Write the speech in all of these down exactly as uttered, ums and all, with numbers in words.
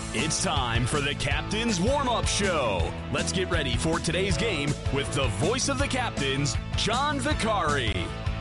It's time for the Captain's Warm-Up Show. Let's get ready for today's game with the voice of the Captains, John Vicari.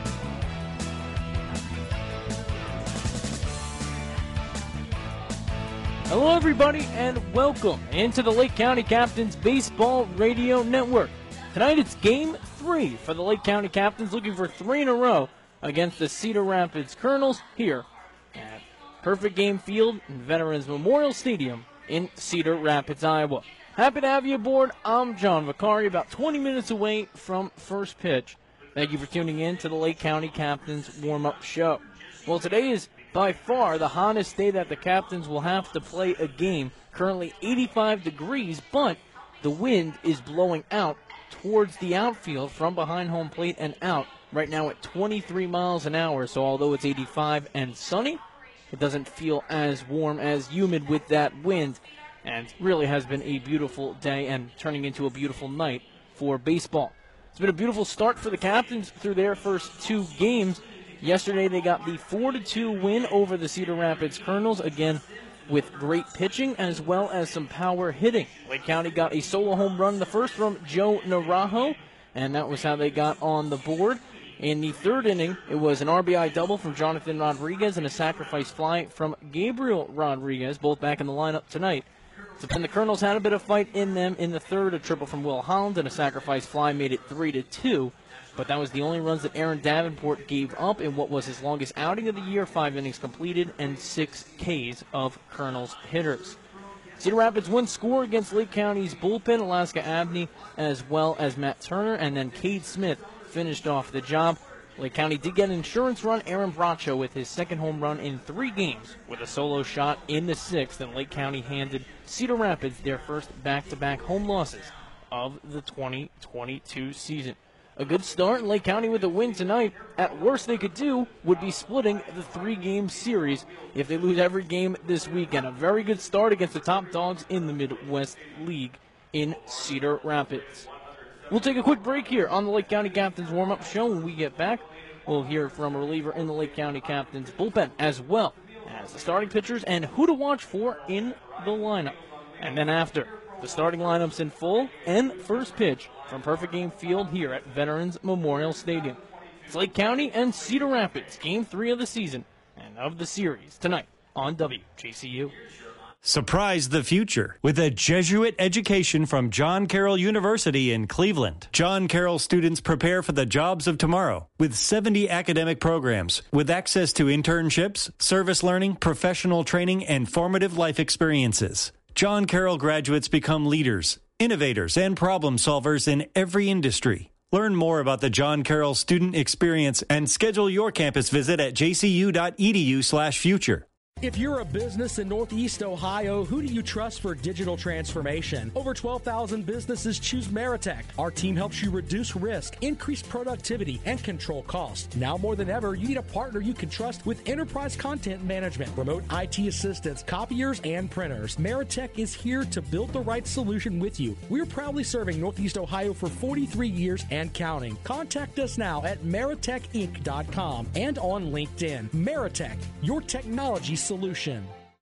Hello, everybody, and welcome into the Lake County Captains Baseball Radio Network. Tonight it's Game three for the Lake County Captains, looking for three in a row against the Cedar Rapids Colonels here at Perfect Game Field in Veterans Memorial Stadium in Cedar Rapids, Iowa. Happy to have you aboard. I'm John Vicari, about twenty minutes away from first pitch. Thank you for tuning in to the Lake County Captains Warm-Up Show. Well, today is by far the hottest day that the Captains will have to play a game. Currently eighty-five degrees, but the wind is blowing out towards the outfield from behind home plate and out right now at twenty-three miles an hour. So although it's eighty-five and sunny, it doesn't feel as warm, as humid with that wind, and really has been a beautiful day and turning into a beautiful night for baseball. It's been a beautiful start for the Captains through their first two games. Yesterday they got the four to two win over the Cedar Rapids Colonels, again with great pitching as well as some power hitting. Lake County got a solo home run, the first from Joe Narajo, and that was how they got on the board. In the third inning, it was an R B I double from Jonathan Rodriguez and a sacrifice fly from Gabriel Rodriguez, both back in the lineup tonight. But then the Colonels had a bit of fight in them in the third. A triple from Will Holland and a sacrifice fly made it three to two. But that was the only runs that Aaron Davenport gave up in what was his longest outing of the year, five innings completed and six Ks of Colonels hitters. Cedar Rapids won score against Lake County's bullpen, Alaska Abney, as well as Matt Turner, and then Cade Smith finished off the job. Lake County did get an insurance run, Aaron Bracho with his second home run in three games with a solo shot in the sixth, and Lake County handed Cedar Rapids their first back-to-back home losses of the twenty twenty-two season. A good start, and Lake County with a win tonight. At worst they could do would be splitting the three-game series if they lose every game this weekend. A very good start against the top dogs in the Midwest League in Cedar Rapids. We'll take a quick break here on the Lake County Captains Warm-Up Show. When we get back, we'll hear from a reliever in the Lake County Captains bullpen, as well as the starting pitchers and who to watch for in the lineup. And then after, the starting lineups in full and first pitch from Perfect Game Field here at Veterans Memorial Stadium. It's Lake County and Cedar Rapids, Game three of the season and of the series tonight on W J C U. Surprise the future with a Jesuit education from John Carroll University in Cleveland. John Carroll students prepare for the jobs of tomorrow with seventy academic programs with access to internships, service learning, professional training, and formative life experiences. John Carroll graduates become leaders, innovators, and problem solvers in every industry. Learn more about the John Carroll student experience and schedule your campus visit at jcu.edu slash future. If you're a business in Northeast Ohio, who do you trust for digital transformation? Over twelve thousand businesses choose Meritech. Our team helps you reduce risk, increase productivity, and control costs. Now more than ever, you need a partner you can trust with enterprise content management, remote I T assistance, copiers, and printers. Meritech is here to build the right solution with you. We're proudly serving Northeast Ohio for forty-three years and counting. Contact us now at meritech inc dot com and on LinkedIn. Meritech, your technology solution.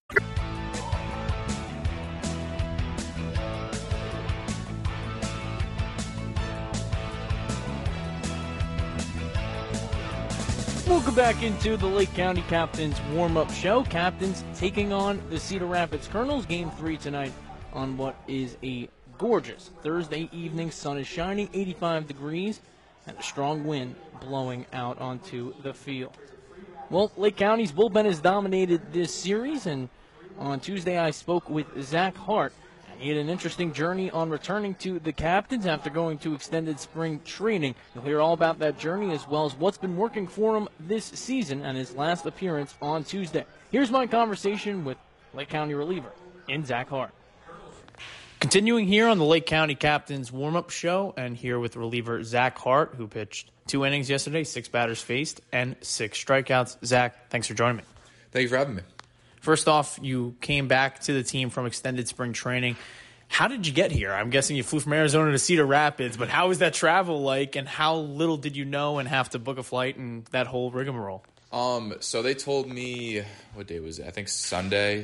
Welcome back into the Lake County Captains Warm-Up Show. Captains taking on the Cedar Rapids Colonels. Game three tonight on what is a gorgeous Thursday evening. Sun is shining, eighty-five degrees, and a strong wind blowing out onto the field. Well, Lake County's bullpen has dominated this series, and on Tuesday I spoke with Zach Hart, and he had an interesting journey on returning to the Captains after going to extended spring training. You'll hear all about that journey as well as what's been working for him this season and his last appearance on Tuesday. Here's my conversation with Lake County reliever in Zach Hart. Continuing here on the Lake County Captains Warm-Up Show, and here with reliever Zach Hart, who pitched two innings yesterday, six batters faced, and six strikeouts. Zach, thanks for joining me. Thank you for having me. First off, you came back to the team from extended spring training. How did you get here? I'm guessing you flew from Arizona to Cedar Rapids, but how was that travel like, and how little did you know and have to book a flight and that whole rigmarole? Um, so they told me, what day was it? I think Sunday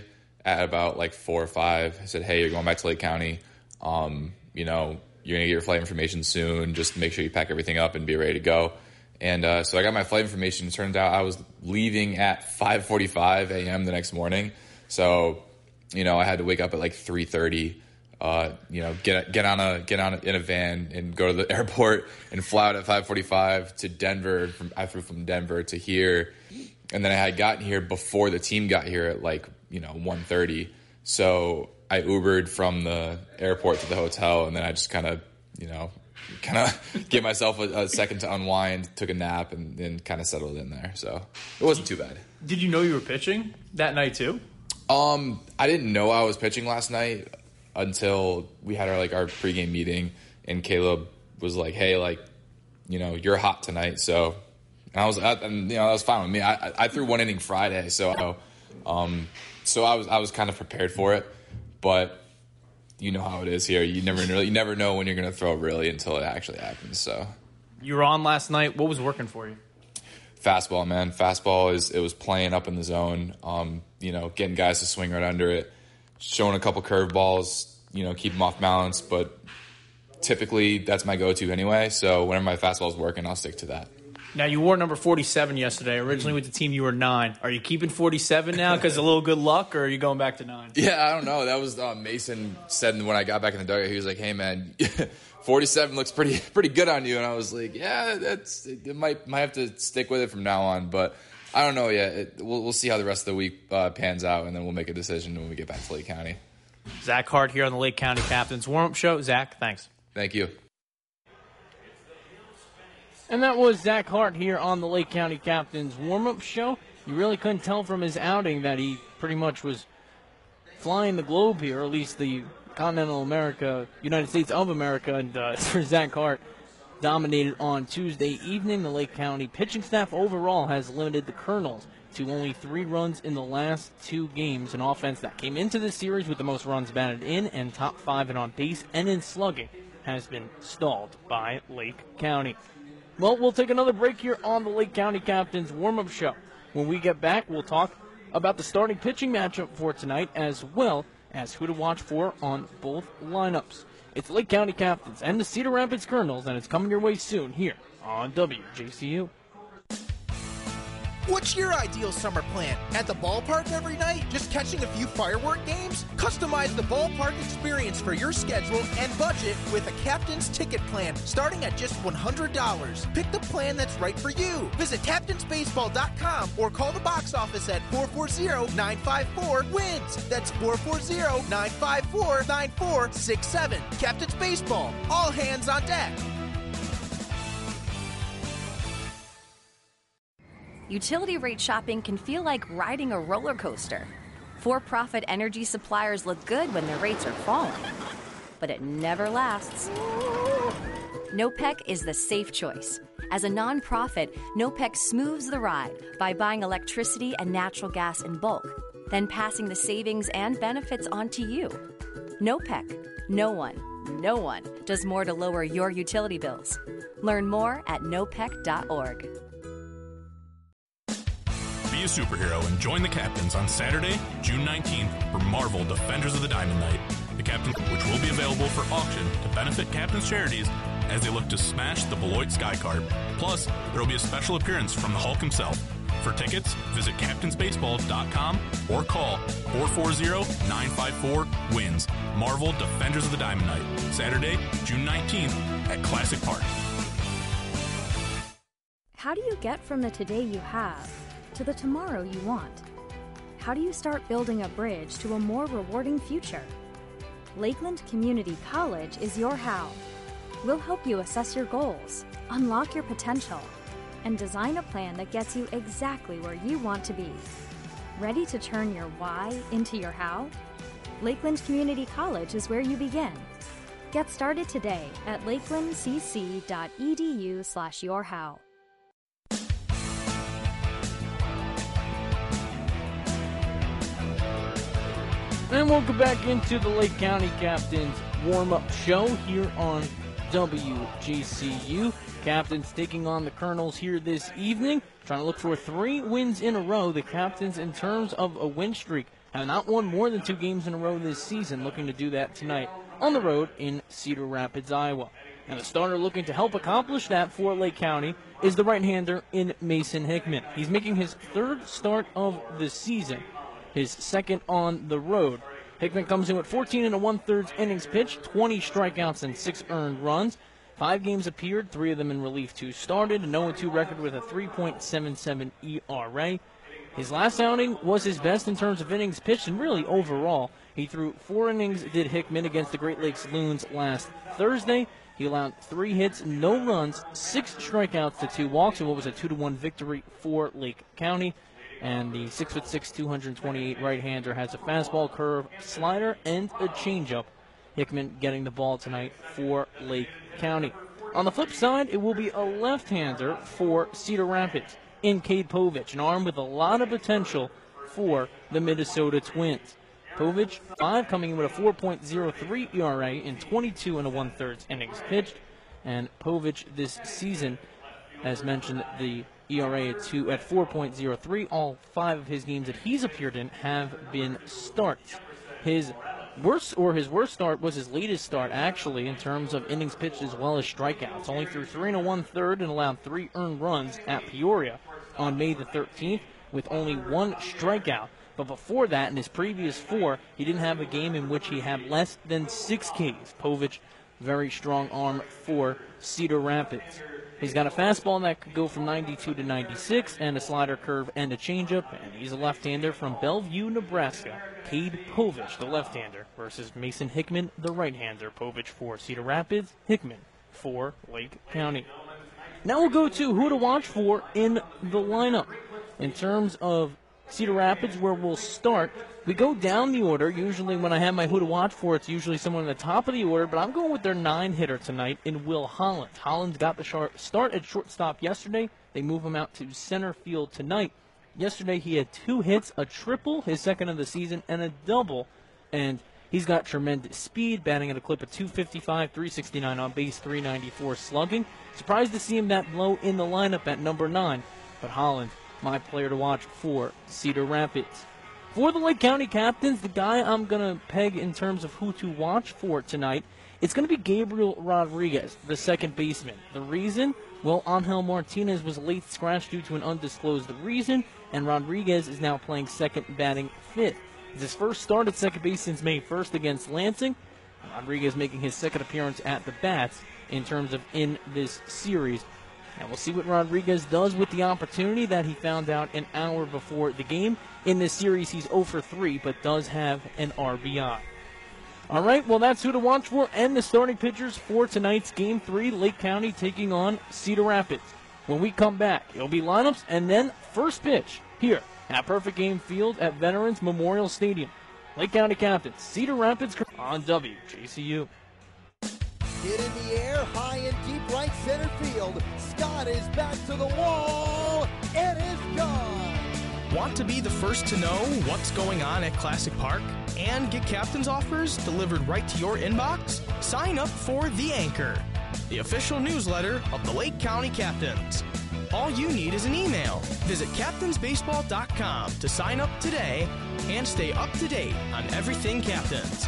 at about like four or five. I said, hey, you're going back to Lake County. Um, you know, you're going to get your flight information soon. Just make sure you pack everything up and be ready to go. And uh, so I got my flight information. It turned out I was leaving at five forty-five a.m. the next morning. So, you know, I had to wake up at like three thirty, uh, you know, get get on a get on a, in a van and go to the airport and fly out at five forty-five to Denver. From, I flew from Denver to here. And then I had gotten here before the team got here at like, you know, one thirty. So I Ubered from the airport to the hotel, and then I just kind of, you know, kind of give myself a, a second to unwind, took a nap, and then kind of settled in there. So it wasn't too bad. Did you know you were pitching that night too? Um, I didn't know I was pitching last night until we had our like our pregame meeting, and Caleb was like, "Hey, like, you know, you're hot tonight." So, and I was, and, you know, that was fine with me. I I threw one inning Friday, so, um, so I was I was kind of prepared for it, but you know how it is here. You never really, you never know when you're going to throw really until it actually happens. So, you were on last night. What was working for you? Fastball, man. Fastball is it was playing up in the zone. Um, you know, getting guys to swing right under it, showing a couple curveballs. You know, keep them off balance. But typically, that's my go-to anyway. So whenever my fastball's working, I'll stick to that. Now, you wore number forty-seven yesterday. Originally with the team, you were nine. Are you keeping forty-seven now because a little good luck, or are you going back to nine? Yeah, I don't know. That was uh, Mason said when I got back in the dugout. He was like, "Hey, man, forty-seven looks pretty pretty good on you." And I was like, "Yeah, that's it might might have to stick with it from now on." But I don't know yet. It, we'll we'll see how the rest of the week uh, pans out, and then we'll make a decision when we get back to Lake County. Zach Hart here on the Lake County Captains Warm-Up Show. Zach, thanks. Thank you. And that was Zach Hart here on the Lake County Captains Warm-Up Show. You really couldn't tell from his outing that he pretty much was flying the globe here, or at least the continental America, United States of America. And uh, for Zach Hart, dominated on Tuesday evening. The Lake County pitching staff overall has limited the Colonels to only three runs in the last two games, an offense that came into this series with the most runs batted in and top five in on base and in slugging has been stalled by Lake County. Well, we'll take another break here on the Lake County Captains Warm-Up Show. When we get back, we'll talk about the starting pitching matchup for tonight, as well as who to watch for on both lineups. It's Lake County Captains and the Cedar Rapids Colonels, and it's coming your way soon here on W J C U. What's your ideal summer plan? At the ballpark every night? Just catching a few firework games? Customize the ballpark experience for your schedule and budget with a Captain's Ticket plan starting at just one hundred dollars. Pick the plan that's right for you. Visit captains baseball dot com or call the box office at four four zero, nine five four, wins. That's four four zero, nine five four, nine four six seven. Captain's Baseball. All hands on deck. Utility rate shopping can feel like riding a roller coaster. For-profit energy suppliers look good when their rates are falling, but it never lasts. NOPEC is the safe choice. As a nonprofit, NOPEC smooths the ride by buying electricity and natural gas in bulk, then passing the savings and benefits on to you. NOPEC. No one, no one does more to lower your utility bills. Learn more at nopec dot org. Be a superhero and join the Captains on Saturday, June nineteenth for Marvel Defenders of the Diamond Night. The Captains, which will be available for auction to benefit Captains charities as they look to smash the Beloit Sky Card. Plus, there will be a special appearance from the Hulk himself. For tickets, visit captains baseball dot com or call four four zero, nine five four, wins. Marvel Defenders of the Diamond Night, Saturday, June nineteenth at Classic Park. How do you get from the today you have to the tomorrow you want? How do you start building a bridge to a more rewarding future? Lakeland Community College is your how. We'll help you assess your goals, unlock your potential, and design a plan that gets you exactly where you want to be. Ready to turn your why into your how? Lakeland Community College is where you begin. Get started today at lakelandcc dot e d u slash your how. And welcome back into the Lake County Captains Warm-Up Show here on W G C U. Captains taking on the Colonels here this evening, trying to look for three wins in a row. The Captains, in terms of a win streak, have not won more than two games in a row this season, looking to do that tonight on the road in Cedar Rapids, Iowa. And the starter looking to help accomplish that for Lake County is the right-hander in Mason Hickman. He's making his third start of the season, his second on the road. Hickman comes in with fourteen and a one-thirds innings pitched, twenty strikeouts and six earned runs. Five games appeared, three of them in relief, two started, an oh and two record with a three point seven seven E R A. His last outing was his best in terms of innings pitched and really overall. He threw four innings, did Hickman, against the Great Lakes Loons last Thursday. He allowed three hits, no runs, six strikeouts to two walks, and what was a two to one victory for Lake County. And the six foot six, two hundred twenty-eight right-hander has a fastball, curve, slider, and a changeup. Hickman getting the ball tonight for Lake County. On the flip side, it will be a left-hander for Cedar Rapids in Cade Povich, an arm with a lot of potential for the Minnesota Twins. Povich, five, coming in with a four point oh three E R A in twenty-two and a one-thirds innings pitched. And Povich this season, as mentioned, the E R A at two at four point oh three. All five of his games that he's appeared in have been starts. His worst or his worst start was his latest start, actually, in terms of innings pitched as well as strikeouts. Only threw three and a one-third and allowed three earned runs at Peoria on May the thirteenth with only one strikeout. But before that, in his previous four, he didn't have a game in which he had less than six Ks. Povich, very strong arm for Cedar Rapids. He's got a fastball that could go from ninety-two to ninety-six, and a slider, curve, and a changeup. And he's a left-hander from Bellevue, Nebraska. Cade Povich, the left-hander, versus Mason Hickman, the right-hander. Povich for Cedar Rapids, Hickman for Lake County. Now we'll go to who to watch for in the lineup. In terms of Cedar Rapids, where we'll start, we go down the order. Usually when I have my who to watch for, it's usually someone at the top of the order, but I'm going with their nine-hitter tonight in Will Holland. Holland's got the start at shortstop yesterday. They move him out to center field tonight. Yesterday he had two hits, a triple, his second of the season, and a double, and he's got tremendous speed, batting at a clip of two fifty-five, three sixty-nine on base, three ninety-four slugging. Surprised to see him that low in the lineup at number nine, but Holland, my player to watch for Cedar Rapids. For the Lake County Captains, the guy I'm going to peg in terms of who to watch for tonight, it's going to be Gabriel Rodriguez, the second baseman. The reason? Well, Angel Martinez was late scratched due to an undisclosed reason, and Rodriguez is now playing second, batting fifth. It's his first start at second base since May first against Lansing. Rodriguez making his second appearance at the bats in terms of in this series. And we'll see what Rodriguez does with the opportunity that he found out an hour before the game. In this series, he's oh for three, but does have an R B I. All right, well, that's who to watch for and the starting pitchers for tonight's Game three, Lake County taking on Cedar Rapids. When we come back, it'll be lineups and then first pitch here at Perfect Game Field at Veterans Memorial Stadium. Lake County Captains, Cedar Rapids on W J C U. Hit in the air, high and deep right center field. Scott is back to the wall. It is gone. Want to be the first to know what's going on at Classic Park and get captain's offers delivered right to your inbox? Sign up for The Anchor, the official newsletter of the Lake County Captains. All you need is an email. Visit captains baseball dot com to sign up today and stay up to date on everything Captains.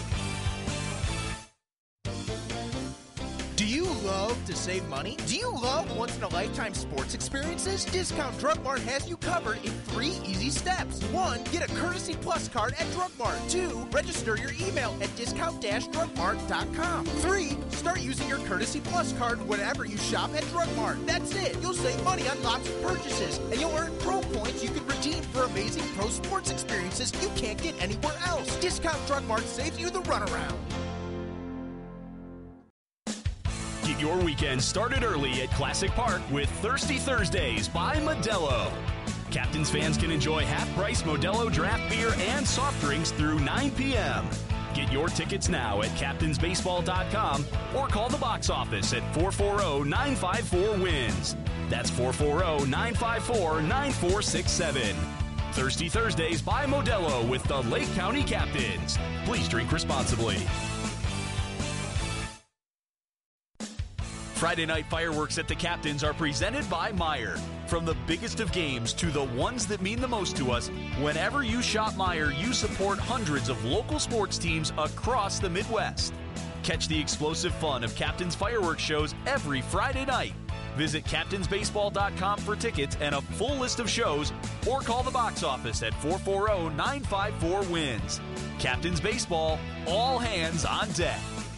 Do you love to save money? Do you love once-in-a-lifetime sports experiences? Discount Drug Mart has you covered in three easy steps. One, get a Courtesy Plus card at Drug Mart. Two, register your email at discount dash drug mart dot com. Three, start using your Courtesy Plus card whenever you shop at Drug Mart. That's it. You'll save money on lots of purchases, and you'll earn pro points you can redeem for amazing pro sports experiences you can't get anywhere else. Discount Drug Mart saves you the runaround. Get your weekend started early at Classic Park with Thirsty Thursdays by Modelo. Captains fans can enjoy half-price Modelo draft beer and soft drinks through nine p.m. Get your tickets now at captains baseball dot com or call the box office at four four zero, nine five four, wins. That's four four zero, nine five four, nine four six seven. Thirsty Thursdays by Modelo with the Lake County Captains. Please drink responsibly. Friday night fireworks at the Captains are presented by Meijer. From the biggest of games to the ones that mean the most to us, whenever you shop Meijer, you support hundreds of local sports teams across the Midwest. Catch the explosive fun of Captains fireworks shows every Friday night. Visit captains baseball dot com for tickets and a full list of shows, or call the box office at four four zero, nine five four, wins. Captains Baseball, all hands on deck.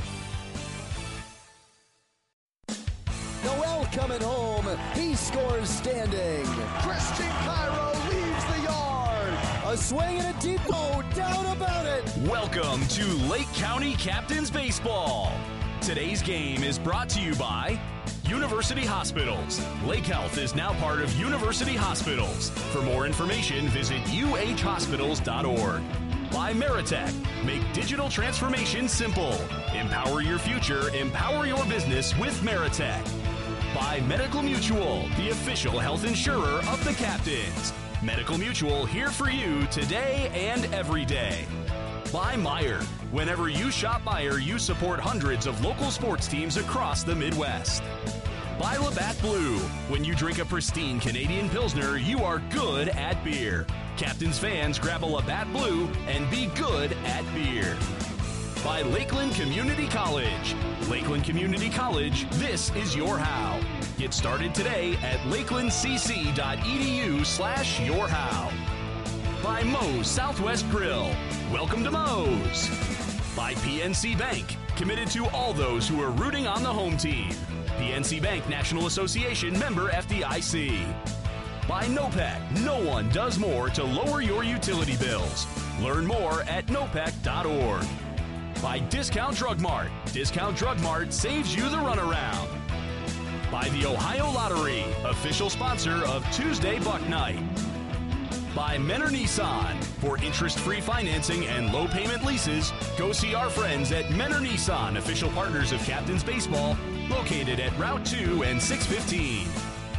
Noel coming home. He scores standing. Christian Cairo leaves the yard. A swing and a deep low. Down about it. Welcome to Lake County Captains Baseball. Today's game is brought to you by University Hospitals. Lake Health is now part of University Hospitals. For more information, visit u h hospitals dot org. By Meritech. Make digital transformation simple. Empower your future. Empower your business with Meritech. By Medical Mutual, the official health insurer of the Captains. Medical Mutual, here for you today and every day. By Meijer. Whenever you shop Meijer, you support hundreds of local sports teams across the Midwest. By Labatt Blue. When you drink a pristine Canadian Pilsner, you are good at beer. Captains fans, grab a Labatt Blue and be good at beer. By Lakeland Community College. Lakeland Community College, this is your how. Get started today at lakelandcc.edu slash your how. By Moe's Southwest Grill. Welcome to Moe's. By P N C Bank. Committed to all those who are rooting on the home team. P N C Bank National Association member F D I C. By NOPEC. No one does more to lower your utility bills. Learn more at nopec dot org. By Discount Drug Mart. Discount Drug Mart saves you the runaround. By the Ohio Lottery, official sponsor of Tuesday Buck Night. By Menor Nissan. For interest-free financing and low payment leases, go see our friends at Menor Nissan, official partners of Captains Baseball, located at Route two and six fifteen.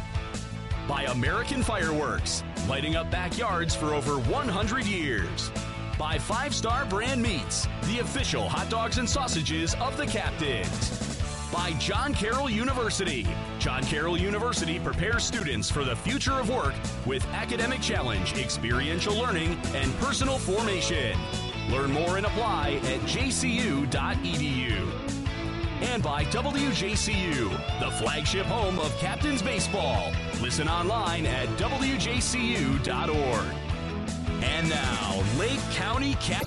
By American Fireworks, lighting up backyards for over one hundred years. By Five Star Brand Meats, the official hot dogs and sausages of the Captains. By John Carroll University. John Carroll University prepares students for the future of work with academic challenge, experiential learning, and personal formation. Learn more and apply at j c u dot e d u. And by W J C U, the flagship home of Captains Baseball. Listen online at w j c u dot org. And now, Lake County Cap.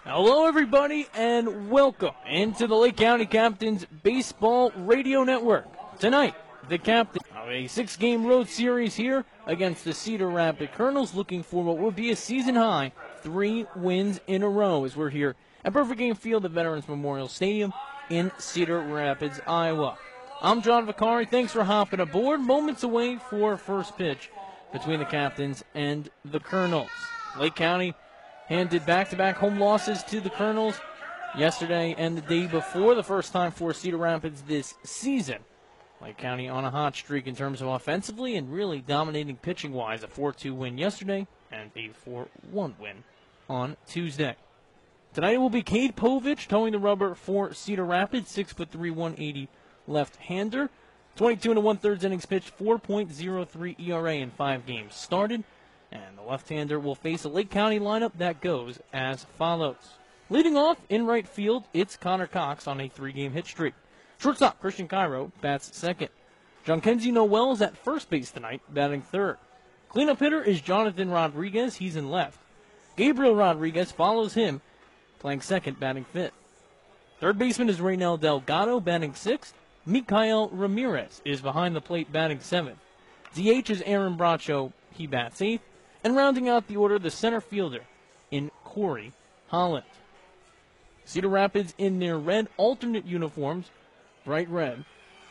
Hello, everybody, and welcome into the Lake County Captains Baseball Radio Network. Tonight, the captain of a six-game road series here against the Cedar Rapids Colonels, looking for what would be a season-high three wins in a row as we're here at Perfect Game Field at Veterans Memorial Stadium in Cedar Rapids, Iowa. I'm John Vicari. Thanks for hopping aboard. Moments away for first pitch between the Captains and the Colonels. Lake County handed back-to-back home losses to the Colonels yesterday and the day before, the first time for Cedar Rapids this season. Lake County on a hot streak in terms of offensively and really dominating pitching-wise. A four two win yesterday and a four one win on Tuesday. Tonight it will be Cade Povich towing the rubber for Cedar Rapids, six foot three, one eighty left-hander. twenty-two and a one-thirds innings pitched, four point oh three E R A in five games started. And the left-hander will face a Lake County lineup that goes as follows. Leading off in right field, it's Connor Cox on a three-game hit streak. Shortstop Christian Cairo bats second. John Kenzie Noel is at first base tonight, batting third. Cleanup hitter is Jonathan Rodriguez. He's in left. Gabriel Rodriguez follows him, playing second, batting fifth. Third baseman is Raynel Delgado, batting sixth. Mikael Ramirez is behind the plate, batting seventh. D H is Aaron Bracho. He bats eighth. And rounding out the order, the center fielder in Corey Holland. Cedar Rapids in their red alternate uniforms, bright red.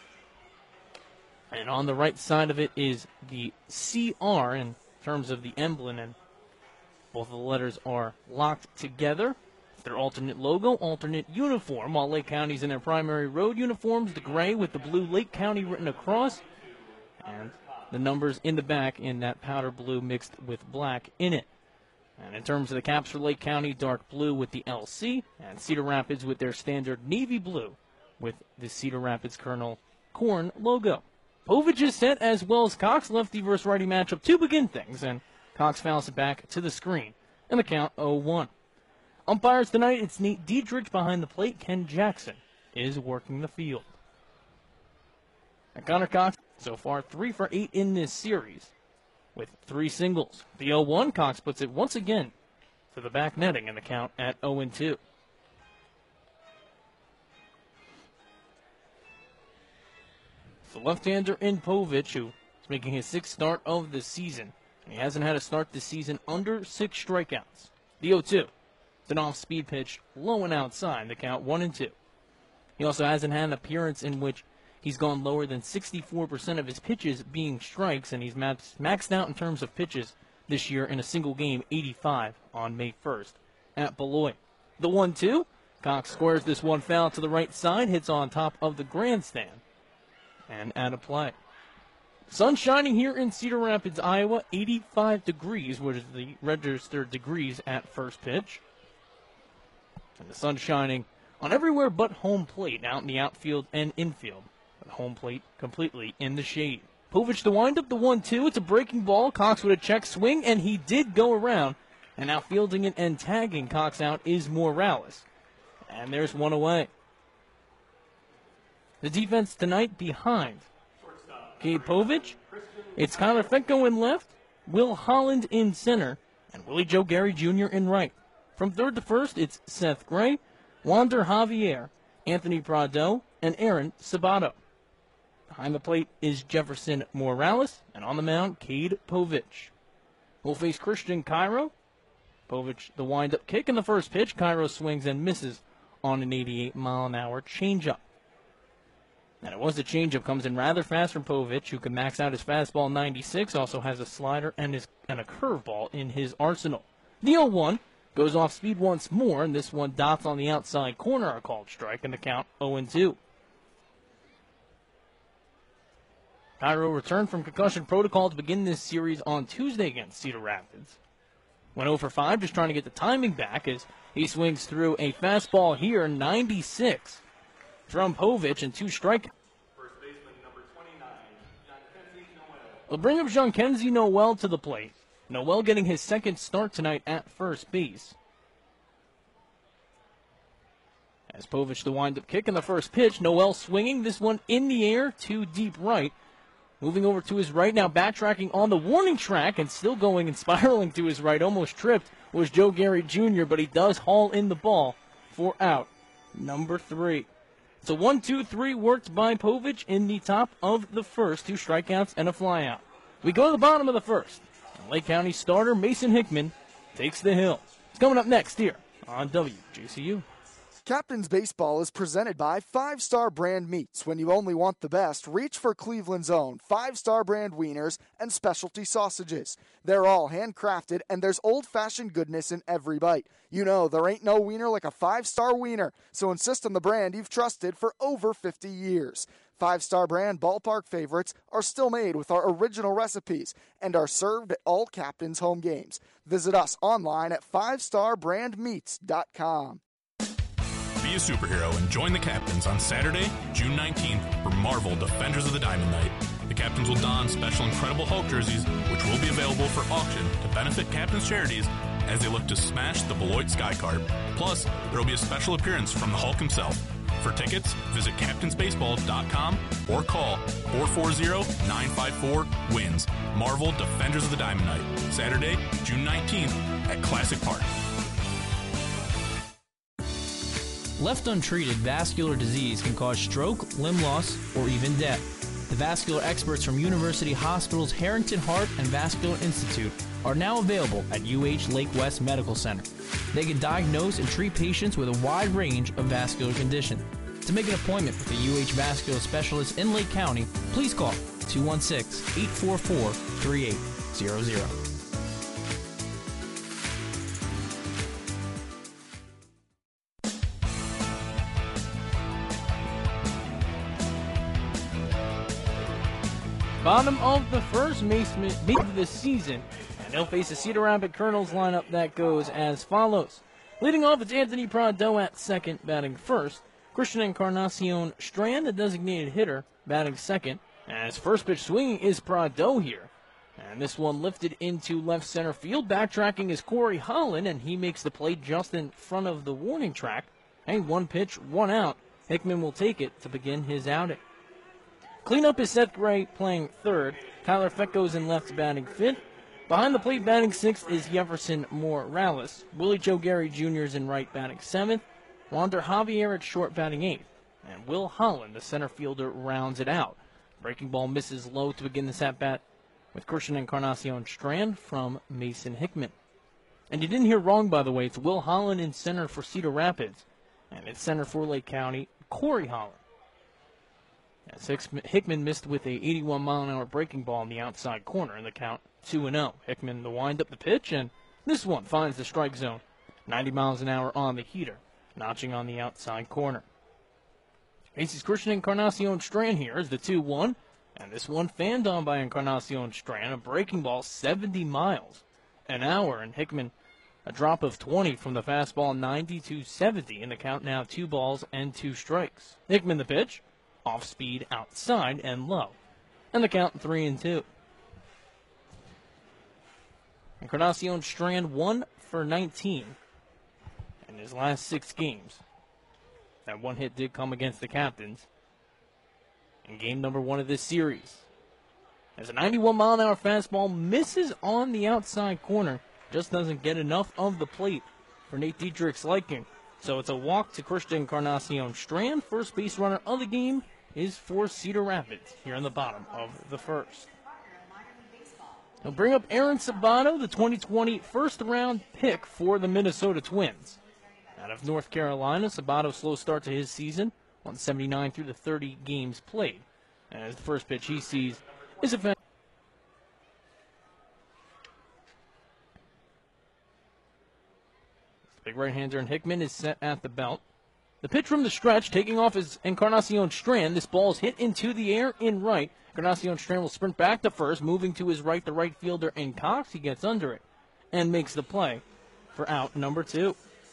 And on the right side of it is the C R in terms of the emblem, and both of the letters are locked together. Their alternate logo, alternate uniform, while Lake County's in their primary road uniforms, the gray with the blue Lake County written across, and the numbers in the back in that powder blue mixed with black in it. And in terms of the caps for Lake County, dark blue with the L C, and Cedar Rapids with their standard navy blue with the Cedar Rapids Colonel Corn logo. Povich is set as well as Cox, lefty versus righty matchup to begin things, and Cox fouls it back to the screen, and the count oh one. Umpires tonight, it's Nate Dietrich behind the plate. Ken Jackson is working the field. And Connor Cox, so far three for eight in this series with three singles. The oh one, Cox puts it once again to the back netting in the count at oh two. The left-hander in Povich, who is making his sixth start of the season. And he hasn't had a start this season under six strikeouts. The oh two. It's an off-speed pitch, low and outside, the count one and two. He also hasn't had an appearance in which he's gone lower than sixty-four percent of his pitches being strikes, and he's max- maxed out in terms of pitches this year in a single game, eighty-five on May first at Beloit. The one two, Cox squares this one foul to the right side, hits on top of the grandstand, and out of play. Sun shining here in Cedar Rapids, Iowa, eighty-five degrees, which is the registered degrees at first pitch. And the sun shining on everywhere but home plate, out in the outfield and infield. But home plate completely in the shade. Povich to wind up the one two. It's a breaking ball. Cox with a check swing, and he did go around. And now fielding it and tagging Cox out is Morales. And there's one away. The defense tonight behind Cade Povich. It's Kyler Fenko in left, Will Holland in center, and Willie Joe Gary Junior in right. From third to first, it's Seth Gray, Wander Javier, Anthony Prado, and Aaron Sabato. Behind the plate is Jefferson Morales, and on the mound, Cade Povich. We'll face Christian Cairo. Povich, the wind-up kick in the first pitch. Cairo swings and misses on an eighty-eight mile an hour changeup. And it was the changeup, comes in rather fast from Povich, who can max out his fastball ninety-six, also has a slider and, his, and a curveball in his arsenal. The oh one goes off speed once more, and this one dots on the outside corner, a called strike, and the count oh two. Cairo returned from concussion protocol to begin this series on Tuesday against Cedar Rapids. Went oh for five, just trying to get the timing back as he swings through a fastball here, ninety-six. From Povich and two strike. First baseman number twenty-nine, Jean-Kenzie Noel. We'll bring up Jean-Kenzie Noel to the plate. Noel getting his second start tonight at first base. As Povich the wind-up kick in the first pitch, Noel swinging this one in the air to deep right. Moving over to his right now, backtracking on the warning track and still going and spiraling to his right, almost tripped, was Joe Gary Junior, but he does haul in the ball for out number three. So one, two, three worked by Povich in the top of the first, two strikeouts and a flyout. We go to the bottom of the first. Lake County starter Mason Hickman takes the hill. It's coming up next here on W J C U. Captain's Baseball is presented by Five Star Brand Meats. When you only want the best, reach for Cleveland's own Five Star Brand wieners and specialty sausages. They're all handcrafted, and there's old-fashioned goodness in every bite. You know, there ain't no wiener like a Five Star wiener, so insist on the brand you've trusted for over fifty years. Five Star Brand ballpark favorites are still made with our original recipes and are served at all Captain's home games. Visit us online at five star brand meats dot com. Be a superhero and join the Captains on Saturday, June nineteenth for Marvel Defenders of the Diamond Night. The Captains will don special Incredible Hulk jerseys, which will be available for auction to benefit Captains charities as they look to smash the Beloit Skycarp. Plus, there will be a special appearance from the Hulk himself. For tickets, visit captains baseball dot com or call four four zero, nine five four, W I N S. Marvel Defenders of the Diamond Night, Saturday, June nineteenth at Classic Park. Left untreated, vascular disease can cause stroke, limb loss, or even death. The vascular experts from University Hospital's Harrington Heart and Vascular Institute are now available at U H Lake West Medical Center. They can diagnose and treat patients with a wide range of vascular conditions. To make an appointment with a U H vascular specialist in Lake County, please call two one six, eight four four, three eight zero zero. Bottom of the first, Mason of the season, and they'll face the Cedar Rapids Colonels lineup that goes as follows. Leading off, it's Anthony Prado at second, batting first. Christian Encarnacion Strand, the designated hitter, batting second. As first pitch swinging is Prado here. And this one lifted into left center field. Backtracking is Corey Holland, and he makes the play just in front of the warning track. And one pitch, one out. Hickman will take it to begin his outing. Cleanup is Seth Gray playing third. Tyler Fecko's in left batting fifth. Behind the plate batting sixth is Jefferson Morales. Willie Joe Gary Junior is in right batting seventh. Wander Javier at short batting eighth. And Will Holland, the center fielder, rounds it out. Breaking ball misses low to begin this at-bat with Christian Encarnacion Strand from Mason Hickman. And you didn't hear wrong, by the way. It's Will Holland in center for Cedar Rapids. And it's center for Lake County, Corey Holland. As Hickman missed with a eighty-one mile an hour breaking ball in the outside corner in the count two and oh. Hickman to wind up the pitch, and this one finds the strike zone. ninety miles an hour on the heater, notching on the outside corner. Faces Christian Encarnacion Strand here as the two one, and this one fanned on by Encarnacion Strand, a breaking ball seventy miles an hour, and Hickman a drop of twenty from the fastball ninety-two seventy in the count now two balls and two strikes. Hickman the pitch. Off speed outside and low. And the count three and two. Encarnacion Strand one for nineteen in his last six games. That one hit did come against the Captains in game number one of this series. As a ninety-one mile an hour fastball misses on the outside corner, just doesn't get enough of the plate for Nate Dietrich's liking. So it's a walk to Christian Encarnacion Strand. First base runner of the game is for Cedar Rapids here in the bottom of the first. He'll bring up Aaron Sabato, the twenty twenty first-round pick for the Minnesota Twins. Out of North Carolina, Sabato's slow start to his season, one seventy-nine through the thirty games played. As the first pitch he sees is a big right-hander, and Hickman is set at the belt. The pitch from the stretch, taking off is Encarnacion Strand. This ball is hit into the air in right. Encarnacion Strand will sprint back to first, moving to his right, the right fielder in Cox. He gets under it and makes the play for out number two.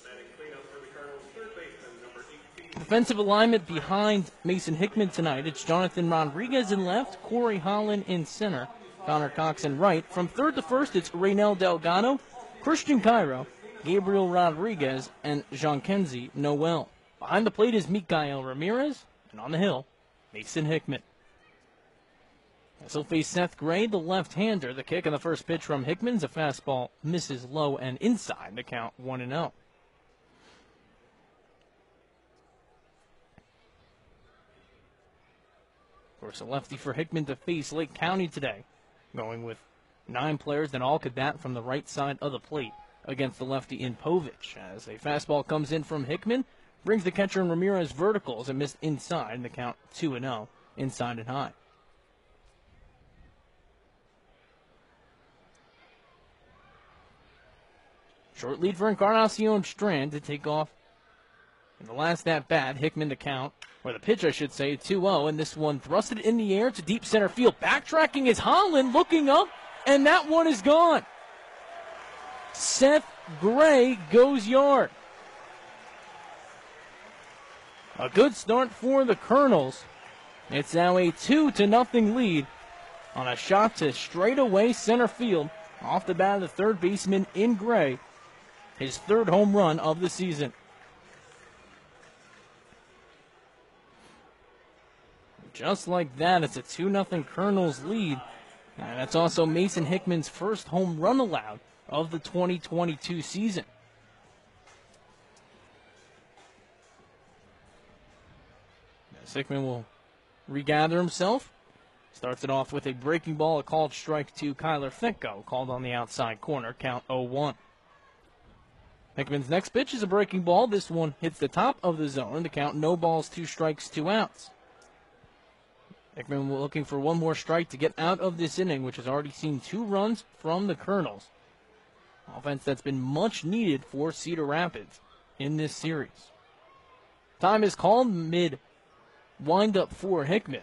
Defensive alignment behind Mason Hickman tonight. It's Jonathan Rodriguez in left, Corey Holland in center, Connor Cox in right. From third to first, it's Raynel Delgado, Christian Cairo, Gabriel Rodriguez, and Jean-Kenzie Noel. Behind the plate is Mikael Ramirez, and on the hill, Mason Hickman. As he'll face Seth Gray, the left-hander. The kick on the first pitch from Hickman's a fastball, misses low and inside. The count one and oh. Of course, a lefty for Hickman to face Lake County today, going with nine players that all could bat from the right side of the plate against the lefty in Povich. As a fastball comes in from Hickman, brings the catcher in Ramirez vertical as it missed inside. The count two and oh, inside and high. Short lead for Encarnacion Strand to take off. In the last at-bat, Hickman to count, or the pitch I should say, two oh, and this one thrusted in the air to deep center field. Backtracking is Holland, looking up, and that one is gone. Seth Gray goes yard. A good start for the Colonels. It's now a two to nothing lead on a shot to straightaway center field off the bat of the third baseman in Gray. His third home run of the season. Just like that, it's a two nothing Colonels lead. And that's also Mason Hickman's first home run allowed of the twenty twenty-two season. As Hickman will regather himself. Starts it off with a breaking ball, a called strike to Kyler Finko, called on the outside corner, count oh one. Hickman's next pitch is a breaking ball. This one hits the top of the zone. The count, no balls, two strikes, two outs. Hickman looking for one more strike to get out of this inning, which has already seen two runs from the Colonels. Offense that's been much needed for Cedar Rapids in this series. Time is called mid windup for Hickman.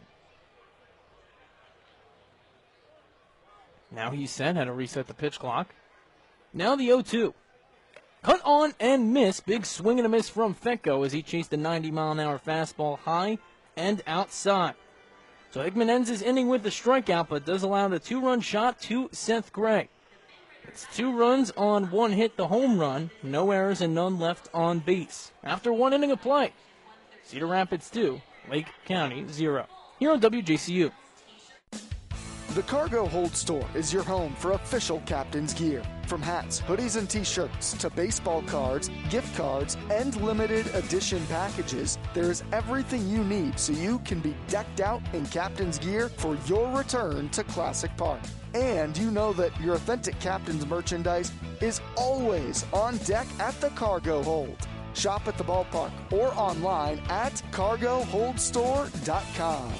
Now he's set, had to reset the pitch clock. Now the oh two. Cut on and miss. Big swing and a miss from Fenko as he chased a ninety mile an hour fastball high and outside. So Hickman ends his inning with the strikeout, but does allow the two-run shot to Seth Gray. It's two runs on one hit, the home run. No errors and none left on base. After one inning of play, Cedar Rapids two, Lake County zero. Here on W J C U. The Cargo Hold Store is your home for official Captains gear. From hats, hoodies, and t-shirts to baseball cards, gift cards, and limited edition packages, there is everything you need so you can be decked out in Captains gear for your return to Classic Park. And you know that your authentic Captains merchandise is always on deck at the Cargo Hold. Shop at the ballpark or online at cargo hold store dot com.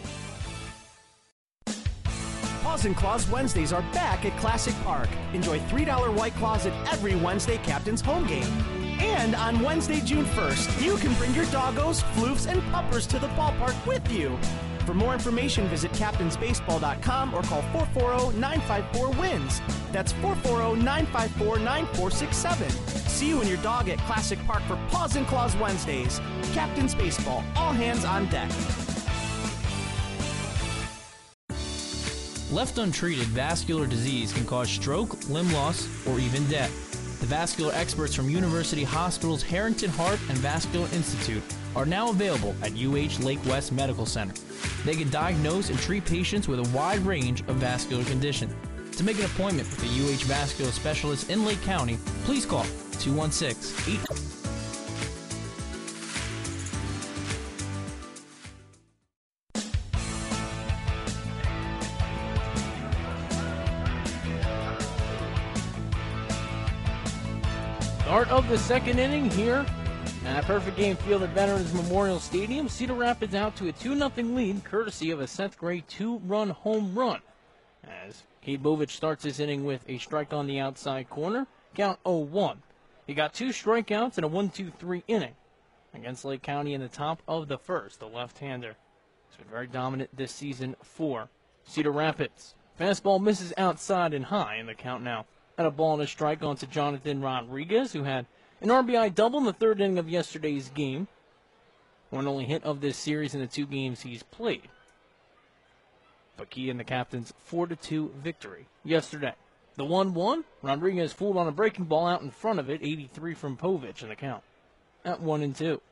Paws and Claws Wednesdays are back at Classic Park. Enjoy three dollar White Claws at every Wednesday Captain's home game. And on Wednesday, June first, you can bring your doggos, floofs, and puppers to the ballpark with you. For more information, visit captains baseball dot com or call four four zero, nine five four, W I N S. That's four four zero, nine five four, nine four six seven. See you and your dog at Classic Park for Paws and Claws Wednesdays. Captain's Baseball, all hands on deck. Left untreated, vascular disease can cause stroke, limb loss, or even death. The vascular experts from University Hospital's Harrington Heart and Vascular Institute are now available at U H Lake West Medical Center. They can diagnose and treat patients with a wide range of vascular conditions. To make an appointment with a U H vascular specialist in Lake County, please call two one six, eight... Start of the second inning here at Perfect Game Field at Veterans Memorial Stadium. Cedar Rapids out to a two nothing lead, courtesy of a Seth Gray two-run home run. As Cade Bovich starts his inning with a strike on the outside corner, count oh one. He got two strikeouts in a one two three inning against Lake County in the top of the first. The left-hander has been very dominant this season for Cedar Rapids. Fastball misses outside and high, and the count now at a ball and a strike on to Jonathan Rodriguez, who had an R B I double in the third inning of yesterday's game. One only hit of this series in the two games he's played. But key in the captain's four to two victory yesterday. The one one, Rodriguez fooled on a breaking ball out in front of it, eighty-three from Povich in the count at one and two.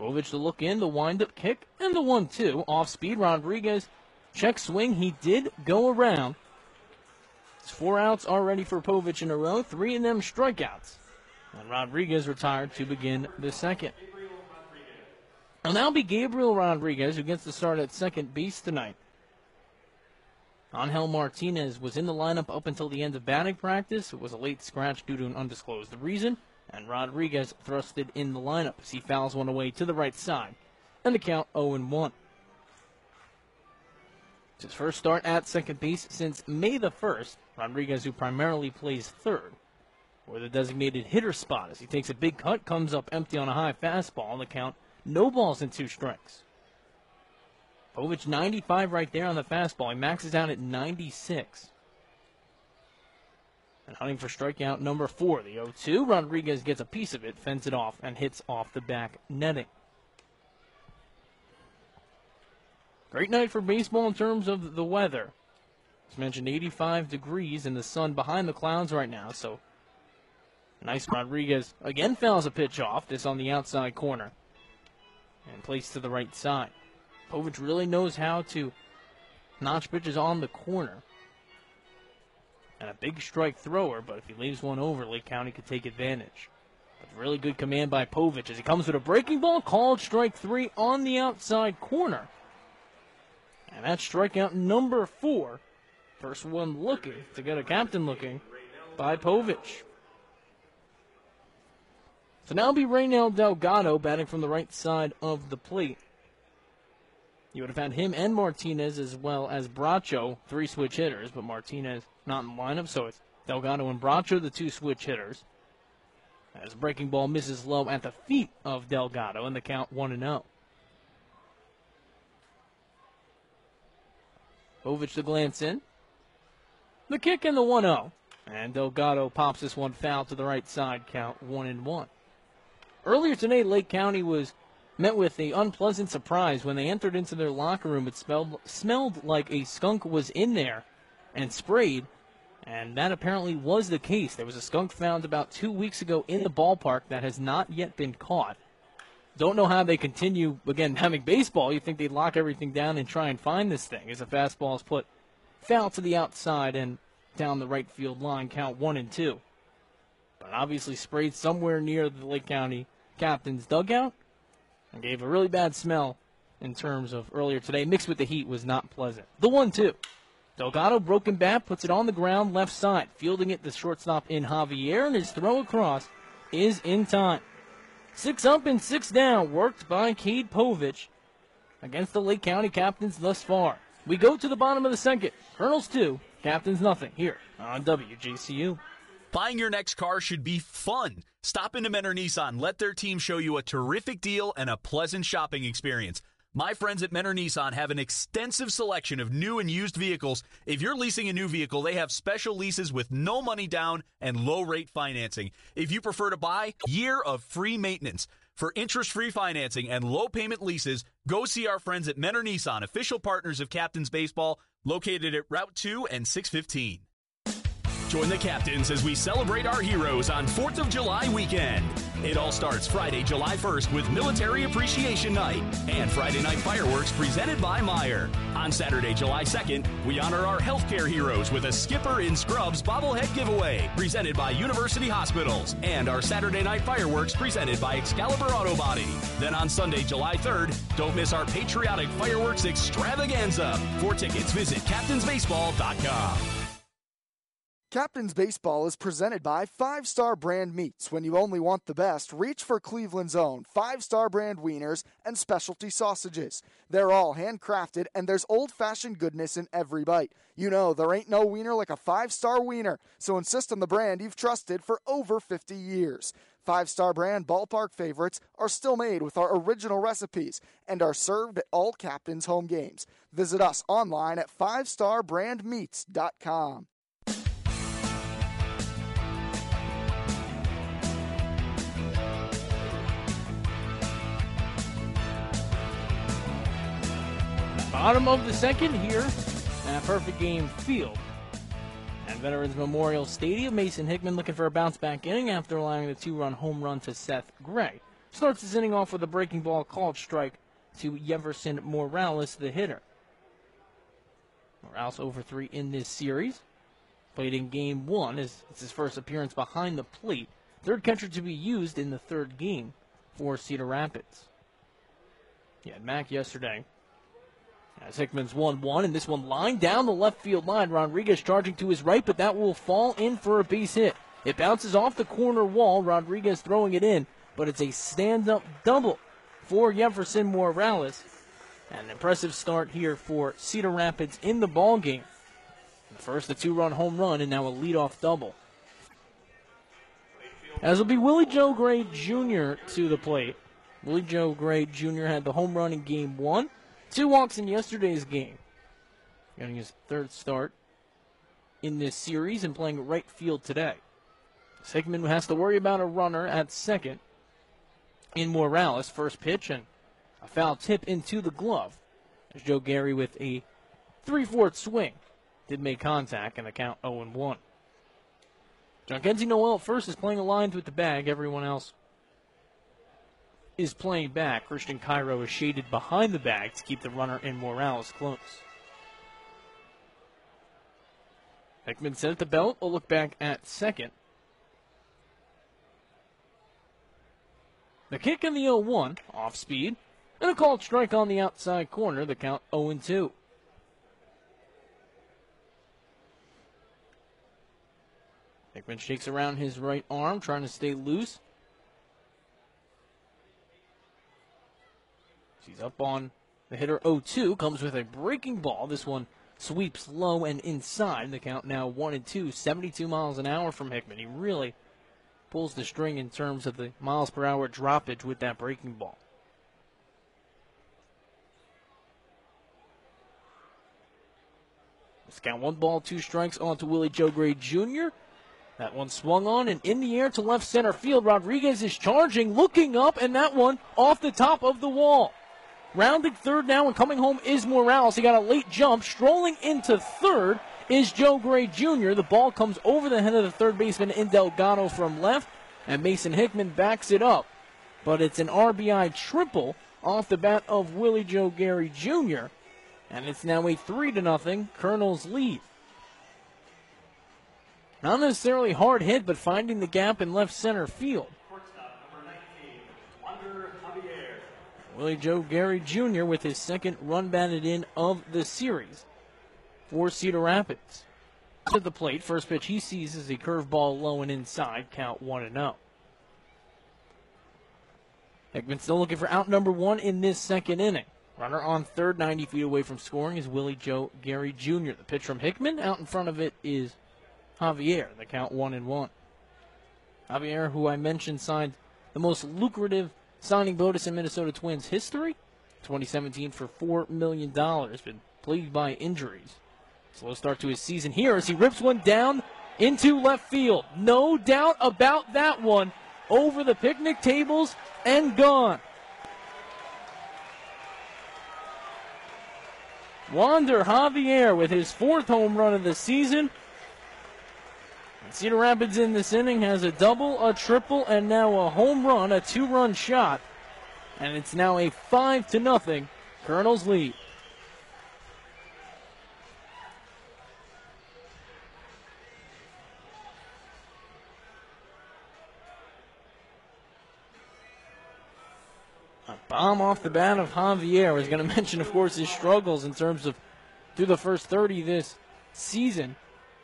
Povich to look in, the wind-up kick, and the one two. Off speed, Rodriguez. Check swing, he did go around. It's four outs already for Povich in a row, three of them strikeouts. And Rodriguez retired to begin the second. It'll now be Gabriel Rodriguez who gets the start at second base tonight. Angel Martinez was in the lineup up until the end of batting practice. It was a late scratch due to an undisclosed reason, and Rodriguez thrusted in the lineup as he fouls one away to the right side, and the count oh and one. It's his first start at second base since May the first. Rodriguez, who primarily plays third, or the designated hitter spot, as he takes a big cut, comes up empty on a high fastball, and the count no balls and two strikes. Povich ninety-five right there on the fastball. He maxes out at ninety-six. And hunting for strikeout number four, the oh two. Rodriguez gets a piece of it, fends it off, and hits off the back netting. Great night for baseball in terms of the weather. As mentioned, eighty-five degrees and the sun behind the clouds right now, so nice. Rodriguez again fouls a pitch off, this on the outside corner, and placed to the right side. Povich really knows how to notch pitches on the corner. And a big strike thrower, but if he leaves one over, Lake County could take advantage. But really good command by Povich as he comes with a breaking ball, called strike three on the outside corner. And that's strikeout number four. First one looking to get a captain looking by Povich. So now it'll be Reynel Delgado batting from the right side of the plate. You would have had him and Martinez as well as Bracho, three switch hitters, but Martinez not in the lineup, so it's Delgado and Bracho, the two switch hitters. As a breaking ball misses low at the feet of Delgado, and the count one and oh. Povich to glance in. The kick and the one oh. And Delgado pops this one foul to the right side, count one and one. Earlier today, Lake County was met with an unpleasant surprise. When they entered into their locker room, it smelled, smelled like a skunk was in there and sprayed, and that apparently was the case. There was a skunk found about two weeks ago in the ballpark that has not yet been caught. Don't know how they continue, again, having baseball. You'd think they'd lock everything down and try and find this thing as the fastball is put foul to the outside and down the right field line, count one and two. But obviously sprayed somewhere near the Lake County captain's dugout and gave a really bad smell in terms of earlier today. Mixed with the heat was not pleasant. The one two. Delgado, broken bat, puts it on the ground left side. Fielding it, the shortstop in Javier, and his throw across is in time. Six up and six down, worked by Cade Povich against the Lake County captains thus far. We go to the bottom of the second. Colonels two, Captains nothing here on W J C U. Buying your next car should be fun. Stop into Mentor Nissan. Let their team show you a terrific deal and a pleasant shopping experience. My friends at Mentor Nissan have an extensive selection of new and used vehicles. If you're leasing a new vehicle, they have special leases with no money down and low-rate financing. If you prefer to buy, year of free maintenance. For interest-free financing and low-payment leases, go see our friends at Mentor Nissan, official partners of Captains Baseball, located at Route two and six fifteen. Join the Captains as we celebrate our heroes on fourth of July weekend. It all starts Friday, July first with Military Appreciation Night and Friday night fireworks presented by Meyer. On Saturday, July second, we honor our healthcare heroes with a Skipper in Scrubs bobblehead giveaway presented by University Hospitals and our Saturday night fireworks presented by Excalibur Auto Body. Then on Sunday, July third, don't miss our patriotic fireworks extravaganza. For tickets, visit captains baseball dot com. Captain's Baseball is presented by Five Star Brand Meats. When you only want the best, reach for Cleveland's own Five Star Brand wieners and specialty sausages. They're all handcrafted, and there's old-fashioned goodness in every bite. You know, there ain't no wiener like a Five Star wiener, so insist on the brand you've trusted for over fifty years. Five Star Brand ballpark favorites are still made with our original recipes and are served at all Captain's home games. Visit us online at five star brand meats dot com. Bottom of the second here at Perfect Game Field at Veterans Memorial Stadium. Mason Hickman looking for a bounce-back inning after allowing the two-run home run to Seth Gray. starts his inning off with a breaking ball called strike to Jefferson Morales, the hitter. Morales oh for three in this series. Played in game one. As it's his first appearance behind the plate. Third catcher to be used in the third game for Cedar Rapids. Yeah, Mac yesterday. As Hickman's one one, and this one lined down the left field line. Rodriguez charging to his right, but that will fall in for a base hit. It bounces off the corner wall. Rodriguez throwing it in, but it's a stand-up double for Jefferson Morales. An impressive start here for Cedar Rapids in the ball game. First, a two-run home run, and now a leadoff double. As will be Willie Joe Gray Junior to the plate. Willie Joe Gray Junior had the home run in game one. Two walks in yesterday's game. Getting his third start in this series and playing right field today. Hickman has to worry about a runner at second in Morales. First pitch and a foul tip into the glove. There's Joe Gary with a three-fourths swing. Did make contact and the count oh and one. John Kenzie Noel at first is playing aligned with the bag. Everyone else is playing back. Christian Cairo is shaded behind the bag to keep the runner in Morales close. Hickman set at the belt. We'll look back at second. The kick in the oh one, off speed, and a called strike on the outside corner. The count oh and two. Hickman shakes around his right arm, trying to stay loose. He's up on the hitter oh two, comes with a breaking ball. This one sweeps low and inside. The count now one and two, seventy-two miles an hour from Hickman. He really pulls the string in terms of the miles per hour droppage with that breaking ball. Let's count one ball, two strikes on to Willie Joe Gray Junior That one swung on and in the air to left center field. Rodriguez is charging, looking up, and that one off the top of the wall. Rounding third now and coming home is Morales. He got a late jump. Strolling into third is Joe Gray Junior The ball comes over the head of the third baseman in Delgado from left, and Mason Hickman backs it up. But it's an R B I triple off the bat of Willie Joe Gary Junior And it's now a three to nothing Colonels lead. Not necessarily hard hit, but finding the gap in left center field. Willie Joe Gary Junior with his second run batted in of the series for Cedar Rapids. To the plate, first pitch he sees is a curveball low and inside, count one and oh. Hickman still looking for out number one in this second inning. Runner on third, ninety feet away from scoring is Willie Joe Gary Junior The pitch from Hickman, out in front of it is Javier, the count one and one. Javier, who I mentioned, signed the most lucrative signing bonus in Minnesota Twins history, twenty seventeen for four million dollars, been plagued by injuries. Slow start to his season here as he rips one down into left field. No doubt about that one. Over the picnic tables and gone. Wander Javier with his fourth home run of the season. Cedar Rapids in this inning has a double, a triple, and now a home run, a two-run shot. And it's now a five to nothing Colonels lead. A bomb off the bat of Javier. I was going to mention, of course, his struggles in terms of through the first thirty this season.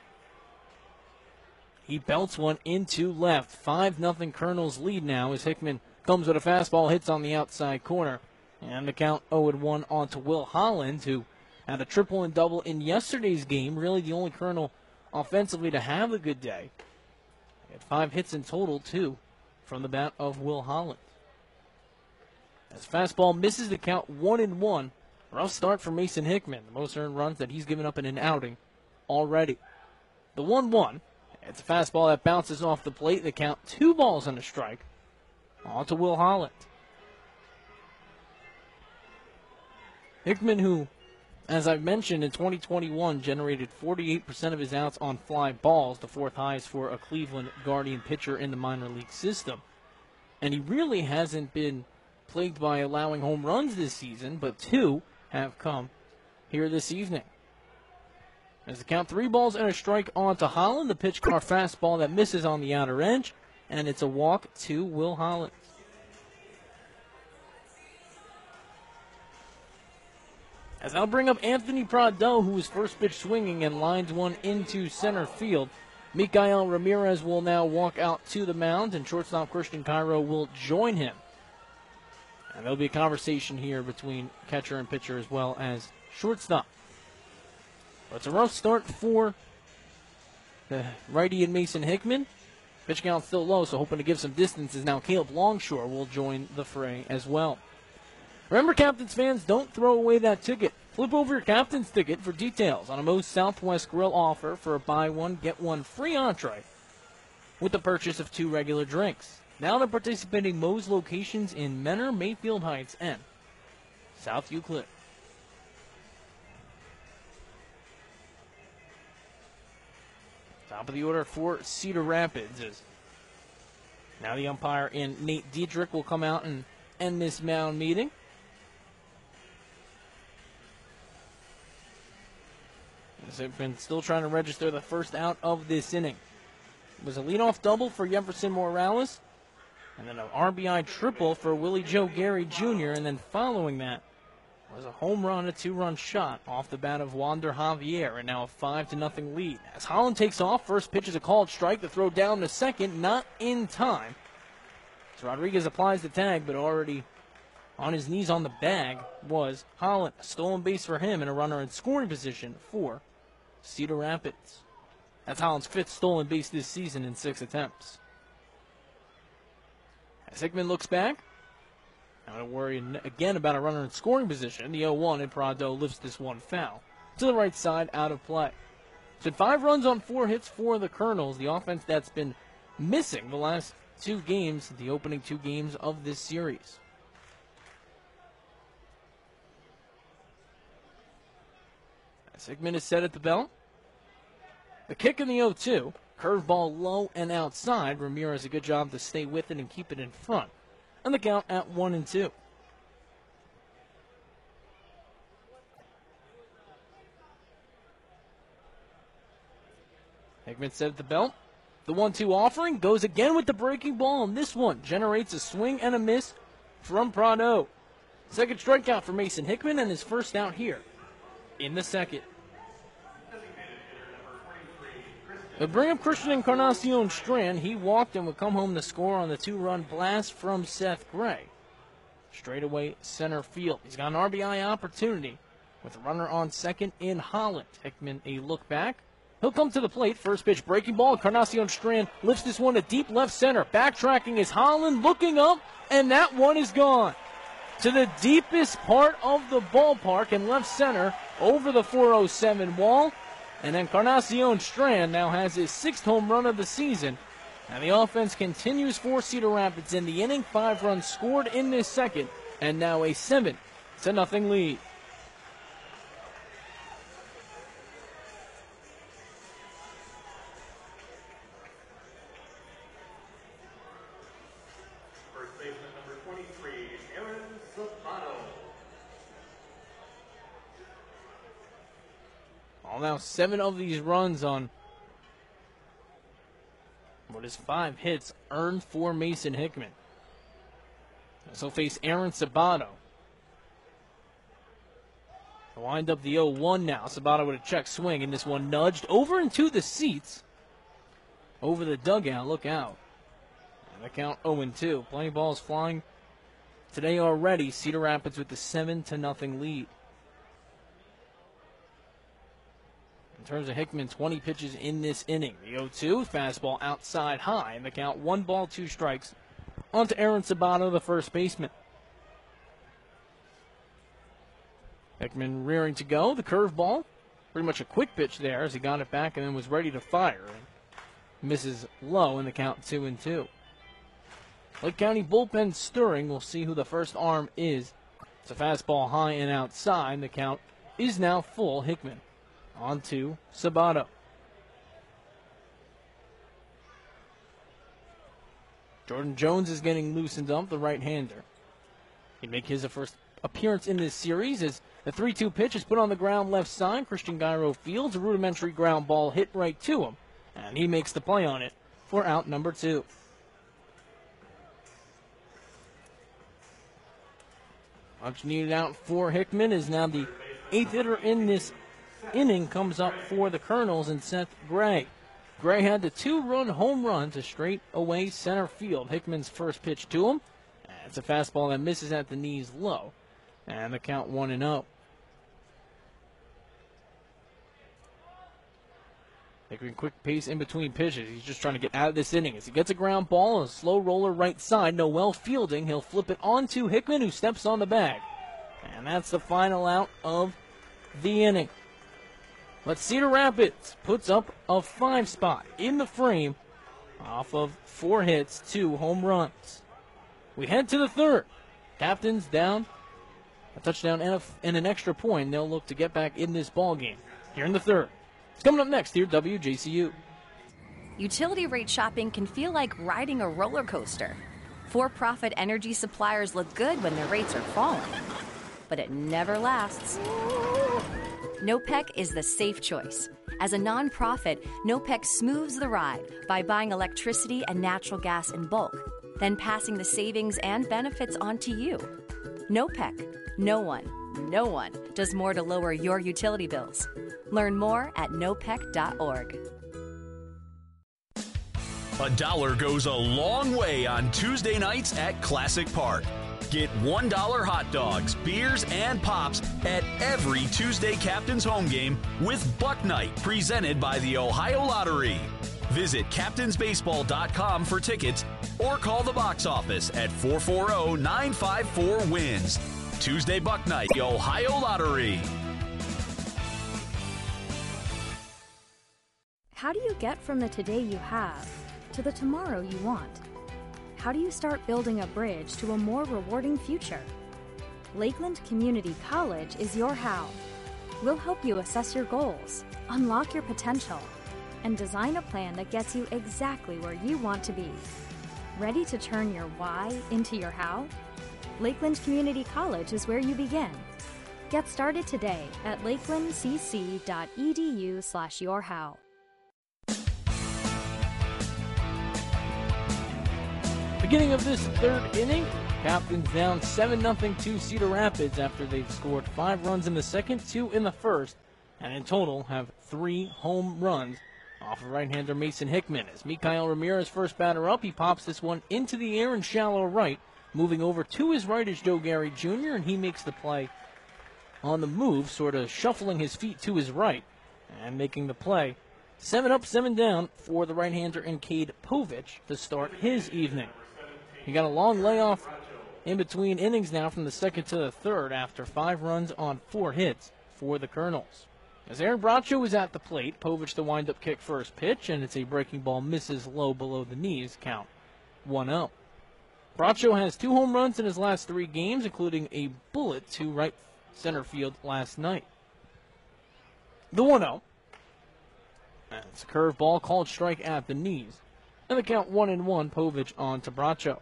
He belts one into left. five nothing Colonels lead now as Hickman comes with a fastball, hits on the outside corner. And the count oh and one on to Will Holland, who had a triple and double in yesterday's game. Really the only Colonel offensively to have a good day. He had five hits in total, too, from the bat of Will Holland. As fastball misses, the count one and one. Rough start for Mason Hickman. The most earned runs that he's given up in an outing already. The one one. It's a fastball that bounces off the plate. The count two balls and a strike. On to Will Holland. Hickman, who, as I've mentioned, in twenty twenty-one generated forty-eight percent of his outs on fly balls, the fourth highest for a Cleveland Guardian pitcher in the minor league system. and he really hasn't been plagued by allowing home runs this season, but two have come here this evening. As the count, three balls and a strike on to Holland. The pitch, our fastball that misses on the outer edge, and it's a walk to Will Holland. As I'll bring up Anthony Prado, who was first pitch swinging and lines one into center field. Mikael Ramirez will now walk out to the mound, and shortstop Christian Cairo will join him. And there'll be a conversation here between catcher and pitcher as well as shortstop. But it's a rough start for the righty and Mason Hickman. Pitch count still low, so hoping to give some distance is now Caleb Longshore will join the fray as well. Remember, Captains fans, don't throw away that ticket. Flip over your Captains ticket for details on a Moe's Southwest Grill offer for a buy one, get one free entree with the purchase of two regular drinks. Now they're participating Moe's locations in Menor, Mayfield Heights, and South Euclid. Top of the order for Cedar Rapids is now the umpire in Nate Dietrich will come out and end this mound meeting. They've been still trying to register the first out of this inning. It was a leadoff double for Jefferson Morales, and then an R B I triple for Willie Joe Gary Junior, and then following that was a home run, a two-run shot off the bat of Wander Javier, and now a five to nothing lead. As Holland takes off, first pitch is a called strike, the throw down to second, not in time. So Rodriguez applies the tag, but already on his knees on the bag was Holland. A stolen base for him and a runner in scoring position for Cedar Rapids. That's Holland's fifth stolen base this season in six attempts. As Hickman looks back, I'm going to worry again about a runner in scoring position. The oh one, and Prado lifts this one foul to the right side, out of play. So five runs on four hits for the Colonels, the offense that's been missing the last two games, the opening two games of this series. As Hickman is set at the belt. The kick in the oh two. Curveball low and outside. Ramirez a good job to stay with it and keep it in front. And the count at one and two. Hickman set at the belt. The one two offering goes again with the breaking ball, and this one generates a swing and a miss from Prado. Second strikeout for Mason Hickman, and his first out here in the second. They'll bring up Christian Encarnacion Strand. He walked and would come home to score on the two-run blast from Seth Gray. Straightaway center field. He's got an R B I opportunity with a runner on second in Holland. Hickman a look back. He'll come to the plate. First pitch breaking ball. Encarnacion Strand lifts this one to deep left center. Backtracking is Holland looking up, and that one is gone to the deepest part of the ballpark in left center over the four oh seven wall. And Encarnacion Strand now has his sixth home run of the season. And the offense continues for Cedar Rapids in the inning. Five runs scored in this second, and now a seven to nothing lead. First baseman number twenty-three, Aaron Sabato. All now seven of these runs on what is five hits earned for Mason Hickman. So face Aaron Sabato. He'll wind up the oh one now. Sabato with a check swing, and this one nudged over into the seats. Over the dugout, look out. And the count oh and two. Plenty of balls flying today already. Cedar Rapids with the seven to nothing lead. In terms of Hickman, twenty pitches in this inning. The oh two, fastball outside high, and the count one ball, two strikes. On to Aaron Sabato, the first baseman. Hickman rearing to go. The curveball, pretty much a quick pitch there as he got it back and then was ready to fire. And misses low in the count two and two. Lake County bullpen stirring. We'll see who the first arm is. It's a fastball high and outside. The count is now full. Hickman on to Sabato. Jordan Jones is getting loosened up, the right-hander. He'd make his first appearance in this series as the three two pitch is put on the ground left side. Christian Gyro fields a rudimentary ground ball hit right to him, and he makes the play on it for out number two. Much needed out for Hickman is now the eighth hitter in this inning comes up for the Colonels and Seth Gray. Gray had the two-run home run to straight away center field. Hickman's first pitch to him. It's a fastball that misses at the knees low. And the count one and oh. Taking a quick pace in between pitches. He's just trying to get out of this inning. As he gets a ground ball, a slow roller right side. Noel fielding. He'll flip it on to Hickman, who steps on the bag. And that's the final out of the inning. But Cedar Rapids puts up a five spot in the frame off of four hits, two home runs. We head to the third. Captains down a touchdown and, a, and an extra point. They'll look to get back in this ball game here in the third. It's coming up next here at W J C U. Utility rate shopping can feel like riding a roller coaster. For-profit energy suppliers look good when their rates are falling, but it never lasts. NOPEC is the safe choice. As a nonprofit, NOPEC smooths the ride by buying electricity and natural gas in bulk, then passing the savings and benefits on to you. NOPEC. No one, no one does more to lower your utility bills. Learn more at nopec dot org. A dollar goes a long way on Tuesday nights at Classic Park. Get one dollar hot dogs, beers, and pops at every Tuesday Captain's home game with Buck Night, presented by the Ohio Lottery. Visit captains baseball dot com for tickets or call the box office at four four zero, nine five four, wins. Tuesday Buck Night, the Ohio Lottery. How do you get from the today you have to the tomorrow you want? How do you start building a bridge to a more rewarding future? Lakeland Community College is your how. We'll help you assess your goals, unlock your potential, and design a plan that gets you exactly where you want to be. Ready to turn your why into your how? Lakeland Community College is where you begin. Get started today at lakelandcc dot e d u slash your how. Beginning of this third inning, Captains down seven nothing to Cedar Rapids after they've scored five runs in the second, two in the first, and in total have three home runs off of right-hander Mason Hickman. As Mikael Ramirez first batter up, he pops this one into the air in shallow right. Moving over to his right is Joe Gary Junior, and he makes the play on the move, sort of shuffling his feet to his right and making the play. Seven up, seven down for the right-hander in Cade Povich to start his evening. He got a long layoff in between innings now from the second to the third after five runs on four hits for the Colonels. As Aaron Bracho is at the plate, Povich the wind-up kick first pitch, and it's a breaking ball, misses low below the knees, count one oh. Bracho has two home runs in his last three games, including a bullet to right center field last night. The one oh. And it's a curveball called strike at the knees. And the count one and one, Povich on to Bracho.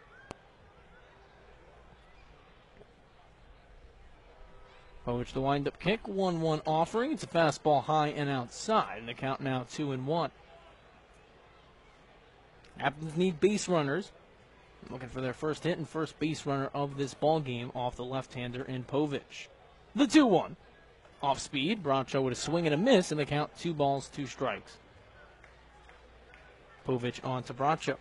Povich the wind-up kick, one one offering. It's a fastball high and outside, and the count now two and one. Captains need base runners. Looking for their first hit and first base runner of this ball game off the left-hander in Povich. The two one. Off speed, Bracho with a swing and a miss, and the count two balls, two strikes. Povich on to Bracho.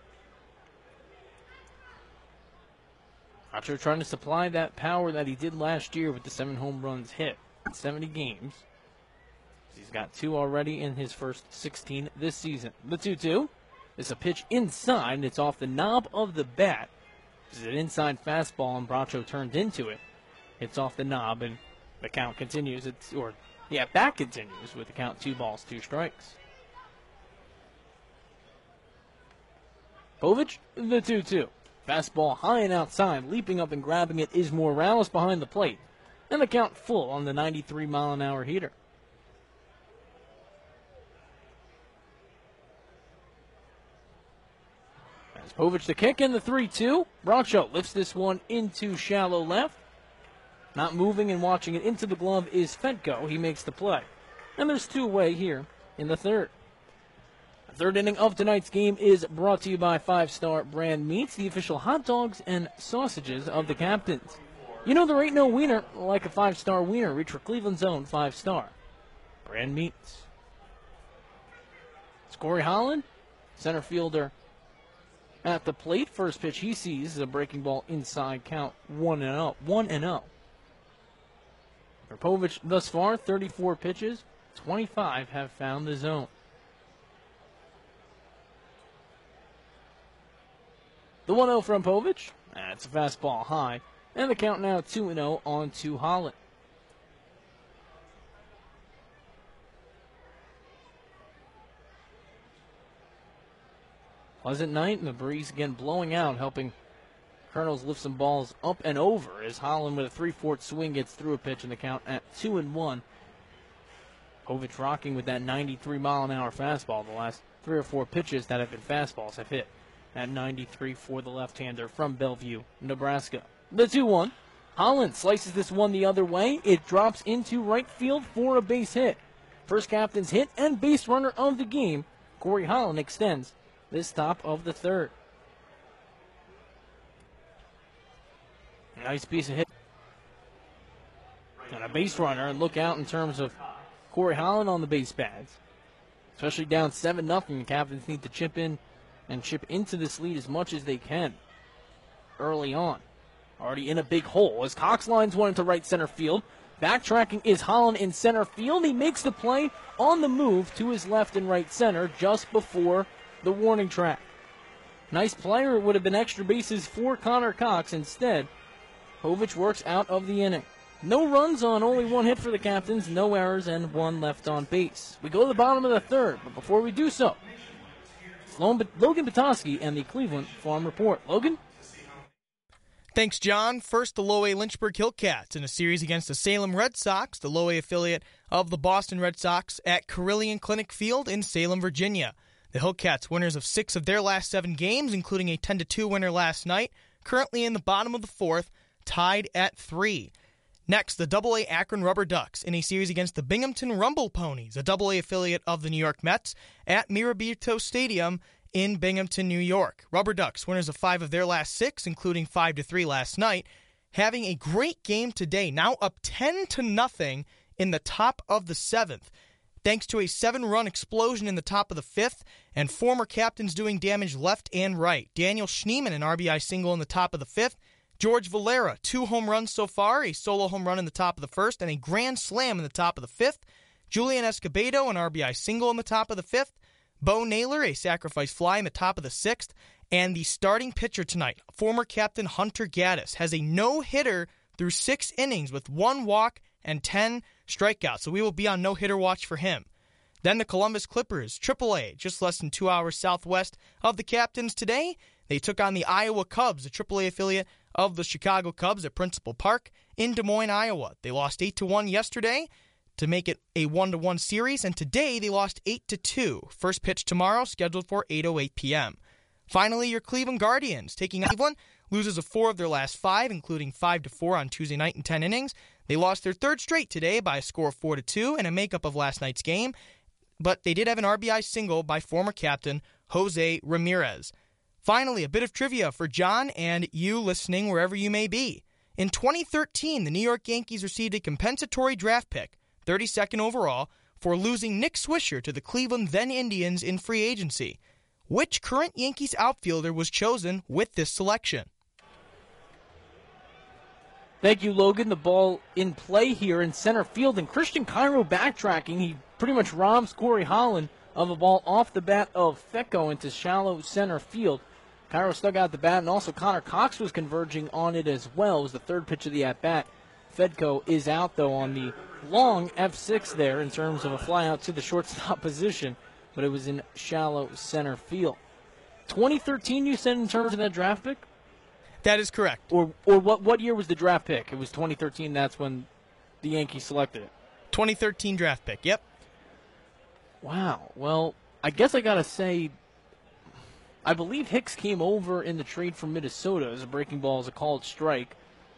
Bracho trying to supply that power that he did last year with the seven home runs hit in seventy games. He's got two already in his first sixteen this season. The two two. It's a pitch inside, and it's off the knob of the bat. This is an inside fastball, and Bracho turned into it. It's off the knob, and the count continues. It's or yeah, that continues with the count two balls, two strikes. Povich, the two two. Fastball high and outside, leaping up and grabbing it is Morales behind the plate. And the count full on the ninety-three mile an hour heater. As Povich the kick and the three two. Bracho lifts this one into shallow left. Not moving and watching it into the glove is Fedko. He makes the play. And there's two away here in the third. The third inning of tonight's game is brought to you by Five Star Brand Meats, the official hot dogs and sausages of the Captains. You know there ain't no wiener like a Five Star wiener. Reach for Cleveland's own Five Star Brand Meats. It's Corey Holland, center fielder at the plate. First pitch he sees is a breaking ball inside, count one and oh. One and oh. For Povich thus far, thirty-four pitches, twenty-five have found the zone. The one oh from Povich, that's a fastball high, and the count now two and oh on to Holland. Pleasant night, and the breeze again blowing out, helping Colonels lift some balls up and over as Holland with a three-fourth swing gets through a pitch in the count at two and one. Povich rocking with that ninety-three mile an hour fastball. The last three or four pitches that have been fastballs have hit at ninety-three for the left-hander from Bellevue, Nebraska. The two one. Holland slices this one the other way. It drops into right field for a base hit. First Captain's hit and base runner of the game. Corey Holland extends this top of the third. Nice piece of hit. And a base runner, and look out in terms of Corey Holland on the base pads. Especially down seven nothing, the Captains need to chip in and chip into this lead as much as they can early on. Already in a big hole as Cox lines one into right center field. Backtracking is Holland in center field. He makes the play on the move to his left and right center just before the warning track. Nice play, or it would have been extra bases for Connor Cox. Instead, Povich works out of the inning. No runs on only one hit for the Captains, no errors, and one left on base. We go to the bottom of the third, but before we do so, Logan Petoskey and the Cleveland Farm Report. Logan? Thanks, John. First, the Low A Lynchburg Hillcats in a series against the Salem Red Sox, the Low A affiliate of the Boston Red Sox, at Carillion Clinic Field in Salem, Virginia. The Hillcats, winners of six of their last seven games, including a ten to two winner last night, currently in the bottom of the fourth, tied at three. Next, the Double A Akron Rubber Ducks in a series against the Binghamton Rumble Ponies, a Double A affiliate of the New York Mets, at Mirabito Stadium in Binghamton, New York. Rubber Ducks, winners of five of their last six, including five to three last night, having a great game today, now up ten to nothing in the top of the seventh. Thanks to a seven-run explosion in the top of the fifth, and former captains doing damage left and right. Daniel Schneemann, an R B I single in the top of the fifth. George Valera, two home runs so far, a solo home run in the top of the first, and a grand slam in the top of the fifth. Julian Escobedo, an R B I single in the top of the fifth. Bo Naylor, a sacrifice fly in the top of the sixth. And the starting pitcher tonight, former captain Hunter Gaddis, has a no-hitter through six innings with one walk and ten strikeouts. So we will be on no-hitter watch for him. Then the Columbus Clippers, triple A, just less than two hours southwest of the Captains today. They took on the Iowa Cubs, the triple A affiliate of the Chicago Cubs at Principal Park in Des Moines, Iowa. They lost eight to one yesterday to make it a one to one series, and today they lost eight to two. First pitch tomorrow, scheduled for eight oh eight p.m. Finally, your Cleveland Guardians, taking on Cleveland, loses of four of their last five, including five to four on Tuesday night in ten innings. They lost their third straight today by a score of four to two and a makeup of last night's game, but they did have an R B I single by former captain Jose Ramirez. Finally, a bit of trivia for John and you listening wherever you may be. In twenty thirteen, the New York Yankees received a compensatory draft pick, thirty-second overall, for losing Nick Swisher to the Cleveland then Indians in free agency. Which current Yankees outfielder was chosen with this selection? Thank you, Logan. The ball in play here in center field, and Christian Cairo backtracking. He pretty much robs Corey Holland of a ball off the bat of Fecco into shallow center field. Cairo stuck out the bat, and also Connor Cox was converging on it as well. It was the third pitch of the at-bat. Fedco is out, though, on the long F six there in terms of a flyout to the shortstop position, but it was in shallow center field. twenty thirteen, you said, in terms of that draft pick? That is correct. Or or what what year was the draft pick? It was twenty thirteen. That's when the Yankees selected it. twenty thirteen draft pick, yep. Wow. Well, I guess I got to say, I believe Hicks came over in the trade from Minnesota as a breaking ball as a called strike.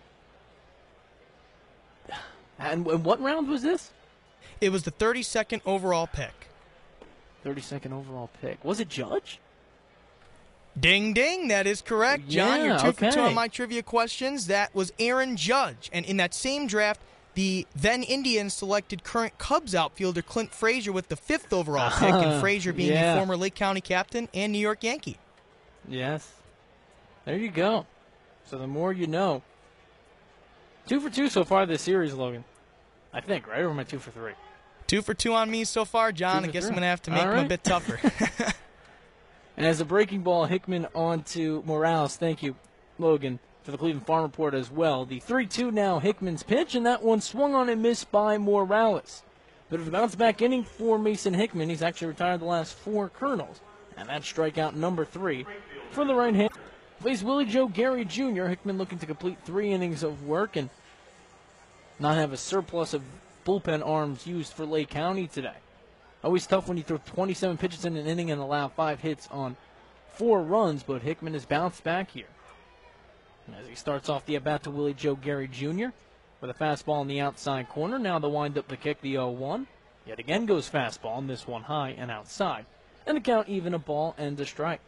And, and what round was this? It was the thirty-second overall pick. thirty-second overall pick. Was it Judge? Ding, ding. That is correct, John. Yeah, You're two okay. for two on my trivia questions. That was Aaron Judge. And in that same draft, the then Indians selected current Cubs outfielder Clint Frazier with the fifth overall pick, and Frazier being yeah. the former Lake County captain and New York Yankee. Yes. There you go. So the more you know. Two for two so far this series, Logan. I think, right? Or am I two for three? Two for two on me so far, John. I guess three. I'm going to have to make All them right. a bit tougher. And as a breaking ball, Hickman on to Morales. Thank you, Logan, for the Cleveland Farm Report as well. The three two now, Hickman's pitch, and that one swung on and missed by Morales. But of a bounce-back inning for Mason Hickman. He's actually retired the last four Colonels. And that's strikeout number three for the right hand. Plays Willie Joe Gary Junior Hickman looking to complete three innings of work and not have a surplus of bullpen arms used for Lake County today. Always tough when you throw twenty-seven pitches in an inning and allow five hits on four runs, but Hickman has bounced back here. As he starts off the at-bat to Willie Joe Gary Junior with a fastball in the outside corner. Now the wind-up to kick the oh one. Yet again goes fastball, and this one high and outside. And the count even a ball and a strike.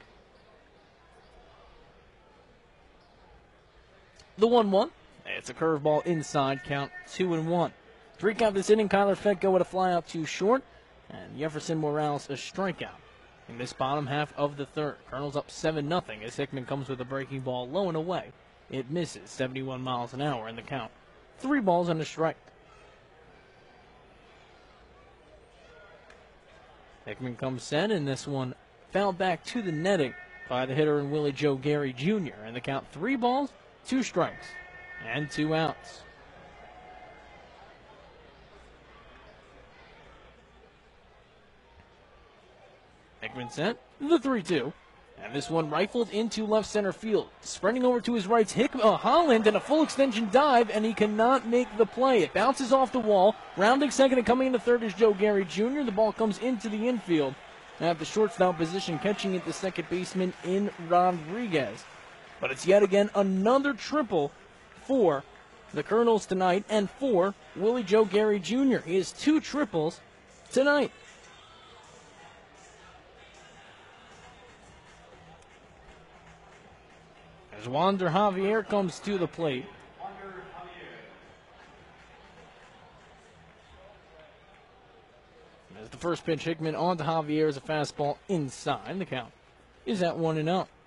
The one one. It's a curveball inside, count two and one. Three count this inning, Kyler Fetko with a fly out too short, and Jefferson Morales a strikeout. In this bottom half of the third, Colonels up seven nothing as Hickman comes with a breaking ball low and away. It misses seventy-one miles an hour in the count. Three balls and a strike. Hickman comes set, and this one fouled back to the netting by the hitter in Willie Joe Gary Junior And the count three balls, two strikes, and two outs. Hickman sent the three two. And this one rifled into left center field. Spreading over to his right, Hick, uh, Holland, and a full extension dive, and he cannot make the play. It bounces off the wall. Rounding second and coming into third is Joe Gary Junior The ball comes into the infield. And at the shortstop position, catching it the second baseman in Rodriguez. But it's yet again another triple for the Colonels tonight and for Willie Joe Gary Junior He has two triples tonight. As Wander Javier comes to the plate. As the first pitch, Hickman on to Javier is a fastball inside. The count is at one and oh.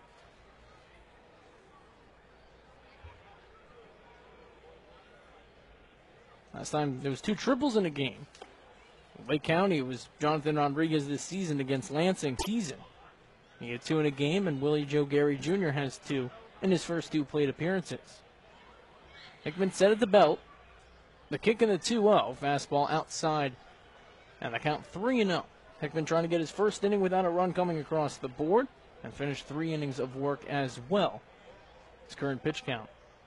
Last time there was two triples in a game. Lake County, it was Jonathan Rodriguez this season against Lansing season. He had two in a game, and Willie Joe Gary Junior has two in his first two plate appearances. Hickman set at the belt. The kick in the two oh. Fastball outside. And the count three and oh. Hickman trying to get his first inning without a run coming across the board. And finish three innings of work as well. His current pitch count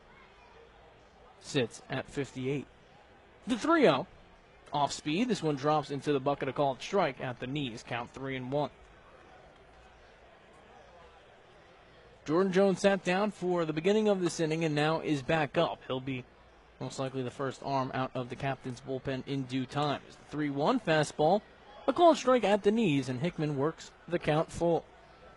sits at fifty-eight. The three oh. Off speed. This one drops into the bucket, a called strike at the knees. Count three and one. Jordan Jones sat down for the beginning of this inning and now is back up. He'll be most likely the first arm out of the captain's bullpen in due time. It's the three one fastball, a called strike at the knees, and Hickman works the count full.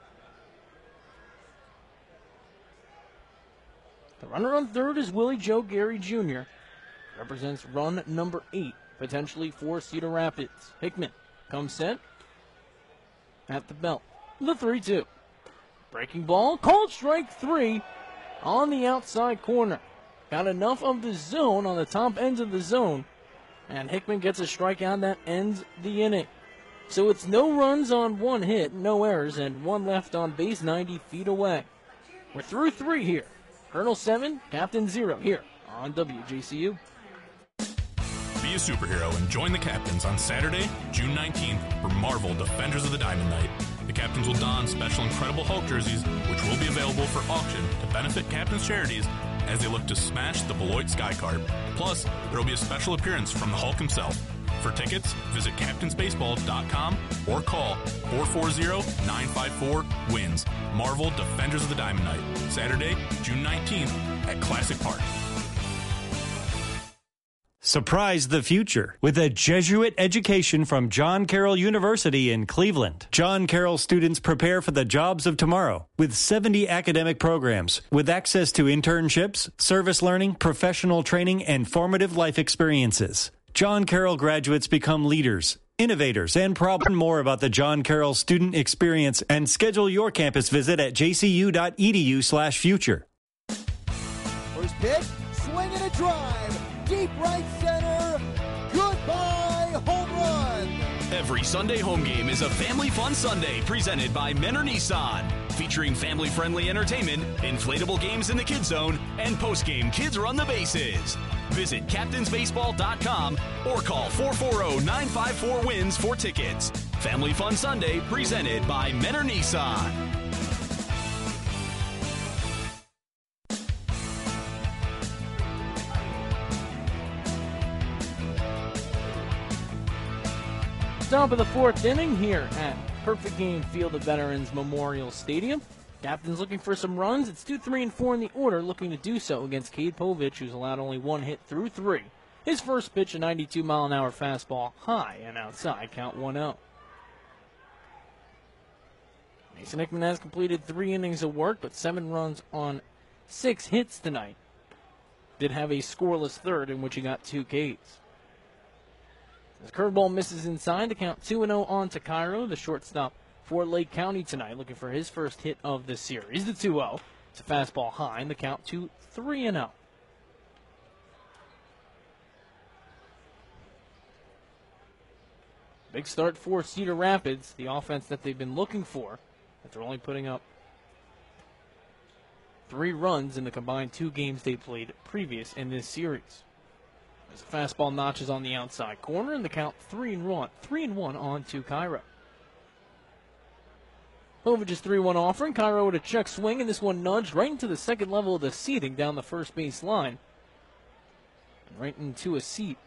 The runner on third is Willie Joe Gary Junior Represents run number eight, potentially for Cedar Rapids. Hickman comes set at the belt. The three two. Breaking ball, called strike three on the outside corner. Got enough of the zone on the top ends of the zone, and Hickman gets a strikeout that ends the inning. So it's no runs on one hit, no errors, and one left on base ninety feet away. We're through three here. Colonel seven, Captain zero here on W J C U. Be a superhero and join the Captains on Saturday, June nineteenth for Marvel Defenders of the Diamond Night. The Captains will don special Incredible Hulk jerseys, which will be available for auction to benefit Captains charities as they look to smash the Beloit Skycarp. Plus, there will be a special appearance from the Hulk himself. For tickets, visit captains baseball dot com or call four four zero, nine five four, wins. Marvel Defenders of the Diamond Night, Saturday, June nineteenth at Classic Park. Surprise the future with a Jesuit education from John Carroll University in Cleveland. John Carroll students prepare for the jobs of tomorrow with seventy academic programs with access to internships, service learning, professional training, and formative life experiences. John Carroll graduates become leaders, innovators, and problem more about the John Carroll student experience and schedule your campus visit at j c u dot e d u slash future. First pitch, swing and a drive. Deep right center. Goodbye, home run. Every Sunday home game is a family fun Sunday presented by Menor Nissan. Featuring family-friendly entertainment, inflatable games in the kids zone, and post-game kids run the bases. Visit captains baseball dot com or call four four zero, nine five four, wins for tickets. Family Fun Sunday presented by Menor Nissan. Top of the fourth inning here at Perfect Game Field of Veterans Memorial Stadium. Captains looking for some runs. It's two, three, and four in the order, looking to do so against Cade Povich, who's allowed only one hit through three. His first pitch, a ninety-two mile an hour fastball, high and outside, count one oh. Mason Hickman has completed three innings of work, but seven runs on six hits tonight. Did have a scoreless third in which he got two Ks. As curveball misses inside, the count two and oh on to Cairo, the shortstop for Lake County tonight, looking for his first hit of the series. The two oh. It's a fastball high, and the count to three and oh. Big start for Cedar Rapids, the offense that they've been looking for, after only putting up three runs in the combined two games they played previous in this series. As the fastball notches on the outside corner, and the count three and one, three and one on to Cairo. Povich's three one offering. Cairo with a check swing, and this one nudged right into the second level of the seating down the first base line, and right into a seat.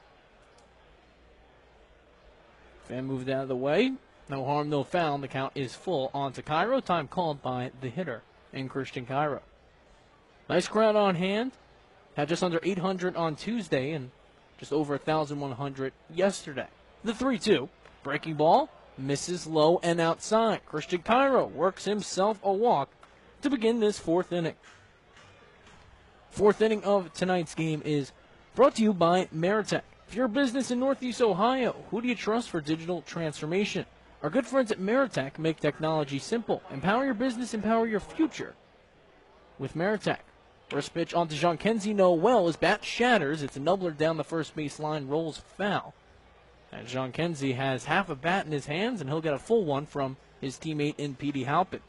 Fan moved out of the way. No harm, no foul. The count is full on to Cairo. Time called by the hitter in Christian Cairo. Nice crowd on hand. Had just under eight hundred on Tuesday, and just over one thousand one hundred yesterday. The three two. Breaking ball. Misses low and outside. Christian Cairo works himself a walk to begin this fourth inning. Fourth inning of tonight's game is brought to you by Meritech. If you're a business in Northeast Ohio, who do you trust for digital transformation? Our good friends at Meritech make technology simple. Empower your business, empower your future with Meritech. First pitch onto Jean-Kenzie Noel. His bat shatters. It's a nubbler down the first base line, rolls foul. And Jean-Kenzie has half a bat in his hands, and he'll get a full one from his teammate in Petey Halpin.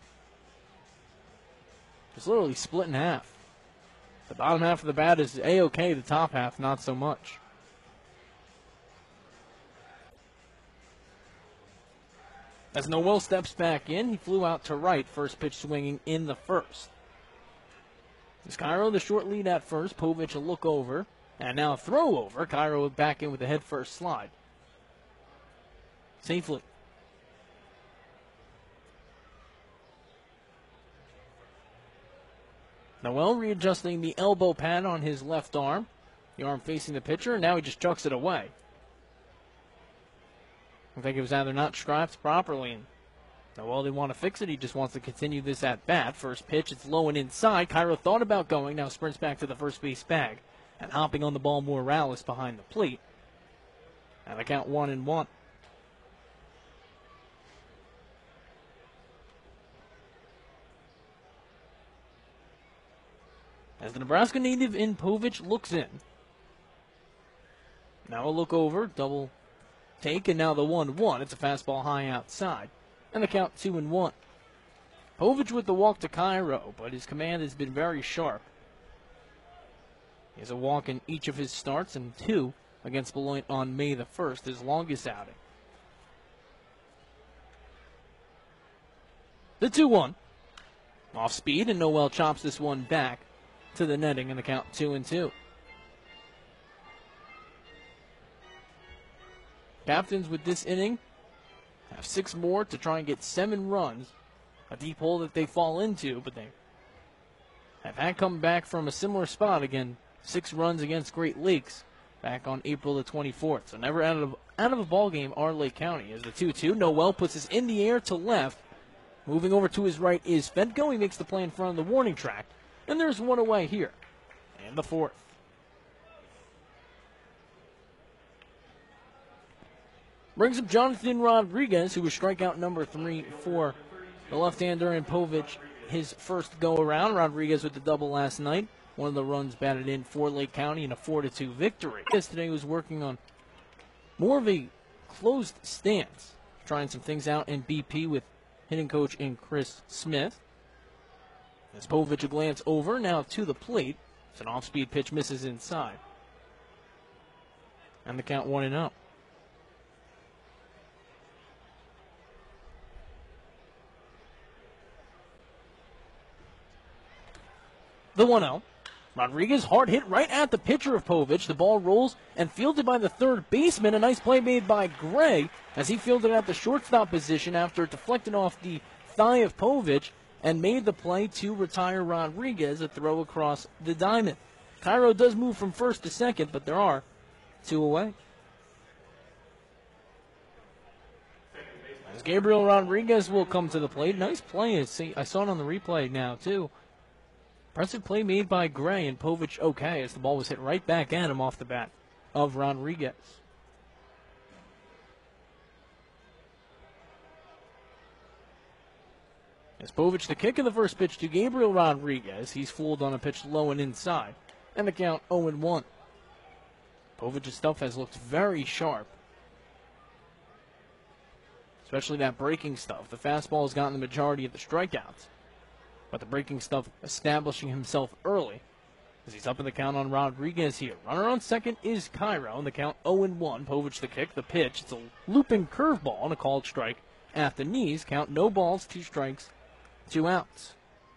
It's literally split in half. The bottom half of the bat is A-okay, the top half not so much. As Noel steps back in, he flew out to right, first pitch swinging in the first. As Cairo the short lead at first, Povich a look over, and now a throw over. Cairo back in with a head first slide. Safely. Noel readjusting the elbow pad on his left arm. The arm facing the pitcher, and now he just chucks it away. I think it was either not strapped properly, and Noel didn't want to fix it. He just wants to continue this at bat. First pitch, it's low and inside. Cairo thought about going, now sprints back to the first base bag, and hopping on the ball, Morales behind the plate. And the count one and one. As the Nebraska native in Povich looks in. Now a look over, double take, and now the one one. It's a fastball high outside. And the count two and one. Povich with the walk to Cairo, but his command has been very sharp. He has a walk in each of his starts, and two against Beloit on May the first, his longest outing. The two one. Off speed, and Noel chops this one back to the netting, and the count two and two. Captains with this inning have six more to try and get seven runs. A deep hole that they fall into, but they have had come back from a similar spot again. Six runs against Great Lakes back on April the twenty-fourth. So never out of, out of a ball game are Lake County. As the two two, Noel puts this in the air to left. Moving over to his right is Fedko. He makes the play in front of the warning track. And there's one away here in the fourth. Brings up Jonathan Rodriguez, who was strikeout number three for the left-hander in Povich. His first go-around. Rodriguez with the double last night. One of the runs batted in for Lake County in a four to two victory. Yesterday was working on more of a closed stance, trying some things out in B P with hitting coach in Chris Smith. As Povich a glance over, now to the plate. It's an off-speed pitch, misses inside. And the count one and oh. The one oh. Rodriguez, hard hit right at the pitcher of Povich. The ball rolls and fielded by the third baseman. A nice play made by Gray as he fielded at the shortstop position after it deflected off the thigh of Povich and made the play to retire Rodriguez, a throw across the diamond. Cairo does move from first to second, but there are two away. As Gabriel Rodriguez will come to the plate. Nice play. I saw it on the replay now, too. Impressive play made by Gray, and Povich okay as the ball was hit right back at him off the bat of Rodriguez. As Povich the kick in the first pitch to Gabriel Rodriguez. He's fooled on a pitch low and inside. And the count oh and one. Povich's stuff has looked very sharp. Especially that breaking stuff. The fastball has gotten the majority of the strikeouts. But the breaking stuff establishing himself early as he's up in the count on Rodriguez here. Runner on second is Cairo, and the count oh and one. Povich the kick, the pitch. It's a looping curveball and a called strike at the knees. Count no balls, two strikes, two outs.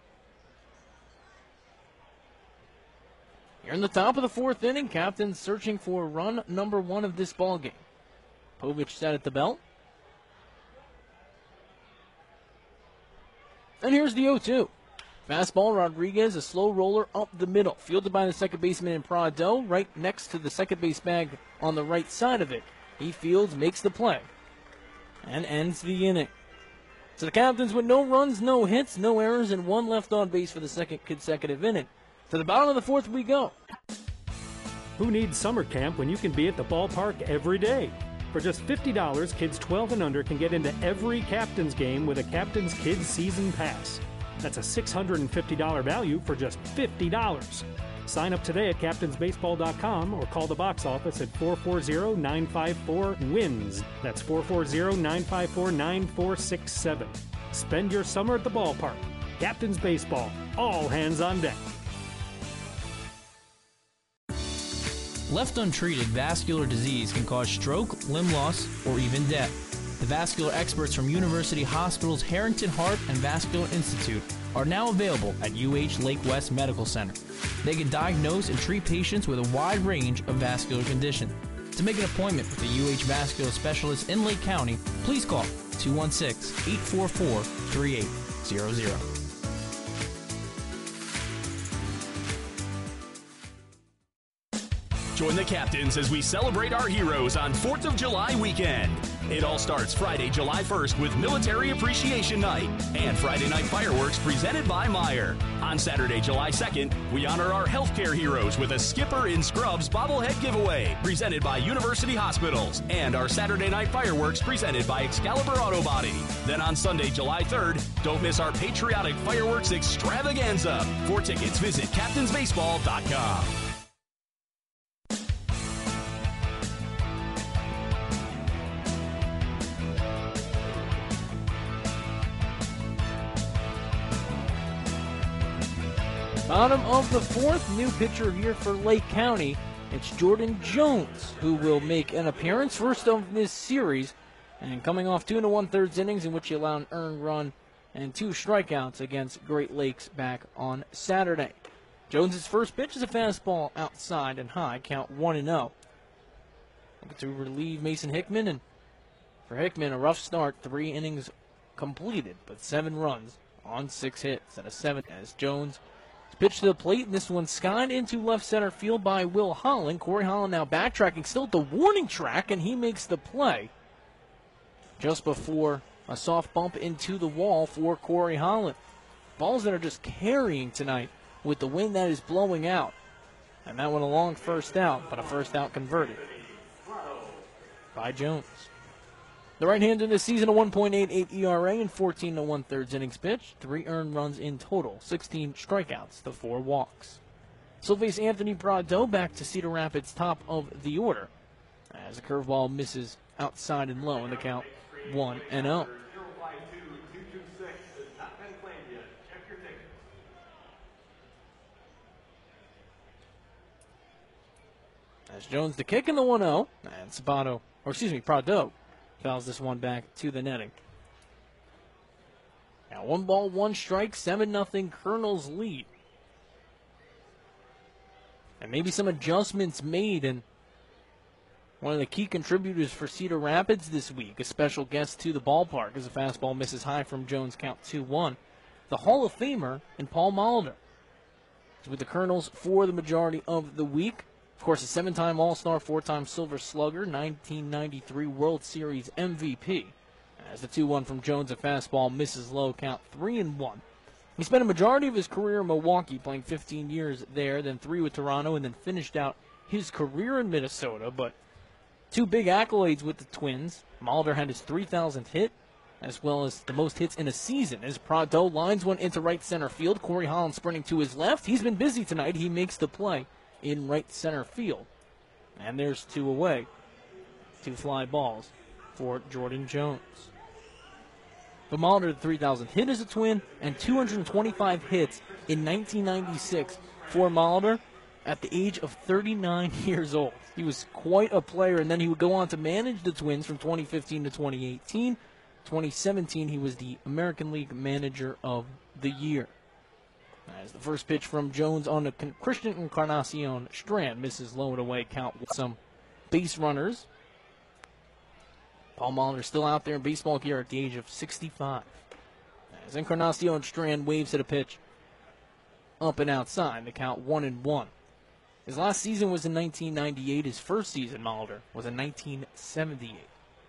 Here in the top of the fourth inning, Captains searching for run number one of this ball game. Povich set at the belt. And here's the oh two. Fastball, Rodriguez, a slow roller up the middle. Fielded by the second baseman in Prado, right next to the second base bag on the right side of it. He fields, makes the play, and ends the inning. So the Captains with no runs, no hits, no errors, and one left on base for the second consecutive inning. To the bottom of the fourth we go. Who needs summer camp when you can be at the ballpark every day? For just fifty dollars, kids twelve and under can get into every Captains game with a Captains Kids Season Pass. That's a six hundred fifty dollars value for just fifty dollars. Sign up today at captains baseball dot com or call the box office at four four zero, nine five four, wins. That's four four zero, nine five four, nine four six seven. Spend your summer at the ballpark. Captains Baseball. All hands on deck. Left untreated, vascular disease can cause stroke, limb loss, or even death. The vascular experts from University Hospital's Harrington Heart and Vascular Institute are now available at U H Lake West Medical Center. They can diagnose and treat patients with a wide range of vascular conditions. To make an appointment with a U H vascular specialist in Lake County, please call two one six, eight four four, three eight zero zero. Join the Captains as we celebrate our heroes on fourth of July weekend. It all starts Friday, July first with Military Appreciation Night and Friday night fireworks presented by Meijer. On Saturday, July second, we honor our healthcare heroes with a Skipper in Scrubs bobblehead giveaway presented by University Hospitals and our Saturday night fireworks presented by Excalibur Auto Body. Then on Sunday, July third, don't miss our patriotic fireworks extravaganza. For tickets, visit captains baseball dot com. Bottom of the fourth, new pitcher here for Lake County. It's Jordan Jones who will make an appearance, first of this series, and coming off two and one-thirds innings in which he allowed an earned run and two strikeouts against Great Lakes back on Saturday. Jones's first pitch is a fastball outside and high, count one and oh. to relieve Mason Hickman, and for Hickman, a rough start, three innings completed, but seven runs on six hits and a seven as Jones pitched to the plate, and this one skied into left center field by Will Holland. Corey Holland now backtracking, still at the warning track, and he makes the play just before a soft bump into the wall for Corey Holland. Balls that are just carrying tonight with the wind that is blowing out. And that one a long first out, but a first out converted by Jones. The right-hander this season, a one point eight eight E R A and fourteen and one-thirds innings pitched. Three earned runs in total, sixteen strikeouts to four walks. So face Anthony Prado back to Cedar Rapids' top of the order as the curveball misses outside and low in the count one and oh. As Jones the kick in the one oh, and Sabato, or excuse me, Prado fouls this one back to the netting. Now one ball, one strike, seven nothing Colonels lead. And maybe some adjustments made, and one of the key contributors for Cedar Rapids this week, a special guest to the ballpark as a fastball misses high from Jones, count two one. The Hall of Famer in Paul Molitor is with the Colonels for the majority of the week. Of course, a seven-time All-Star, four-time Silver Slugger, nineteen ninety-three World Series M V P. As the two one from Jones, a fastball misses low, count three and one. He spent a majority of his career in Milwaukee, playing fifteen years there, then three with Toronto, and then finished out his career in Minnesota. But two big accolades with the Twins. Molitor had his three thousandth hit, as well as the most hits in a season. As Prado lines one into right center field, Corey Holland sprinting to his left. He's been busy tonight. He makes the play in right center field. And there's two away. Two fly balls for Jordan Jones. But Molitor, the three thousandth hit as a Twin, and two hundred twenty-five hits in nineteen ninety-six for Molitor at the age of thirty-nine years old. He was quite a player, and then he would go on to manage the Twins from twenty fifteen to twenty eighteen. twenty seventeen, he was the American League Manager of the Year. As the first pitch from Jones on the Christian Encarnacion Strand misses low and away, count with some base runners. Paul Molitor still out there in baseball gear at the age of sixty-five. As Encarnacion Strand waves at a pitch up and outside, the count one and one. His last season was in nineteen ninety-eight. His first season, Molitor, was in nineteen seventy-eight.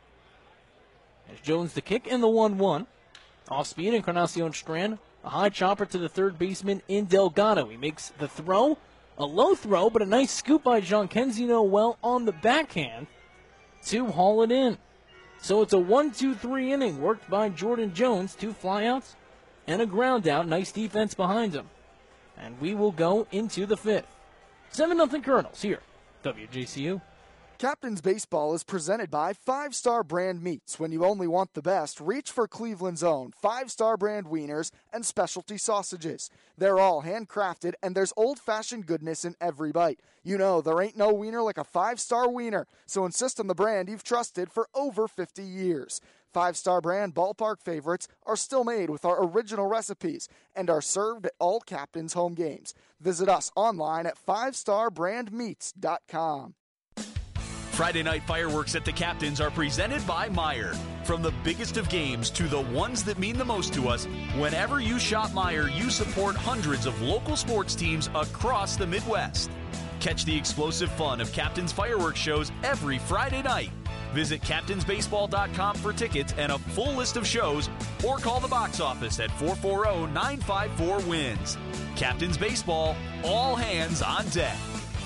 As Jones the kick in the one one. Off speed, Encarnacion Strand. A high chopper to the third baseman in Delgado. He makes the throw. A low throw, but a nice scoop by Jean-Kenzie Noel on the backhand to haul it in. So it's a one two three inning worked by Jordan Jones. Two flyouts and a ground out. Nice defense behind him. And we will go into the fifth. seven nothing Colonels here, W J C U. Captain's Baseball is presented by Five Star Brand Meats. When you only want the best, reach for Cleveland's own Five Star Brand wieners and specialty sausages. They're all handcrafted, and there's old-fashioned goodness in every bite. You know, there ain't no wiener like a Five Star wiener, so insist on the brand you've trusted for over fifty years. Five Star Brand ballpark favorites are still made with our original recipes and are served at all Captain's home games. Visit us online at five star brand meats dot com. Friday night fireworks at the Captains are presented by Meijer. From the biggest of games to the ones that mean the most to us, whenever you shop Meijer, you support hundreds of local sports teams across the Midwest. Catch the explosive fun of Captains fireworks shows every Friday night. Visit captains baseball dot com for tickets and a full list of shows, or call the box office at four four zero, nine five four, wins. Captains Baseball, all hands on deck.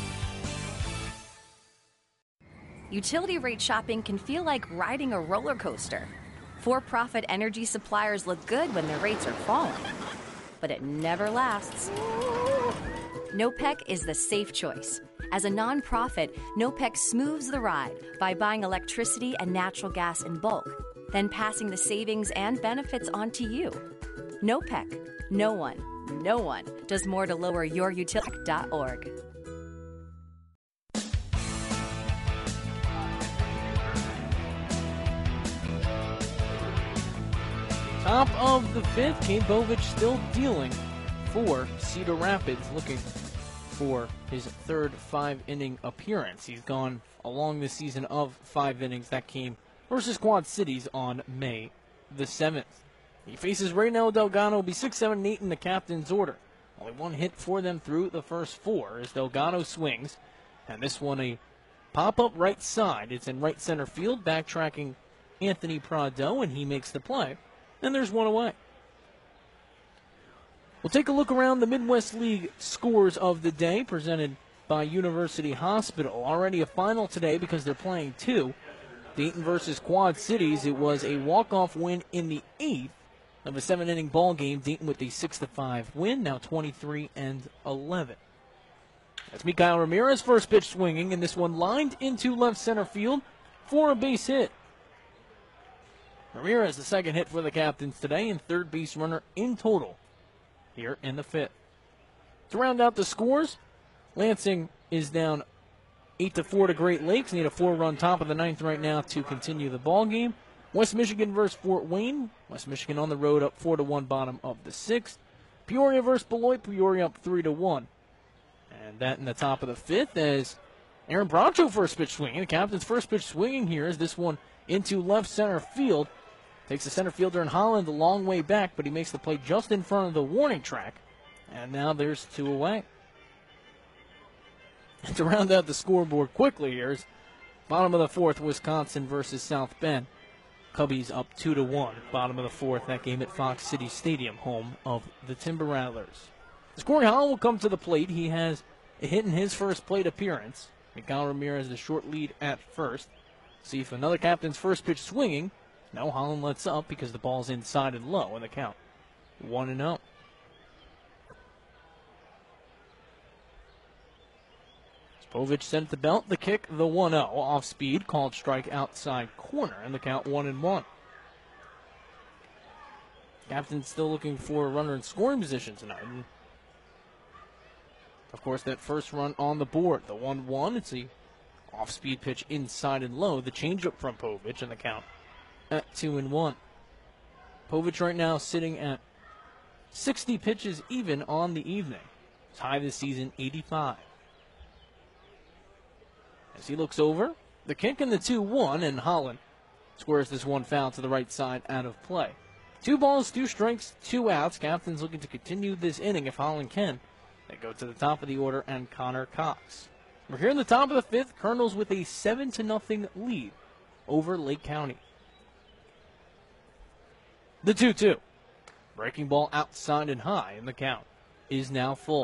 Utility rate shopping can feel like riding a roller coaster. For-profit energy suppliers look good when their rates are falling, but it never lasts. NOPEC is the safe choice. As a nonprofit, NOPEC smooths the ride by buying electricity and natural gas in bulk, then passing the savings and benefits on to you. NOPEC. No one, no one does more to lower your utility dot org. Top of the fifth, Kane Bovich still dealing for Cedar Rapids, looking for his third five-inning appearance. He's gone along this season of five innings. That came versus Quad Cities on May the seventh. He faces Reynel Delgado, will be six, seven, and eight in the captain's order. Only one hit for them through the first four as Delgado swings. And this one a pop-up right side. It's in right center field, backtracking Anthony Prado, and he makes the play. And there's one away. We'll take a look around the Midwest League scores of the day, presented by University Hospital. Already a final today because they're playing two. Dayton versus Quad Cities. It was a walk-off win in the eighth of a seven-inning ball game. Dayton with the six to five win, now twenty-three and eleven. That's Mikael Ramirez, first pitch swinging, and this one lined into left center field for a base hit. Ramirez, the second hit for the Captains today, and third base runner in total here in the fifth. To round out the scores, Lansing is down eight to four to Great Lakes. Need a four-run top of the ninth right now to continue the ball game. West Michigan versus Fort Wayne. West Michigan on the road up four to one, bottom of the sixth. Peoria versus Beloit. Peoria up three to one. And that in the top of the fifth as Aaron Broncho first pitch swinging. The Captain's first pitch swinging here is this one into left center field. Takes the center fielder in Holland a long way back, but he makes the play just in front of the warning track. And now there's two away. And to round out the scoreboard quickly here is bottom of the fourth, Wisconsin versus South Bend. Cubbies up two to one, bottom of the fourth. That game at Fox City Stadium, home of the Timber Rattlers. Scoring Holland will come to the plate. He has a hit in his first plate appearance. Miguel Ramirez the short lead at first. See if another Captain's first pitch swinging. No, Holland lets up because the ball's inside and low in the count. one and oh. Povich sent the belt, the kick, the one oh. Off speed, called strike outside corner, and the count one and one. Captain's still looking for a runner in scoring position tonight. And of course, that first run on the board, the one one. It's the off-speed pitch inside and low. The changeup from Povich, and the count at two and one. Povich right now sitting at sixty pitches even on the evening. His high this season, eighty-five. As he looks over, the kick and the two one, and Holland squares this one foul to the right side out of play. Two balls, two strikes, two outs. Captain's looking to continue this inning if Holland can. They go to the top of the order and Connor Cox. We're here in the top of the fifth. Colonels with a seven to nothing lead over Lake County. The two two. Breaking ball outside and high, and the count is now full.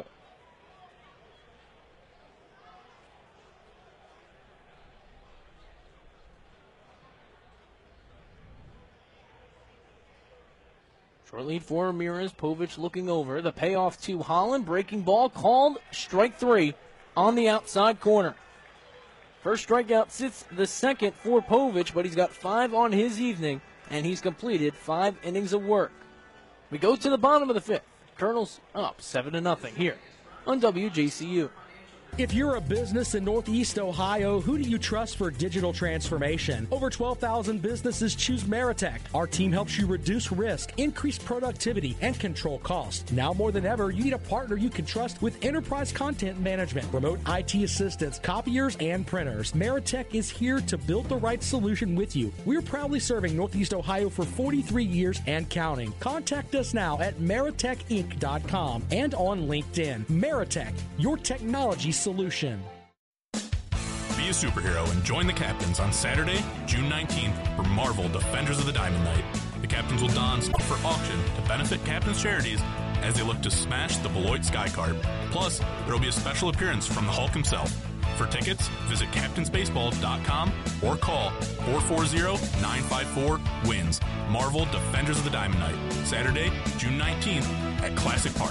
Short lead for Ramirez. Povich looking over. The payoff to Holland. Breaking ball called strike three on the outside corner. First strikeout sits the second for Povich, but he's got five on his evening, and he's completed five innings of work. We go to the bottom of the fifth. Colonels up seven to nothing here on W J C U. If you're a business in Northeast Ohio, who do you trust for digital transformation? Over twelve thousand businesses choose Meritech. Our team helps you reduce risk, increase productivity, and control costs. Now more than ever, you need a partner you can trust with enterprise content management, remote I T assistance, copiers, and printers. Meritech is here to build the right solution with you. We're proudly serving Northeast Ohio for forty-three years and counting. Contact us now at meritech inc dot com and on LinkedIn. Meritech, your technology solution. Be a superhero and join the Captains on Saturday, June nineteenth for Marvel Defenders of the Diamond Night. The Captains will don stuff for auction to benefit Captains charities as they look to smash the Beloit Sky Card. Plus, there will be a special appearance from the Hulk himself. For tickets, visit captains baseball dot com or call four four zero, nine five four, wins. Marvel Defenders of the Diamond Night, Saturday, June nineteenth at Classic Park.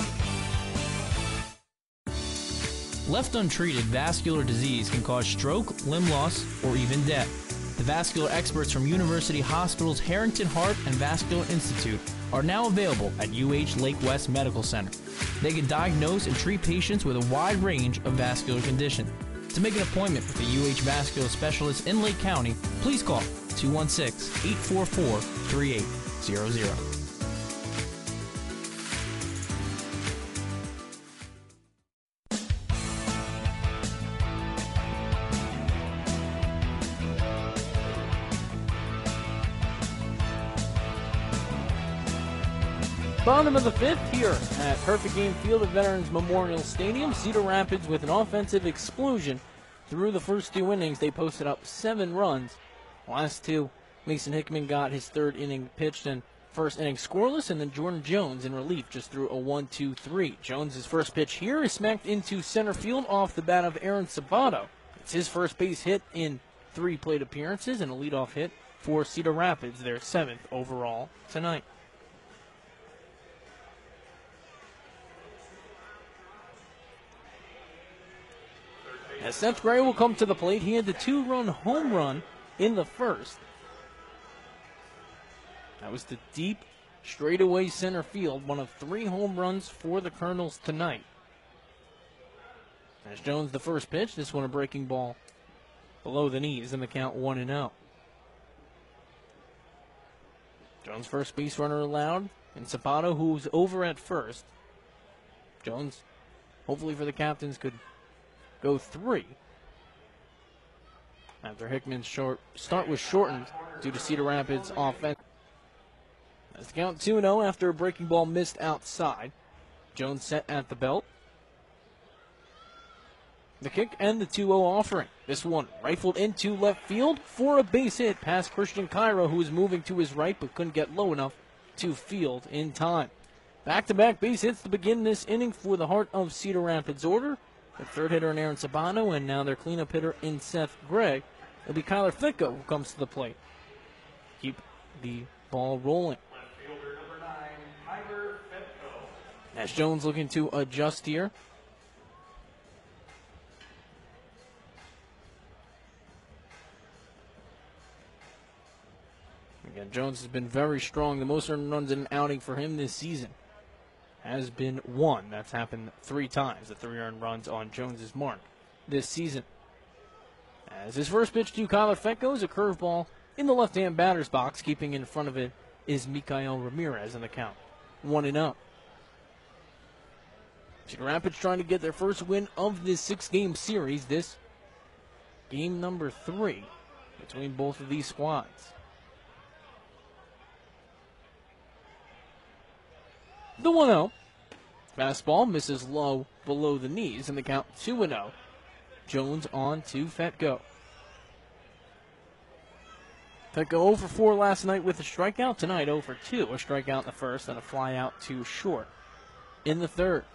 Left untreated, vascular disease can cause stroke, limb loss, or even death. The vascular experts from University Hospital's Harrington Heart and Vascular Institute are now available at U H Lake West Medical Center. They can diagnose and treat patients with a wide range of vascular conditions. To make an appointment with a U H vascular specialist in Lake County, please call two one six, eight four four, three eight zero zero. Bottom of the fifth here at Perfect Game Field at Veterans Memorial Stadium. Cedar Rapids with an offensive explosion through the first two innings. They posted up seven runs. Last two, Mason Hickman got his third inning pitched and first inning scoreless, and then Jordan Jones in relief just threw a one two three. Jones' first pitch here is smacked into center field off the bat of Aaron Sabato. It's his first base hit in three plate appearances and a leadoff hit for Cedar Rapids, their seventh overall tonight. As Seth Gray will come to the plate, he had the two-run home run in the first. That was the deep, straightaway center field, one of three home runs for the Colonels tonight. As Jones the first pitch, this one a breaking ball below the knees, and the count one and oh. Jones first base runner allowed, and Sabato, who's over at first. Jones, hopefully for the Captains, could go three after Hickman's short start was shortened due to Cedar Rapids' offense. As the count two and oh after a breaking ball missed outside. Jones set at the belt. The kick and the two oh offering. This one rifled into left field for a base hit past Christian Cairo, who was moving to his right but couldn't get low enough to field in time. Back-to-back base hits to begin this inning for the heart of Cedar Rapids' order. The third hitter in Aaron Sabato, and now their cleanup hitter in Seth Gray. It'll be Kyler Fitko who comes to the plate. Keep the ball rolling. As Jones looking to adjust here. Again, Jones has been very strong. The most earned runs in an outing for him this season has been one. That's happened three times, the three earned runs on Jones's mark this season. As his first pitch to Kyler Fetko is a curveball in the left-hand batter's box. Keeping in front of it is Mikael Ramirez in the count. one and oh. Cedar Rapids trying to get their first win of this six-game series. This game number three between both of these squads. The one oh. Fastball misses low below the knees, and the count two and oh. Jones on to Fetko. Fetko oh for four last night with a strikeout. Tonight oh for two. A strikeout in the first and a fly out to short in the third.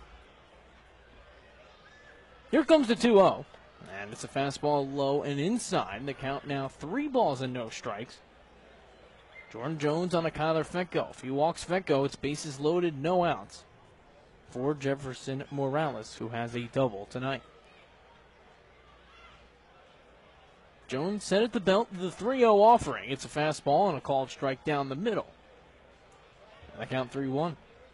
Here comes the two oh. And it's a fastball low and inside. The count now three balls and no strikes. Jordan Jones on a Kyler Fetko. If he walks Fetko, it's bases loaded, no outs for Jefferson Morales, who has a double tonight. Jones set at the belt, the three oh offering. It's a fastball and a called strike down the middle. And the count three one.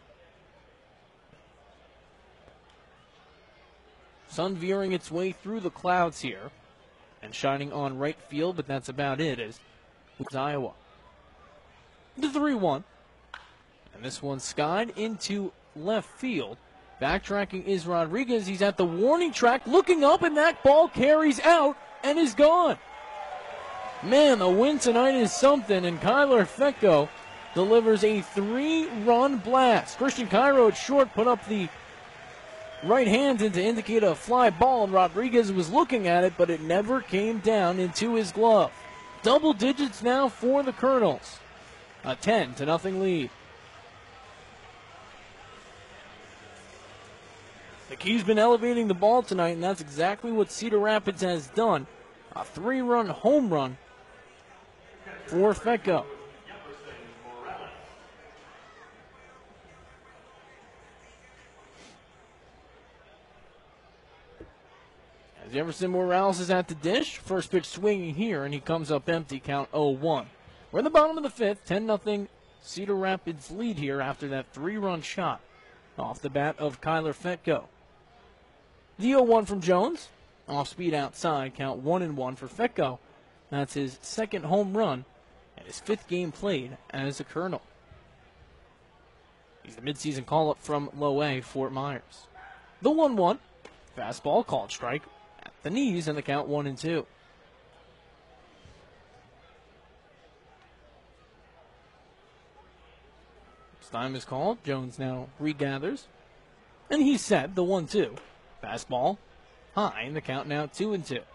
Sun veering its way through the clouds here and shining on right field, but that's about it as it's Iowa. The three one. And this one skied into left field. Backtracking is Rodriguez. He's at the warning track, looking up, and that ball carries out and is gone. Man, the win tonight is something, and Kyler Fetko delivers a three-run blast. Christian Cairo at short put up the right hand in to indicate a fly ball, and Rodriguez was looking at it, but it never came down into his glove. Double digits now for the Colonels. A ten to nothing lead. The key's been elevating the ball tonight, and that's exactly what Cedar Rapids has done. A three-run home run for Fetko. As Jefferson Morales is at the dish, first pitch swinging here, and he comes up empty, count oh one. We're in the bottom of the fifth, ten nothing Cedar Rapids lead here after that three-run shot off the bat of Kyler Fetko. The oh one from Jones, off speed outside, count one and one for Fetko. That's his second home run and his fifth game played as a Colonel. He's the midseason call-up from Low A, Fort Myers. The one one, fastball called strike at the knees, and the count one and two. Time is called. Jones now regathers. And he's set the one two. Fastball high, and the count now two and two.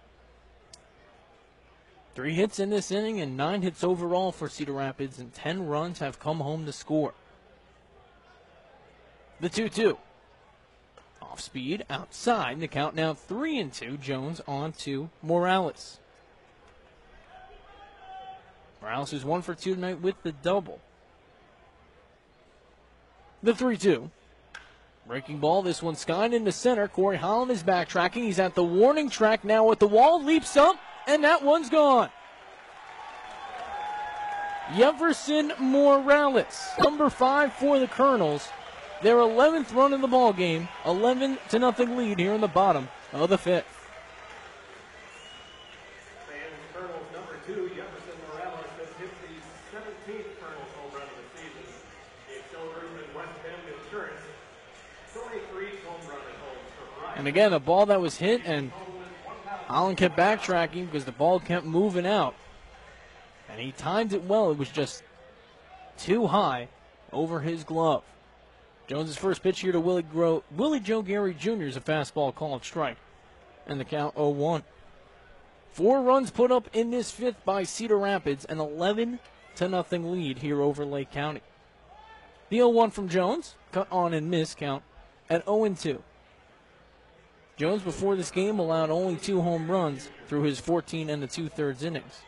Three hits in this inning and nine hits overall for Cedar Rapids, and ten runs have come home to score. The two two. Off speed, outside, and the count now three and two. Jones on to Morales. Morales is one for two tonight with the double. The three two. Breaking ball, this one skied into center. Corey Holland is backtracking. He's at the warning track now at the wall, leaps up, and that one's gone. Jefferson Morales, number five for the Colonels. Their eleventh run in the ball game, eleven to nothing lead here in the bottom of the fifth. And Colonels number two, Jefferson Morales, has hit the seventeenth Colonels home run of the season. The Accelerators in West Bend Insurance, twenty-three home run at home for Ryan. And again, a ball that was hit, and Holland kept backtracking because the ball kept moving out. And he timed it well. It was just too high over his glove. Jones' first pitch here to Willie, Gro- Willie Joe Gary Junior is a fastball called strike. And the count oh one. Four runs put up in this fifth by Cedar Rapids, an eleven to nothing lead here over Lake County. The oh one from Jones, cut on and miss count at oh and two. Jones before this game allowed only two home runs through his fourteen and the two-thirds innings.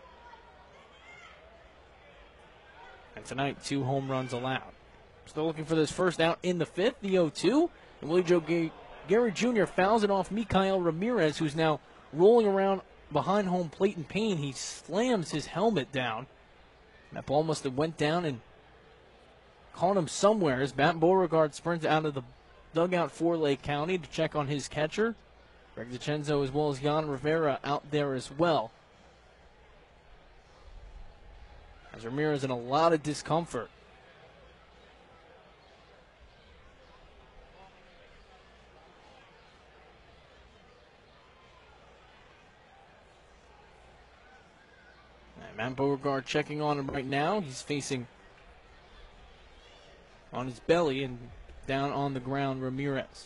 And tonight, two home runs allowed. Still looking for this first out in the fifth, the oh two. And Willie Joe G- Gary Junior fouls it off Mikael Ramirez, who's now rolling around behind home plate in pain. He slams his helmet down. That ball must have went down and caught him somewhere as Matt Beauregard sprints out of the dugout for Lake County to check on his catcher. Greg DiCenzo as well as Jan Rivera out there as well. As Ramirez in a lot of discomfort. And Matt Beauregard checking on him right now. He's facing on his belly and down on the ground Ramirez.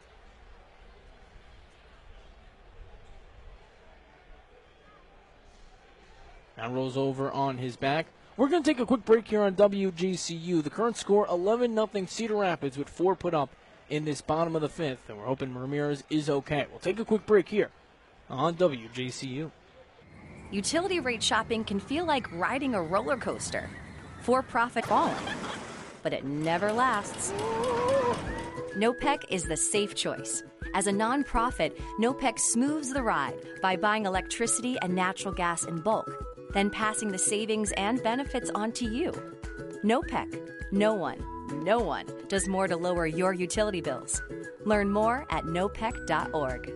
Now rolls over on his back. We're going to take a quick break here on W G C U. The current score, eleven nothing Cedar Rapids with four put up in this bottom of the fifth. And we're hoping Ramirez is okay. We'll take a quick break here on W G C U. Utility rate shopping can feel like riding a roller coaster. For-profit falling. But it never lasts. NOPEC is the safe choice. As a nonprofit, NOPEC smooths the ride by buying electricity and natural gas in bulk, then passing the savings and benefits on to you. NOPEC. No one, no one does more to lower your utility bills. Learn more at nopec dot org.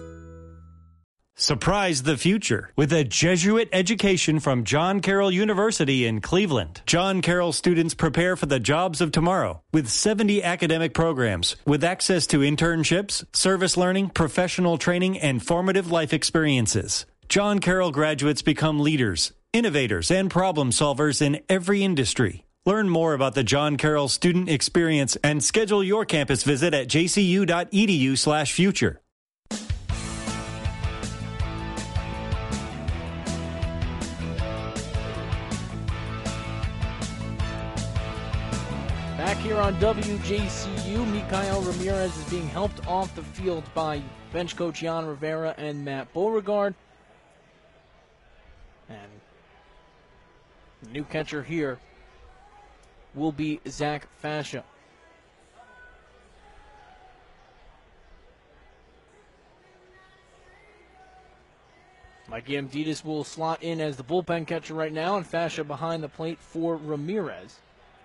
Surprise the future with a Jesuit education from John Carroll University in Cleveland. John Carroll students prepare for the jobs of tomorrow with seventy academic programs with access to internships, service learning, professional training, and formative life experiences. John Carroll graduates become leaders, innovators, and problem solvers in every industry. Learn more about the John Carroll student experience and schedule your campus visit at j c u dot e d u slash future. Back here on W J C U, Mikael Ramirez is being helped off the field by bench coach Jan Rivera and Matt Beauregard. And the new catcher here will be Zach Fascia. Mikey Amditis will slot in as the bullpen catcher right now, and Fascia behind the plate for Ramirez.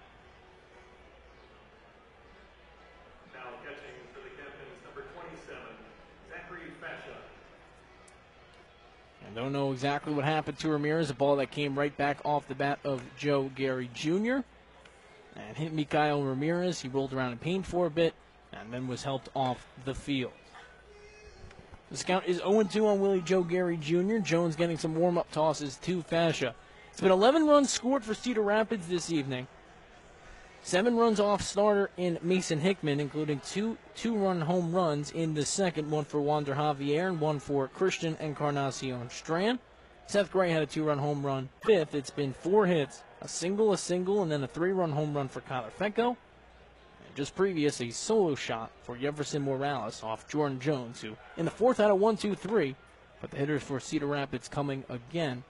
I don't know exactly what happened to Ramirez. A ball that came right back off the bat of Joe Gary Junior and hit Mikael Ramirez. He rolled around in pain for a bit and then was helped off the field. The count is oh and two on Willie Joe Gary Junior Jones getting some warm-up tosses to Fascia. It's been eleven runs scored for Cedar Rapids this evening. Seven runs off starter in Mason Hickman, including two two-run home runs in the second, one for Wander Javier and one for Christian Encarnacion Strand. Seth Gray had a two-run home run. Fifth, it's been four hits, a single, a single, and then a three-run home run for Kyler Fenko. And just previous, a solo shot for Jefferson Morales off Jordan Jones, who in the fourth had a one two three, but the hitters for Cedar Rapids coming again,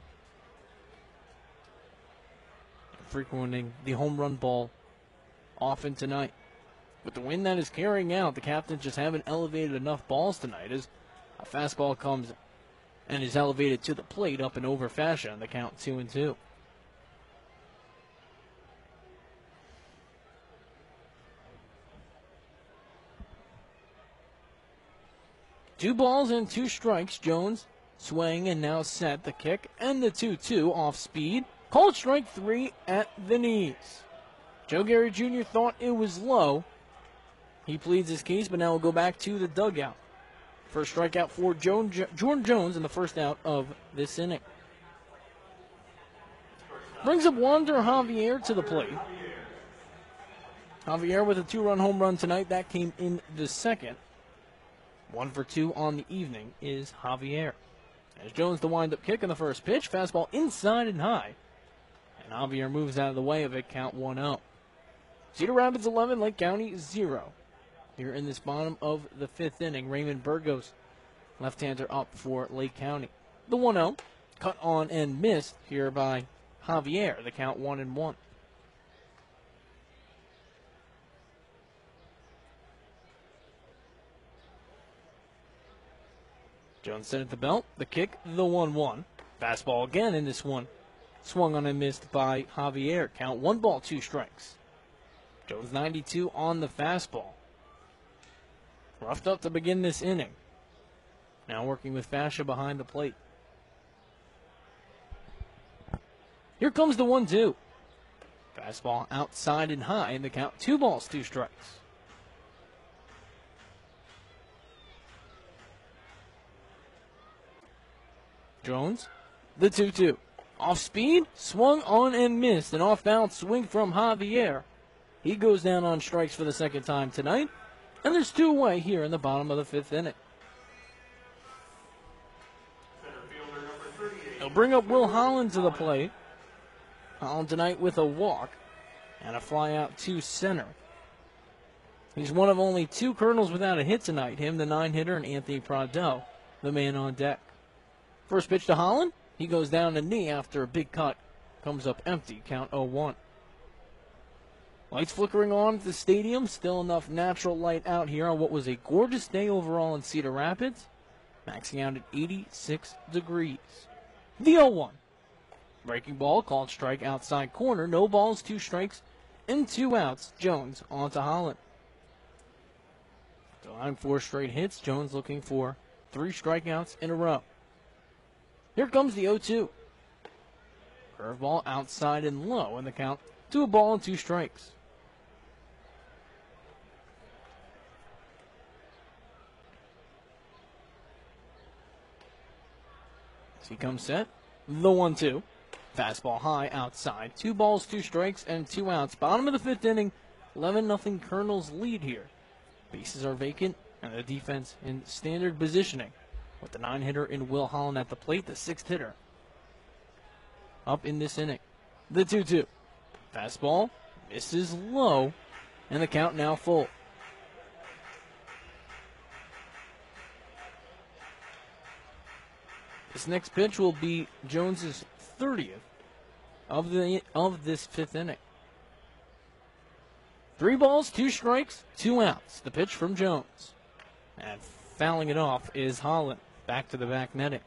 frequenting the home run ball often tonight. With the wind that is carrying out, the Captains just haven't elevated enough balls tonight as a fastball comes and is elevated to the plate up and over fashion on the count two and two. Two balls and two strikes. Jones swing and now set the kick and the two two off speed. Called strike three at the knees. Joe Gary Junior thought it was low. He pleads his case, but now we'll go back to the dugout. First strikeout for Jordan Jones in the first out of this inning. Brings up Wander Javier to the plate. Javier with a two-run home run tonight. That came in the second. One for two on the evening is Javier. As Jones the wind-up kick in the first pitch. Fastball inside and high. And Javier moves out of the way of it, count one oh. Cedar Rapids eleven, Lake County zero. Here in this bottom of the fifth inning, Raymond Burgos, left-hander up for Lake County. The one oh, cut on and missed here by Javier. The count one and one. Jones set at the belt. The kick, the one one. Fastball again in this one. Swung on and missed by Javier. Count one ball, two strikes. Jones ninety-two on the fastball. Roughed up to begin this inning. Now working with Fascia behind the plate. Here comes the one two. Fastball outside and high in the count. Two balls, two strikes. Jones, the two two. Off speed, swung on and missed. An off-balance swing from Javier. He goes down on strikes for the second time tonight. And there's two away here in the bottom of the fifth inning. They'll bring up Will Holland to the plate. Holland tonight with a walk and a fly out to center. He's one of only two Colonels without a hit tonight. Him, the nine-hitter, and Anthony Pradell, the man on deck. First pitch to Holland. He goes down the knee after a big cut. Comes up empty, count oh one. Lights flickering on at the stadium. Still enough natural light out here on what was a gorgeous day overall in Cedar Rapids. Maxing out at eighty-six degrees. The oh one. Breaking ball, called strike outside corner. No balls, two strikes, and two outs. Jones on to Holland. Allowing four straight hits. Jones looking for three strikeouts in a row. Here comes the oh two. Curveball outside and low in the count. To a ball and two strikes. As he comes set, the one two. Fastball high outside. Two balls, two strikes, and two outs. Bottom of the fifth inning, eleven nothing Colonels lead here. Bases are vacant, and the defense in standard positioning. With the nine-hitter in Will Holland at the plate, the sixth hitter up in this inning. The two two. Fastball misses low, and the count now full. This next pitch will be Jones's thirtieth of the of this fifth inning. Three balls, two strikes, two outs. The pitch from Jones. And fouling it off is Holland. Back to the back netting.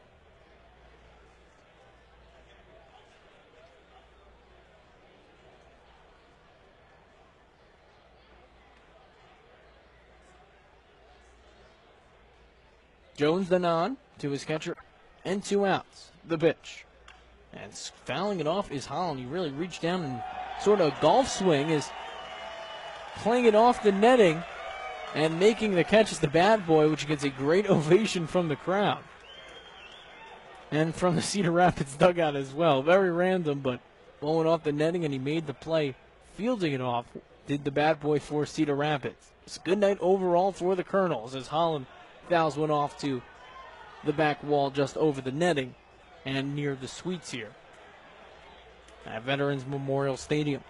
Jones the nod to his catcher, and two outs. The pitch. And fouling it off is Holland. He really reached down and sort of a golf swing is playing it off the netting and making the catch is the bad boy, which gets a great ovation from the crowd. And from the Cedar Rapids dugout as well. Very random, but blowing off the netting, and he made the play, fielding it off did the bad boy for Cedar Rapids. It's a good night overall for the Colonels as Holland fouls one off to the back wall just over the netting and near the suites here at Veterans Memorial Stadium.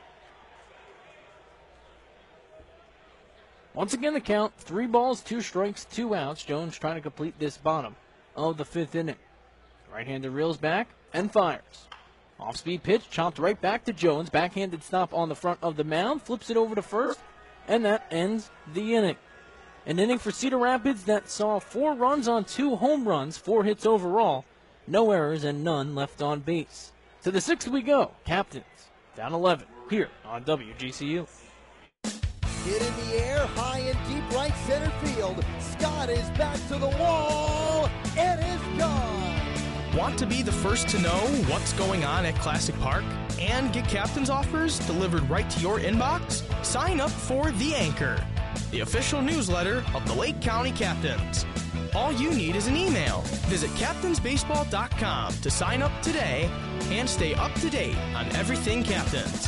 Once again, the count, three balls, two strikes, two outs. Jones trying to complete this bottom of the fifth inning. Right-hander reels back and fires. Off-speed pitch, chopped right back to Jones. Backhanded stop on the front of the mound, flips it over to first, and that ends the inning. An inning for Cedar Rapids that saw four runs on two home runs, four hits overall, no errors, and none left on base. To the sixth we go. Captains down eleven here on W G C U. Hit in the air, high and deep right center field. Scott is back to the wall. It is gone. Want to be the first to know what's going on at Classic Park and get captain's offers delivered right to your inbox? Sign up for The Anchor, the official newsletter of the Lake County Captains. All you need is an email. Visit captains baseball dot com to sign up today and stay up to date on everything Captains.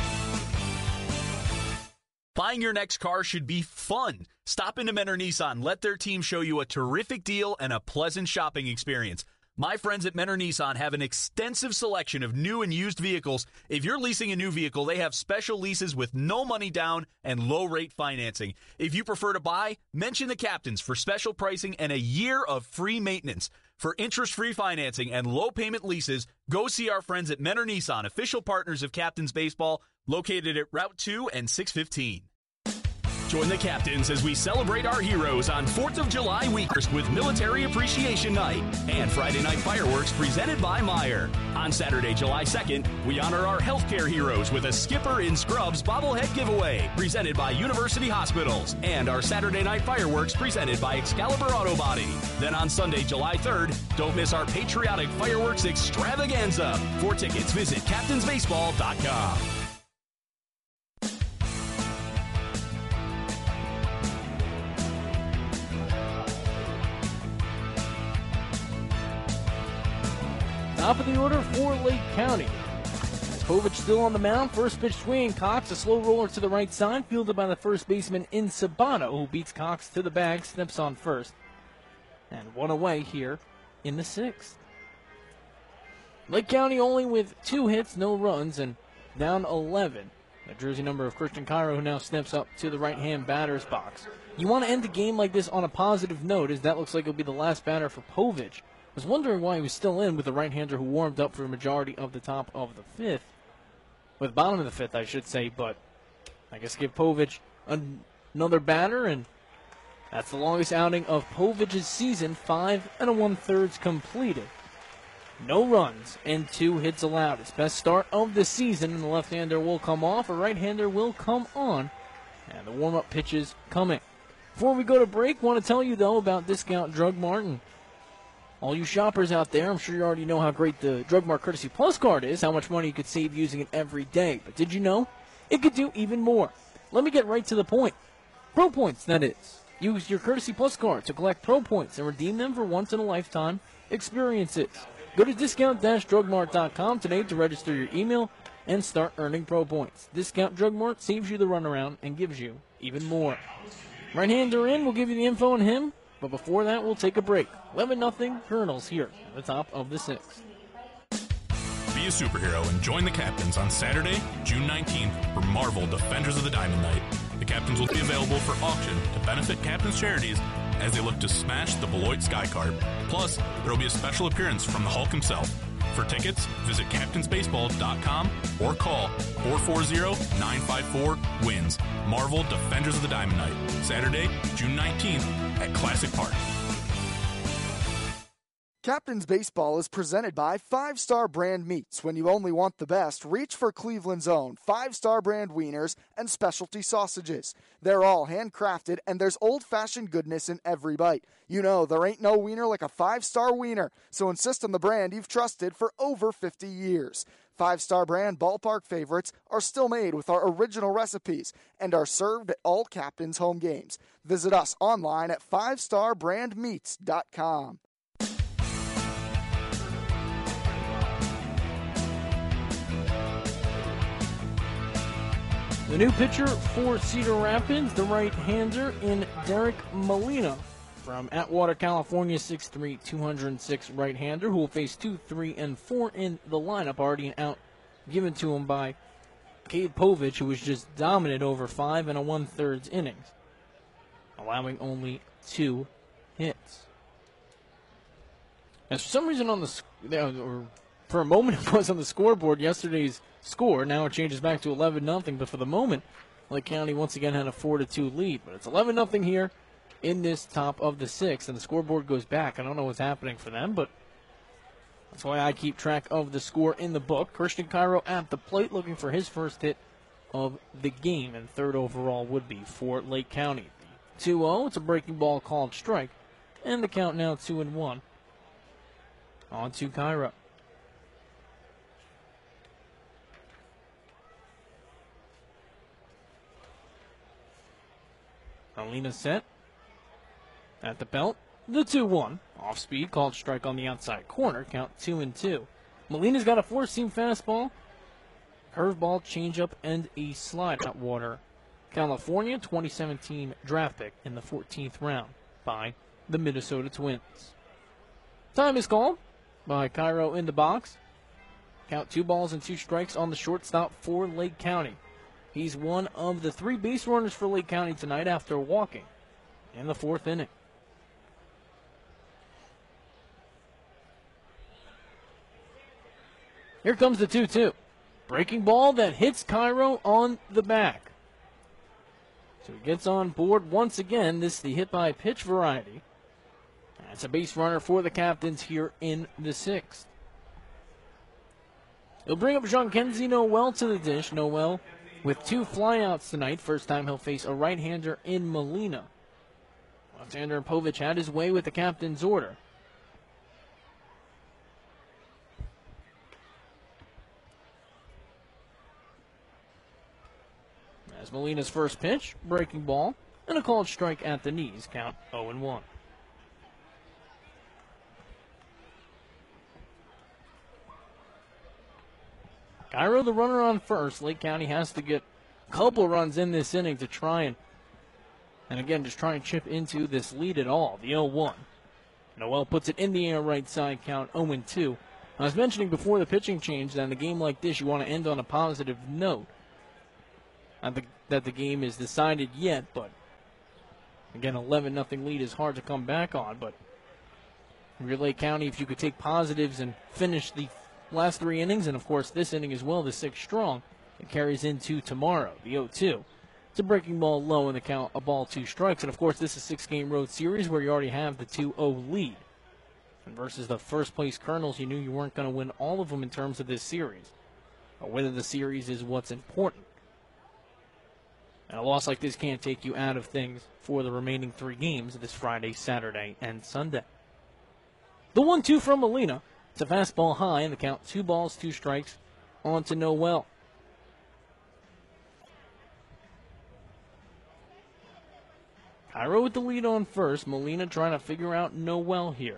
Buying your next car should be fun. Stop into Mentor Nissan. Let their team show you a terrific deal and a pleasant shopping experience. My friends at Mentor Nissan have an extensive selection of new and used vehicles. If you're leasing a new vehicle, they have special leases with no money down and low rate financing. If you prefer to buy, mention the Captains for special pricing and a year of free maintenance. For interest-free financing and low payment leases, go see our friends at Mentor Nissan, official partners of Captains Baseball, located at Route two and six fifteen. Join the Captains as we celebrate our heroes on fourth of July weekend with Military Appreciation Night and Friday Night Fireworks presented by Meijer. On Saturday, July second, we honor our healthcare heroes with a Skipper in Scrubs bobblehead giveaway presented by University Hospitals and our Saturday Night Fireworks presented by Excalibur Auto Body. Then on Sunday, July third, don't miss our patriotic fireworks extravaganza. For tickets, visit captains baseball dot com. Top of the order for Lake County. Povich still on the mound. First pitch swinging Cox. A slow roller to the right side. Fielded by the first baseman in Sabano, who beats Cox to the bag. Snips on first. And one away here in the sixth. Lake County only with two hits, no runs, and down eleven. The jersey number of Christian Cairo, who now snips up to the right-hand batter's box. You want to end the game like this on a positive note, as that looks like it'll be the last batter for Povich. I was wondering why he was still in with the right-hander who warmed up for a majority of the top of the fifth. With the bottom of the fifth, I should say, but I guess give Povich an- another batter, and that's the longest outing of Povich's season, five and a one-thirds completed. No runs and two hits allowed. His best start of the season, and the left-hander will come off, a right-hander will come on, and the warm-up pitches coming. Before we go to break, want to tell you, though, about Discount Drug Mart. And all you shoppers out there, I'm sure you already know how great the Drug Mart Courtesy Plus card is, how much money you could save using it every day. But did you know it could do even more? Let me get right to the point. Pro Points, that is. Use your Courtesy Plus card to collect Pro Points and redeem them for once-in-a-lifetime experiences. Go to discount dash drug mart dot com today to register your email and start earning Pro Points. Discount Drug Mart saves you the runaround and gives you even more. Right-hander in, we'll give you the info on him. But before that, we'll take a break. eleven nothing Colonels here at the top of the sixth. Be a superhero and join the Captains on Saturday, June nineteenth for Marvel Defenders of the Diamond Night. The Captains will be available for auction to benefit Captains charities as they look to smash the Beloit Skycarp. Plus, there will be a special appearance from the Hulk himself. For tickets, visit captains baseball dot com or call four four zero, nine five four, W I N S. Marvel Defenders of the Diamond Night, Saturday, June nineteenth at Classic Park. Captain's Baseball is presented by Five Star Brand Meats. When you only want the best, reach for Cleveland's own Five Star Brand wieners and specialty sausages. They're all handcrafted, and there's old-fashioned goodness in every bite. You know, there ain't no wiener like a five-star wiener, so insist on the brand you've trusted for over fifty years. Five Star Brand ballpark favorites are still made with our original recipes and are served at all Captain's home games. Visit us online at five star brand meats dot com. The new pitcher for Cedar Rapids, the right-hander in Derek Molina from Atwater, California, six three, two hundred six right-hander who will face two, three, and four in the lineup. Already an out given to him by Cade Povich, who was just dominant over five and a one-thirds innings, allowing only two hits. As for some reason on the, or for a moment it was on the scoreboard, yesterday's score, now it changes back to eleven nothing, but for the moment, Lake County once again had a four to two lead. But it's eleven nothing here in this top of the sixth, and the scoreboard goes back. I don't know what's happening for them, but that's why I keep track of the score in the book. Christian Cairo at the plate looking for his first hit of the game, and third overall would be for Lake County. two oh, it's a breaking ball called strike, and the count now two and one. On to Cairo. Molina set at the belt. The two one. Off speed, called strike on the outside corner. Count two and two. Molina's got a four-seam fastball, curveball, changeup, and a slide. Atwater, California, twenty seventeen draft pick in the fourteenth round by the Minnesota Twins. Time is called by Cairo in the box. Count two balls and two strikes on the shortstop for Lake County. He's one of the three base runners for Lake County tonight after walking in the fourth inning. Here comes the two two. Breaking ball that hits Cairo on the back. So he gets on board once again. This is the hit by pitch variety. That's a base runner for the Captains here in the sixth. He'll bring up Jean-Kenzie Noel to the dish. Noel with two flyouts tonight. First time he'll face a right-hander in Molina. Left-hander Povich had his way with the captain's order. As Molina's first pitch, breaking ball, and a called strike at the knees. Count oh and one. Cairo the runner on first. Lake County has to get a couple runs in this inning to try and, and again, just try and chip into this lead at all. The oh one. Noel puts it in the air right side, count oh and two. I was mentioning before the pitching change that in a game like this, you want to end on a positive note. Not the, that the game is decided yet, but again, eleven nothing lead is hard to come back on. But if you're Lake County, if you could take positives and finish the last three innings, and of course this inning as well, the sixth strong, it carries into tomorrow, the oh two. It's a breaking ball low in the count, a ball, two strikes. And of course this is a six-game road series where you already have the two oh lead. And versus the first-place Colonels, you knew you weren't going to win all of them in terms of this series. But whether the series is what's important. And a loss like this can't take you out of things for the remaining three games this Friday, Saturday, and Sunday. The one two from Molina. It's a fastball high in the count. Two balls, two strikes on to Noel. Cairo with the lead on first. Molina trying to figure out Noel here.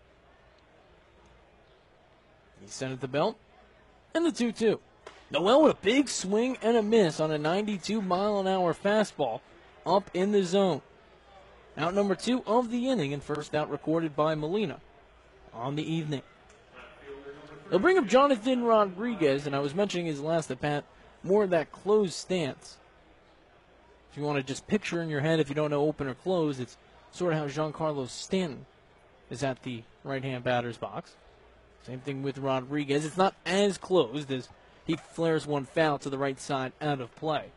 He's sent at the belt. And the two two. Noel with a big swing and a miss on a ninety-two mile an hour fastball up in the zone. Out number two of the inning, and first out recorded by Molina on the evening. They'll bring up Jonathan Rodriguez, and I was mentioning his last at bat, more of that closed stance. If you want to just picture in your head, if you don't know open or close, it's sort of how Giancarlo Stanton is at the right-hand batter's box. Same thing with Rodriguez. It's not as closed as he flares one foul to the right side out of play.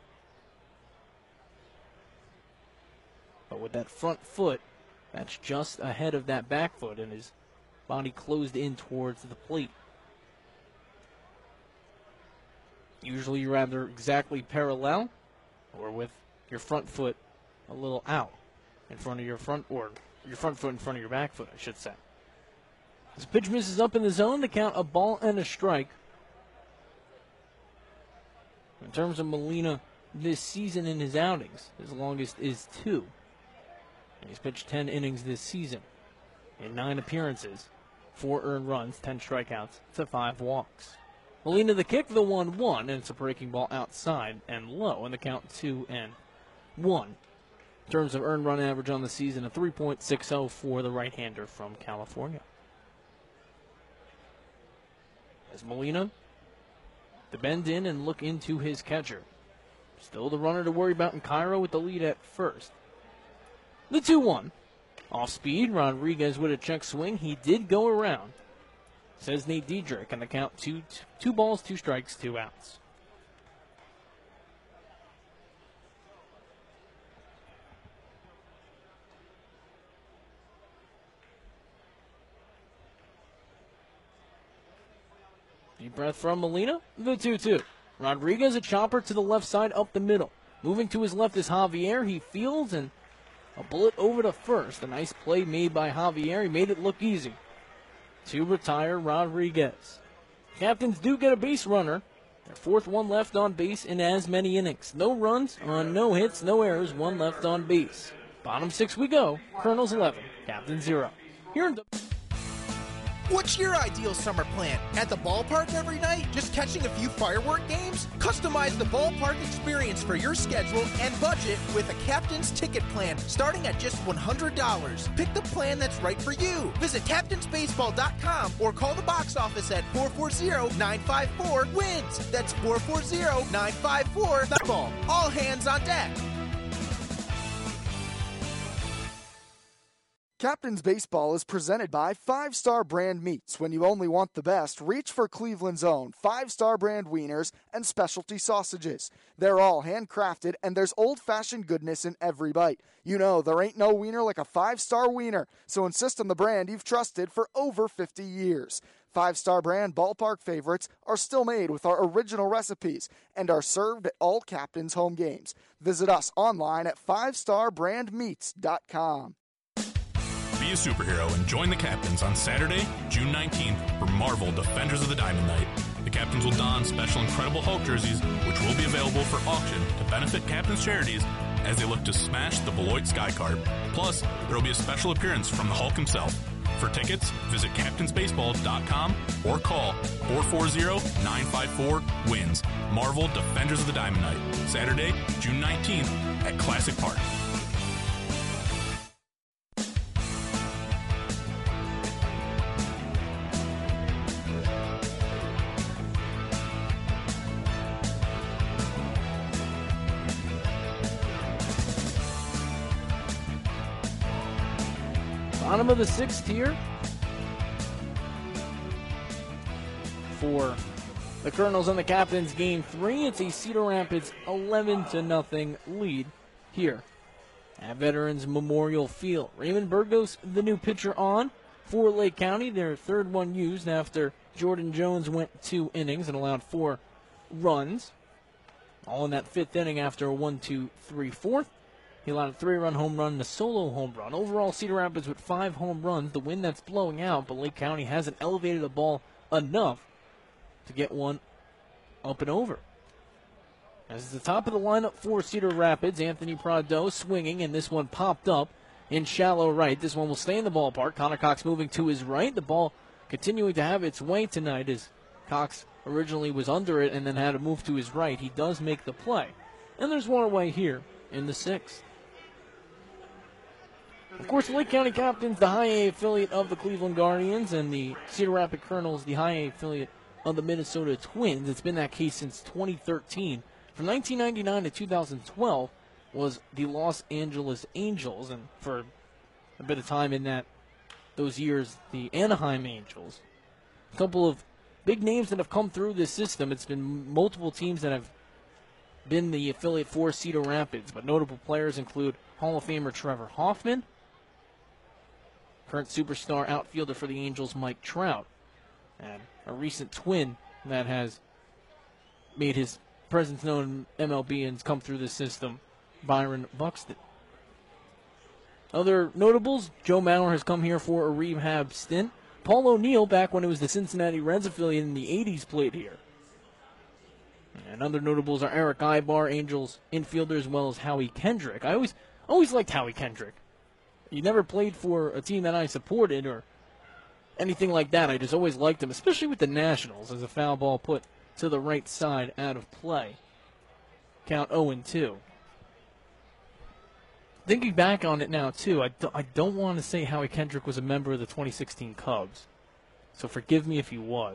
But with that front foot, that's just ahead of that back foot, and his body closed in towards the plate. Usually you're either exactly parallel or with your front foot a little out in front of your front, or your front foot in front of your back foot, I should say. As the pitch misses up in the zone, the count a ball and a strike. In terms of Molina this season in his outings, his longest is two. And he's pitched ten innings this season in nine appearances, four earned runs, ten strikeouts to five walks. Molina the kick, the one one, and it's a breaking ball outside and low, and the count two and one. In terms of earned run average on the season, a three point six oh for the right-hander from California. As Molina to bend in and look into his catcher. Still the runner to worry about in Cairo with the lead at first. The two one. Off speed, Rodriguez with a check swing. He did go around, says Nate Diedrich, and the count two, two balls, two strikes, two outs. Deep breath from Molina. The two two. Rodriguez, a chopper to the left side, up the middle. Moving to his left is Javier. He fields, and a bullet over to first. A nice play made by Javier. He made it look easy to retire Rodriguez. Captains do get a base runner. Their fourth one left on base in as many innings. No runs on no hits, no errors, one left on base. Bottom six we go. Colonels eleven, Captains zero. Here in the... What's your ideal summer plan? At the ballpark every night? Just catching a few firework games? Customize the ballpark experience for your schedule and budget with a Captain's Ticket Plan starting at just one hundred dollars. Pick the plan that's right for you. Visit captains baseball dot com or call the box office at four four zero, nine five four, wins. That's four four zero, nine five four, ball. All hands on deck. Captain's Baseball is presented by Five Star Brand Meats. When you only want the best, reach for Cleveland's own Five Star Brand wieners and specialty sausages. They're all handcrafted, and there's old-fashioned goodness in every bite. You know, there ain't no wiener like a Five Star wiener, so insist on the brand you've trusted for over fifty years. Five Star Brand ballpark favorites are still made with our original recipes and are served at all Captain's home games. Visit us online at five star brand meats dot com. Be a superhero and join the Captains on Saturday, June nineteenth for Marvel Defenders of the Diamond Night. The Captains will don special Incredible Hulk jerseys, which will be available for auction to benefit Captains charities as they look to smash the Beloit Skycarp. Plus, there will be a special appearance from the Hulk himself. For tickets, visit captains baseball dot com or call four four zero, nine five four, wins. Marvel Defenders of the Diamond Night, Saturday, June nineteenth at Classic Park. Bottom of the sixth here for the Colonels and the Captains game three. It's a Cedar Rapids eleven to nothing lead here at Veterans Memorial Field. Raymond Burgos, the new pitcher on for Lake County, their third one used after Jordan Jones went two innings and allowed four runs. All in that fifth inning after a one two three fourth. He allowed a three-run home run and a solo home run. Overall, Cedar Rapids with five home runs. The wind that's blowing out, but Lake County hasn't elevated the ball enough to get one up and over. As the top of the lineup for Cedar Rapids, Anthony Prado swinging, and this one popped up in shallow right. This one will stay in the ballpark. Connor Cox moving to his right. The ball continuing to have its way tonight as Cox originally was under it and then had to move to his right. He does make the play. And there's one away here in the sixth. Of course, the Lake County Captains, the high A affiliate of the Cleveland Guardians, and the Cedar Rapids Colonels, the high A affiliate of the Minnesota Twins. It's been that case since twenty thirteen. From nineteen ninety-nine to two thousand twelve was the Los Angeles Angels, and for a bit of time in that those years, the Anaheim Angels. A couple of big names that have come through this system. It's been multiple teams that have been the affiliate for Cedar Rapids, but notable players include Hall of Famer Trevor Hoffman, current superstar outfielder for the Angels Mike Trout, and a recent Twin that has made his presence known in M L B and has come through the system, Byron Buxton. Other notables, Joe Mauer has come here for a rehab stint. Paul O'Neill, back when it was the Cincinnati Reds affiliate in the eighties, played here. And other notables are Eric Ibar, Angels infielder, as well as Howie Kendrick. I always always liked Howie Kendrick. He never played for a team that I supported or anything like that. I just always liked him, especially with the Nationals, as a foul ball put to the right side out of play. Count oh and two. Thinking back on it now, too, I, do, I don't want to say Howie Kendrick was a member of the twenty sixteen Cubs, so forgive me if he was.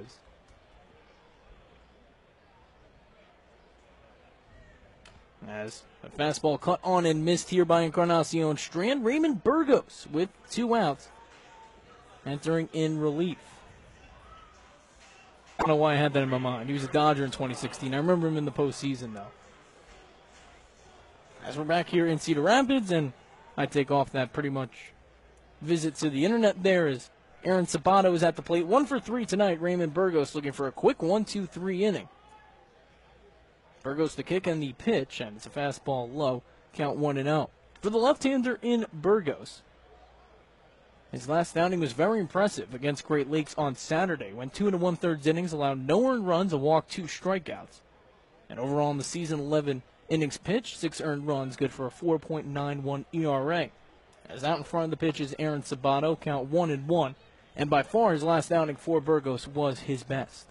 As a fastball cut on and missed here by Encarnacion Strand, Raymond Burgos with two outs, entering in relief. I don't know why I had that in my mind. He was a Dodger in twenty sixteen. I remember him in the postseason, though. As we're back here in Cedar Rapids, and I take off that pretty much visit to the internet there as Aaron Sabato is at the plate. One for three tonight. Raymond Burgos looking for a quick one two three inning. Burgos the kick and the pitch, and it's a fastball low. Count one and oh. For the left-hander in Burgos, his last outing was very impressive against Great Lakes on Saturday, when two and one-thirds innings allowed no earned runs, a walk, two strikeouts. And overall in the season, eleven innings pitched, six earned runs, good for a four point nine one E R A. As out in front of the pitch is Aaron Sabato, count one and one, and by far his last outing for Burgos was his best.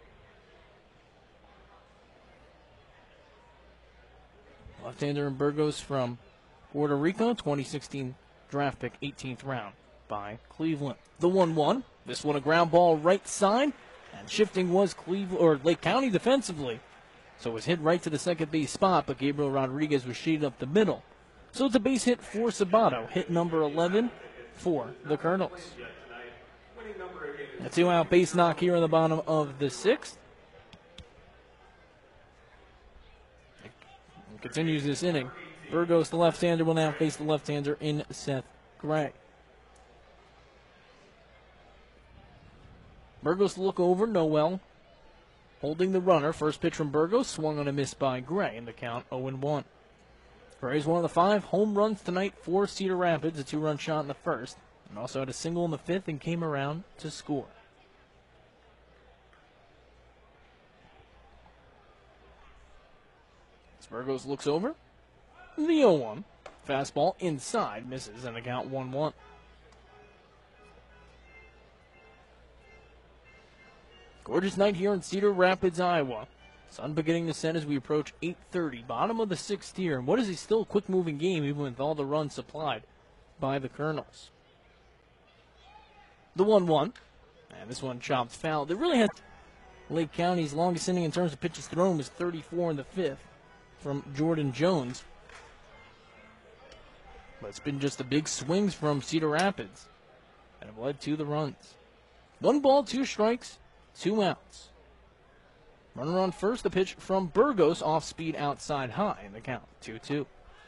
Left-hander in Burgos from Puerto Rico, twenty sixteen draft pick, eighteenth round by Cleveland. The one one. This one a ground ball right side, and shifting was Cleveland or Lake County defensively. So it was hit right to the second base spot, but Gabriel Rodriguez was sheeted up the middle. So it's a base hit for Sabato, hit number eleven for the Colonels. A two-out base knock here in the bottom of the sixth. Continues this inning. Burgos, the left-hander, will now face the left-hander in Seth Gray. Burgos look over, Noel holding the runner. First pitch from Burgos, swung on a miss by Gray, in the count oh and one. Gray's one of the five home runs tonight for Cedar Rapids, a two-run shot in the first, and also had a single in the fifth and came around to score. Burgos looks over. The oh one. Fastball inside, misses, and the count one one. Gorgeous night here in Cedar Rapids, Iowa. Sun beginning to set as we approach eight thirty. Bottom of the sixth here. And what is a still quick-moving game, even with all the runs supplied by the Colonels. The one one. And this one chopped foul. They really had Lake County's longest inning in terms of pitches thrown was thirty-four in the fifth. From Jordan Jones. But it's been just the big swings from Cedar Rapids that have led to the runs. One ball, two strikes, two outs. Runner on first, the pitch from Burgos, off speed outside high in the count, two two.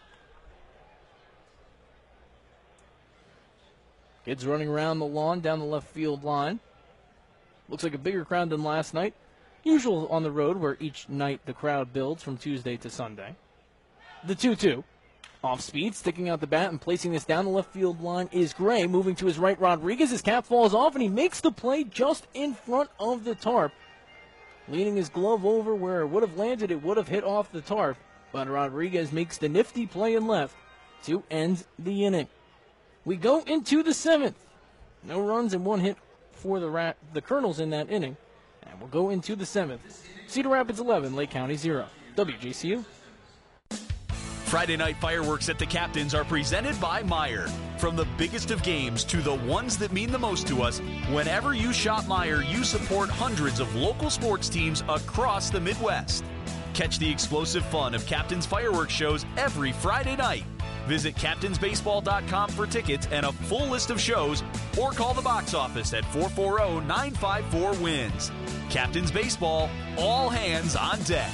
Kids running around the lawn down the left field line. Looks like a bigger crowd than last night. Usual on the road, where each night the crowd builds from Tuesday to Sunday. The two two. Off speed, sticking out the bat and placing this down the left field line is Gray. Moving to his right, Rodriguez. His cap falls off, and he makes the play just in front of the tarp. Leaning his glove over where it would have landed, it would have hit off the tarp. But Rodriguez makes the nifty play in left to end the inning. We go into the seventh. No runs and one hit for the Rat, the Colonels in that inning. And we'll go into the seventh. Cedar Rapids eleven, Lake County zero. W J C U. Friday night fireworks at the Captains are presented by Meijer. From the biggest of games to the ones that mean the most to us, whenever you shop Meijer, you support hundreds of local sports teams across the Midwest. Catch the explosive fun of Captains fireworks shows every Friday night. Visit captains baseball dot com for tickets and a full list of shows, or call the box office at four four zero, nine five four, wins. Captains Baseball, all hands on deck.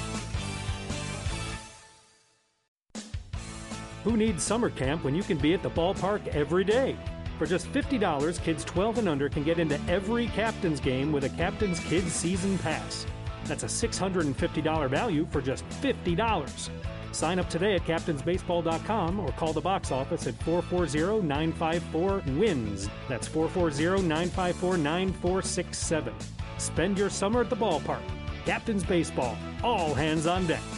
Who needs summer camp when you can be at the ballpark every day? For just fifty dollars, kids twelve and under can get into every Captains game with a Captains Kids Season Pass. That's a six hundred fifty dollars value for just fifty dollars. Sign up today at captains baseball dot com or call the box office at four four zero, nine five four, wins. That's four four zero, nine five four, nine four six seven. Spend your summer at the ballpark. Captains Baseball, all hands on deck.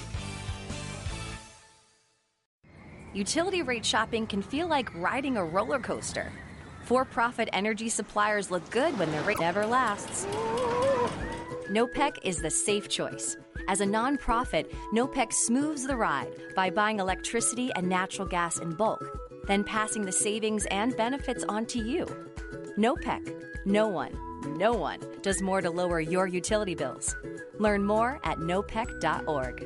Utility rate shopping can feel like riding a roller coaster. For-profit energy suppliers look good when their rate never lasts. NOPEC is the safe choice. As a nonprofit, NOPEC smooths the ride by buying electricity and natural gas in bulk, then passing the savings and benefits on to you. NOPEC. No one, no one does more to lower your utility bills. Learn more at nopec dot org.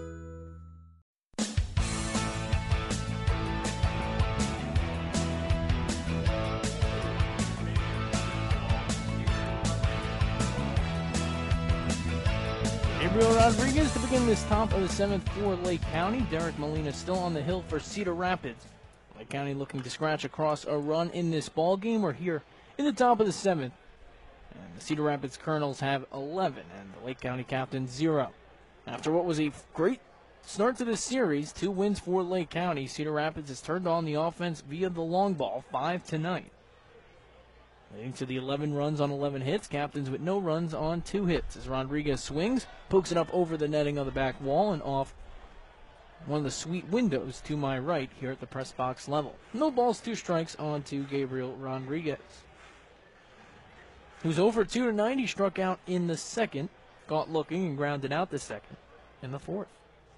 Gabriel Rodriguez to begin this top of the seventh for Lake County. Derek Molina still on the hill for Cedar Rapids. Lake County looking to scratch across a run in this ball game. We're here in the top of the seventh. And the Cedar Rapids Colonels have eleven and the Lake County Captains zero. After what was a great start to this series, two wins for Lake County, Cedar Rapids has turned on the offense via the long ball, five tonight. Leading to the eleven runs on eleven hits, Captains with no runs on two hits. As Rodriguez swings, pokes it up over the netting of the back wall and off one of the sweet windows to my right here at the press box level. No balls, two strikes on to Gabriel Rodriguez, who's over two to ninety, struck out in the second, caught looking and grounded out the second in the fourth.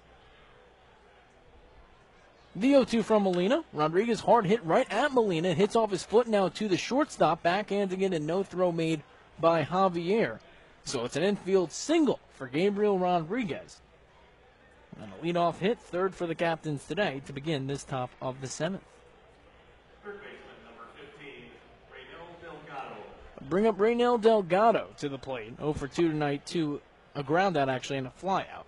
The oh two from Molina. Rodriguez hard hit right at Molina. Hits off his foot now to the shortstop. Backhanding it and no throw made by Javier. So it's an infield single for Gabriel Rodriguez. And a leadoff hit, third for the Captains today to begin this top of the seventh. Third baseman, number fifteen, Raynel Delgado. Bring up Raynel Delgado to the plate. oh for two tonight, to a ground out actually and a fly out.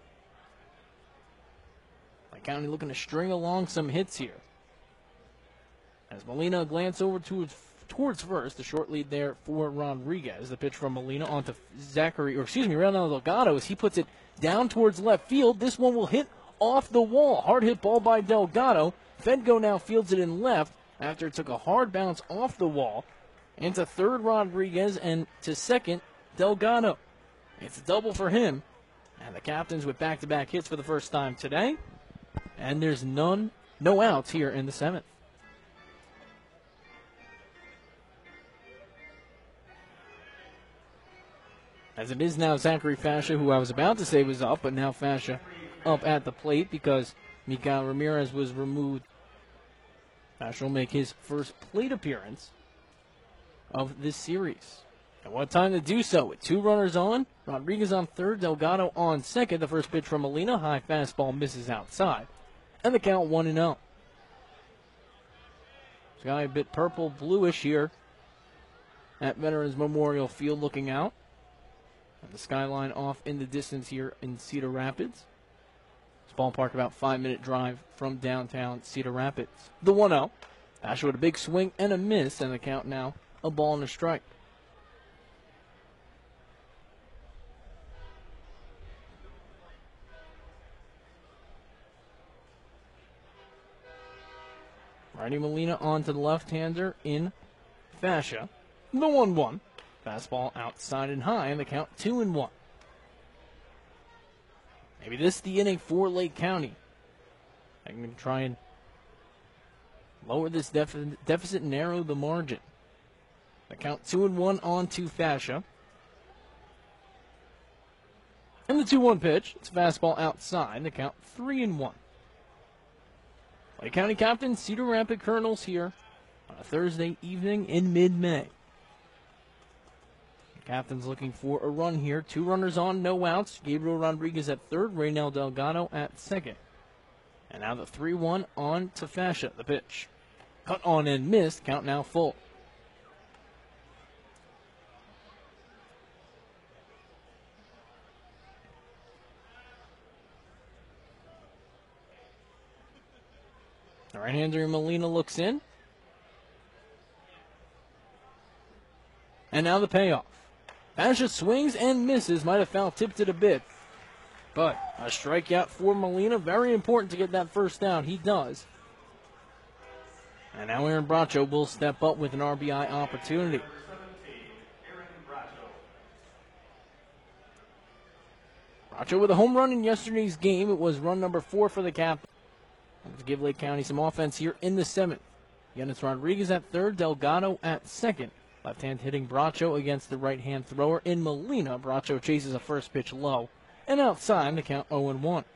County looking to string along some hits here. As Molina glance over towards, towards first, the short lead there for Rodriguez. The pitch from Molina onto Zachary, or excuse me, Raynel Delgado as he puts it down towards left field. This one will hit off the wall. Hard hit ball by Delgado. Fedgo now fields it in left after it took a hard bounce off the wall. Into third, Rodriguez, and to second, Delgado. It's a double for him. And the Captains with back-to-back hits for the first time today. And there's none, no outs here in the seventh. As it is now Zachary Fascia, who I was about to say was up, but now Fascia up at the plate because Miguel Ramirez was removed. Fascia will make his first plate appearance of this series. And what time to do so with two runners on. Rodriguez on third, Delgado on second. The first pitch from Molina, high fastball misses outside. And the count one and oh. Sky a bit purple bluish here at Veterans Memorial Field looking out. And the skyline off in the distance here in Cedar Rapids. This ballpark about five minute drive from downtown Cedar Rapids. The one oh. Fascia with a big swing and a miss, and the count now a ball and a strike. Righty Molina on to the left-hander in Fascia. The one one. Fastball outside and high, and the count two and one. Maybe this is the inning for Lake County. I'm going to try and lower this defi- deficit and narrow the margin. The count two and one on to Fascia. And the two one pitch. It's a fastball outside. The count three and one. Lake County Captains, Cedar Rapids Colonels here on a Thursday evening in mid-May. The Captains looking for a run here. Two runners on, no outs. Gabriel Rodriguez at third, Raynel Delgado at second. And now the three one on to Fascia, the pitch. Cut on and missed, count now full. The right-hander Molina looks in. And now the payoff. Fascia swings and misses. Might have foul tipped it a bit. But a strikeout for Molina. Very important to get that first down. He does. And now Aaron Bracho will step up with an R B I opportunity. Bracho with a home run in yesterday's game. It was run number four for the Captains. To give Lake County some offense here in the seventh. Again, it's Rodriguez at third, Delgado at second. Left-hand hitting Bracho against the right-hand thrower in Molina. Bracho chases a first pitch low and outside to count oh and one.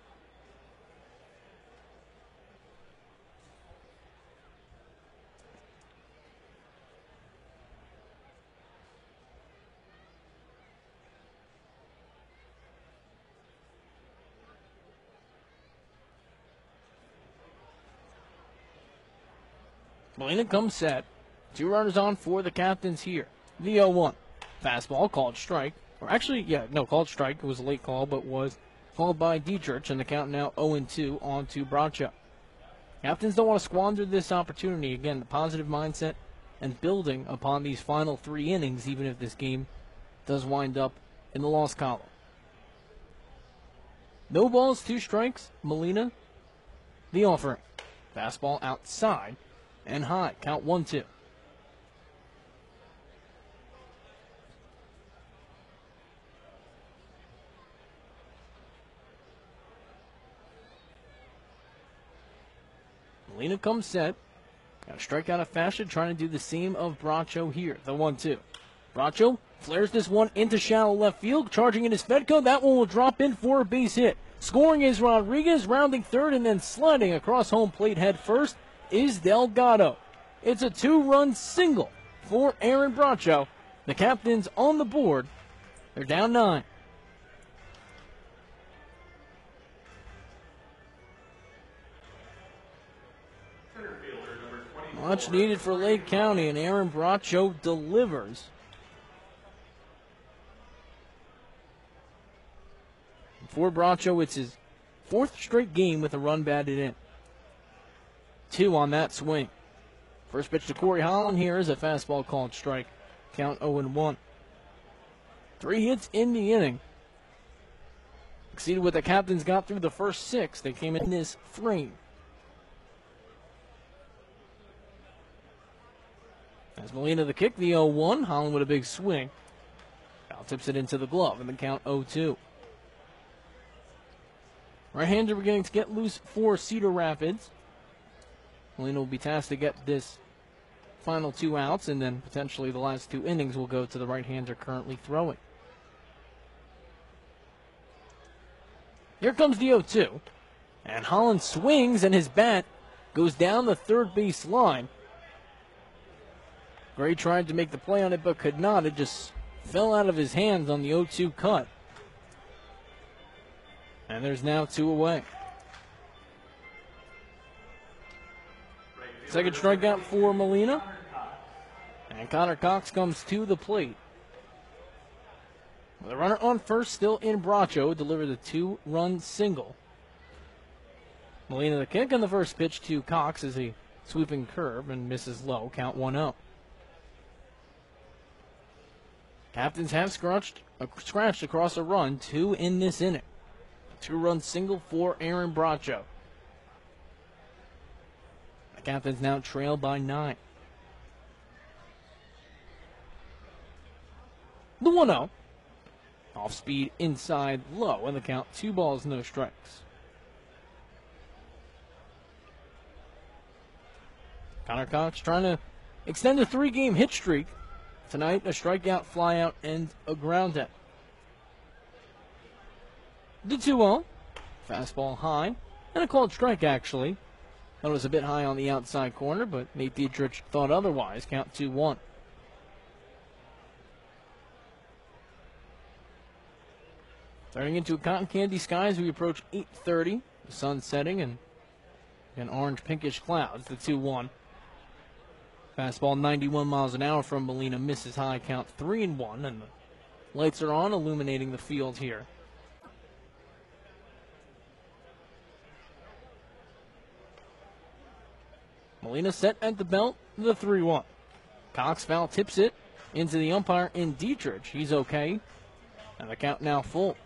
Molina comes set. Two runners on for the Captains here. The oh one. Fastball called strike. Or actually, yeah, no, called strike. It was a late call, but was called by Dietrich, and the count now oh and two on to Bracho. Captains don't want to squander this opportunity. Again, the positive mindset and building upon these final three innings, even if this game does wind up in the loss column. No balls, two strikes. Molina, the offering. Fastball outside and high. Count one two. Molina comes set. Got a strike out of fashion, trying to do the same of Bracho here. The one two. Bracho flares this one into shallow left field, charging in his Fedco. That one will drop in for a base hit. Scoring is Rodriguez, rounding third, and then sliding across home plate head first is Delgado. It's a two-run single for Aaron Bracho. The Captains on the board. They're down nine. Much needed for Lake County, and Aaron Bracho delivers. For Bracho, it's his fourth straight game with a run batted in. Two on that swing. First pitch to Corey Holland here is a fastball called strike. Count oh and one. Three hits in the inning. Exceeded what the Captains got through the first six. They came in this frame. As Molina the kick, the oh one. Holland with a big swing. Foul tips it into the glove, and the count oh two. Right-hander beginning to get loose for Cedar Rapids. Molina will be tasked to get this final two outs, and then potentially the last two innings will go to the right-hander currently throwing. Here comes the oh two. And Holland swings, and his bat goes down the third base line. Gray tried to make the play on it, but could not. It just fell out of his hands on the oh two cut. And there's now two away. Second strikeout for Molina. And Connor Cox comes to the plate. The runner on first, still in Bracho, delivered a two-run single. Molina the kick, and the first pitch to Cox is a sweeping curve and misses low. Count one oh. Captains have scratched, uh, scratched across a run, two in this inning. Two-run single for Aaron Bracho. The Captains now trail by nine. The one oh. Off speed inside low, and the count two balls, no strikes. Connor Cox trying to extend a three-game hit streak. Tonight, a strikeout, flyout, and a ground out. The two oh. Fastball high. And a called strike, actually. That was a bit high on the outside corner, but Nate Dietrich thought otherwise. Count two one. Turning into a cotton candy sky as we approach eight thirty. The sun setting and an orange pinkish clouds. The two one. Fastball ninety-one miles an hour from Molina, misses high, count three and one, and the lights are on, illuminating the field here. Molina set at the belt, the three one. Cox foul tips it into the umpire in Dietrich. He's okay, and the count now full.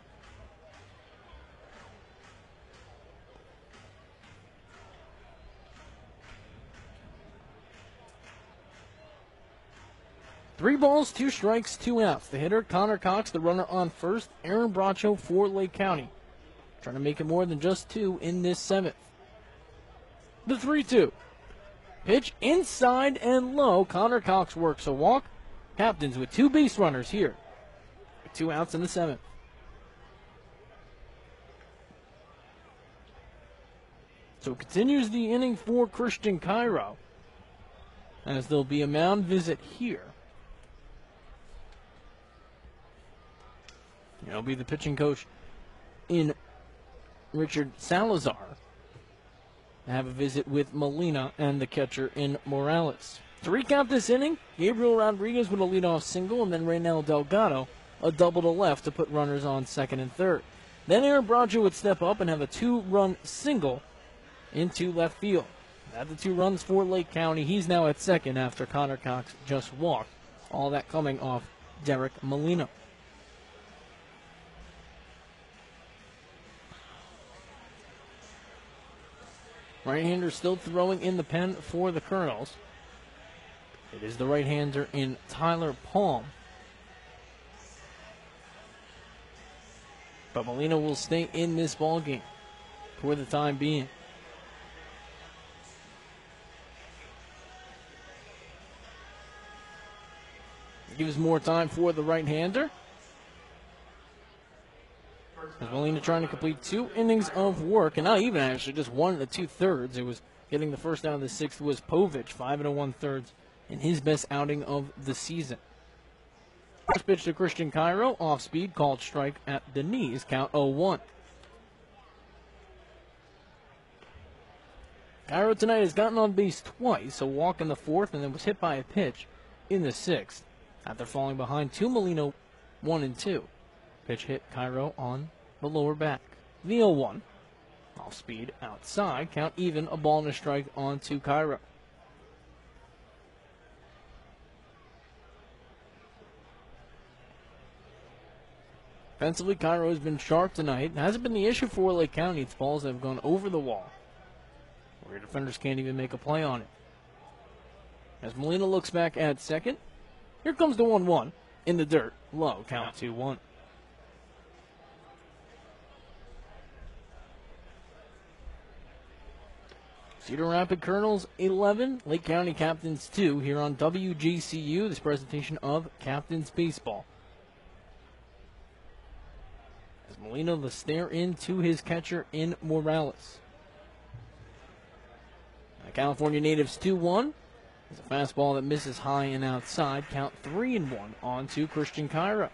Three balls, two strikes, two outs. The hitter, Connor Cox, the runner on first. Aaron Bracho for Lake County. Trying to make it more than just two in this seventh. The three two. Pitch inside and low. Connor Cox works a walk. Captains with two base runners here. Two outs in the seventh. So it continues the inning for Christian Cairo, as there'll be a mound visit here. It'll be the pitching coach in Richard Salazar. I have a visit with Molina and the catcher in Morales. To recap this inning, Gabriel Rodriguez with a leadoff single, and then Reynel Delgado a double to left to put runners on second and third. Then Aaron Bracho would step up and have a two-run single into left field. At the two runs for Lake County, he's now at second after Connor Cox just walked. All that coming off Derek Molina. Right-hander still throwing in the pen for the Colonels. It is the right-hander in Tyler Palm. But Molina will stay in this ballgame for the time being. Gives more time for the right-hander. As Molina trying to complete two innings of work, and not even actually, just one and two-thirds. It was getting the first out of the sixth was Povich, five and one-thirds in his best outing of the season. First pitch to Christian Cairo, off speed, called strike at the knees, count oh one. Cairo tonight has gotten on base twice, a walk in the fourth, and then was hit by a pitch in the sixth. After falling behind to Molina, one and two. Pitch hit Cairo on the lower back. The oh one. Off speed, outside, count even, a ball and a strike on to Cairo. Offensively, Cairo has been sharp tonight. It hasn't been the issue for Lake County. It's balls that have gone over the wall, where defenders can't even make a play on it. As Molina looks back at second, here comes the one one in the dirt. Low, count two one. Cedar Rapids Colonels eleven, Lake County Captains two here on W G C U, this presentation of Captains Baseball. As Molina will stare into his catcher in Morales. The California Natives two one. It's a fastball that misses high and outside. Count three and one on to Christian Cairo.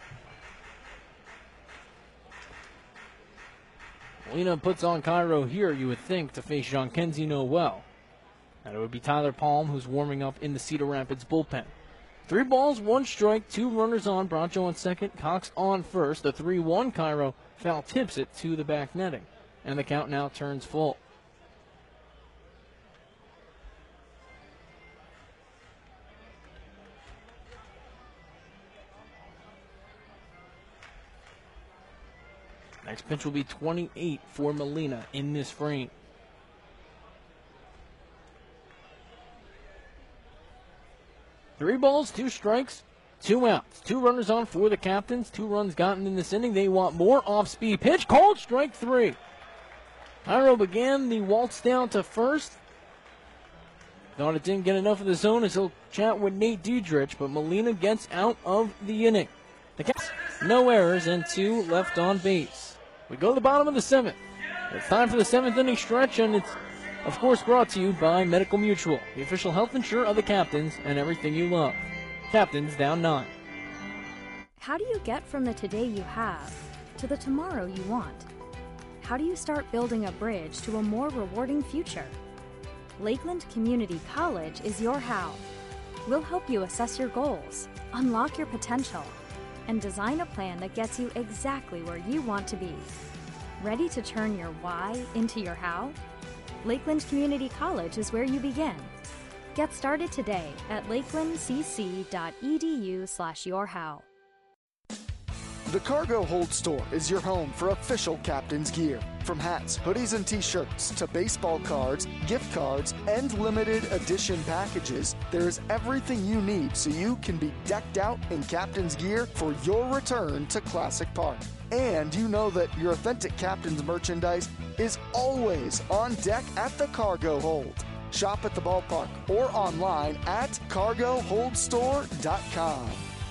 Molina puts on Cairo here, you would think, to face Jean-Kenzie Noel. And it would be Tyler Palm who's warming up in the Cedar Rapids bullpen. Three balls, one strike, two runners on. Bracho on second, Cox on first. The three one, Cairo foul tips it to the back netting. And the count now turns full. Next pitch will be twenty-eight for Molina in this frame. Three balls, two strikes, two outs. Two runners on for the Captains. Two runs gotten in this inning. They want more. Off-speed pitch. Called strike three. Cairo began the waltz down to first. Thought it didn't get enough of the zone as he'll chat with Nate Diedrich, but Molina gets out of the inning. The Captains, no errors and two left on base. We go to the bottom of the seventh. It's time for the seventh inning stretch, and it's, of course, brought to you by Medical Mutual, the official health insurer of the Captains and everything you love. Captains down nine. How do you get from the today you have to the tomorrow you want? How do you start building a bridge to a more rewarding future? Lakeland Community College is your how. We'll help you assess your goals, unlock your potential, and design a plan that gets you exactly where you want to be. Ready to turn your why into your how? Lakeland Community College is where you begin. Get started today at lakelandcc.edu slash your how. The Cargo Hold store is your home for official Captains gear. From hats, hoodies, and t-shirts to baseball cards, gift cards, and limited edition packages, there's everything you need so you can be decked out in Captains gear for your return to Classic Park. And you know that your authentic Captains merchandise is always on deck at the Cargo Hold. Shop at the ballpark or online at cargo hold store dot com.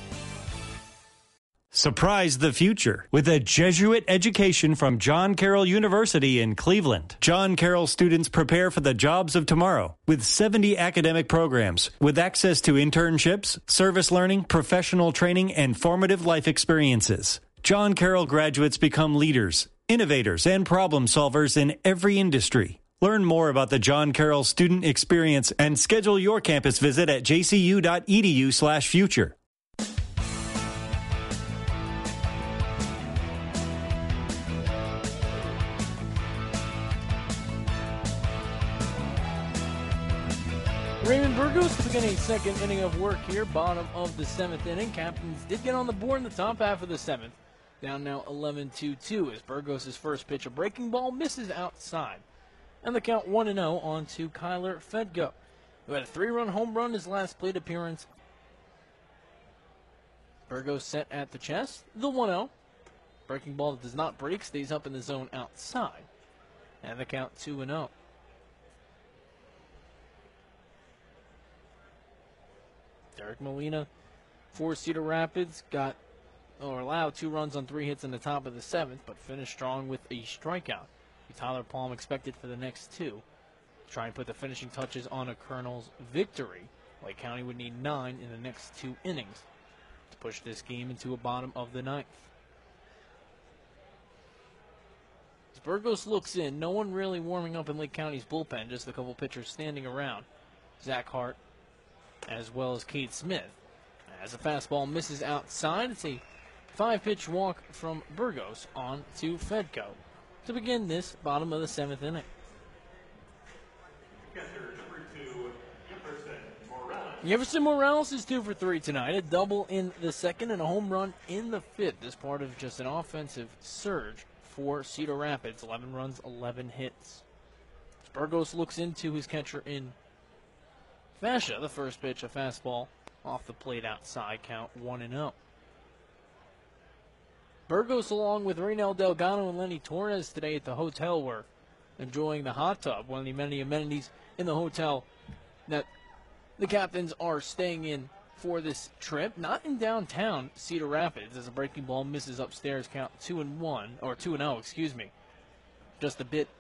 Surprise the future with a Jesuit education from John Carroll University in Cleveland. John Carroll students prepare for the jobs of tomorrow with seventy academic programs with access to internships, service learning, professional training, and formative life experiences. John Carroll graduates become leaders, innovators, and problem solvers in every industry. Learn more about the John Carroll student experience and schedule your campus visit at j c u dot e d u slash future. Raymond Burgos beginning second inning of work here, bottom of the seventh inning. Captains did get on the board in the top half of the seventh. Down now eleven two two as Burgos' first pitch, a breaking ball, misses outside. And the count one and oh on to Kyler Fedko, who had a three-run home run his last plate appearance. Burgos set at the chest, the one oh. Breaking ball that does not break, stays up in the zone outside. And the count two and oh. Derek Molina for Cedar Rapids got or allowed two runs on three hits in the top of the seventh, but finished strong with a strikeout. Tyler Palm expected for the next two. Try and put the finishing touches on a Colonel's victory. Lake County would need nine in the next two innings to push this game into a bottom of the ninth. As Burgos looks in, no one really warming up in Lake County's bullpen, just a couple pitchers standing around. Zach Hart as well as Cade Smith. As a fastball misses outside, it's a five-pitch walk from Burgos on to Fedko to begin this bottom of the seventh inning. Jefferson Morales is two for three tonight. A double in the second and a home run in the fifth as part of just an offensive surge for Cedar Rapids. eleven runs, eleven hits. As Burgos looks into his catcher in Fascia, the first pitch, a fastball off the plate outside, count one and oh. Burgos, along with Reynel Delgado and Lenny Torres today at the hotel, were enjoying the hot tub, one of the many amenities in the hotel that the Captains are staying in for this trip. Not in downtown Cedar Rapids, as a breaking ball misses upstairs, count two and one, or two and oh, excuse me. Just a bit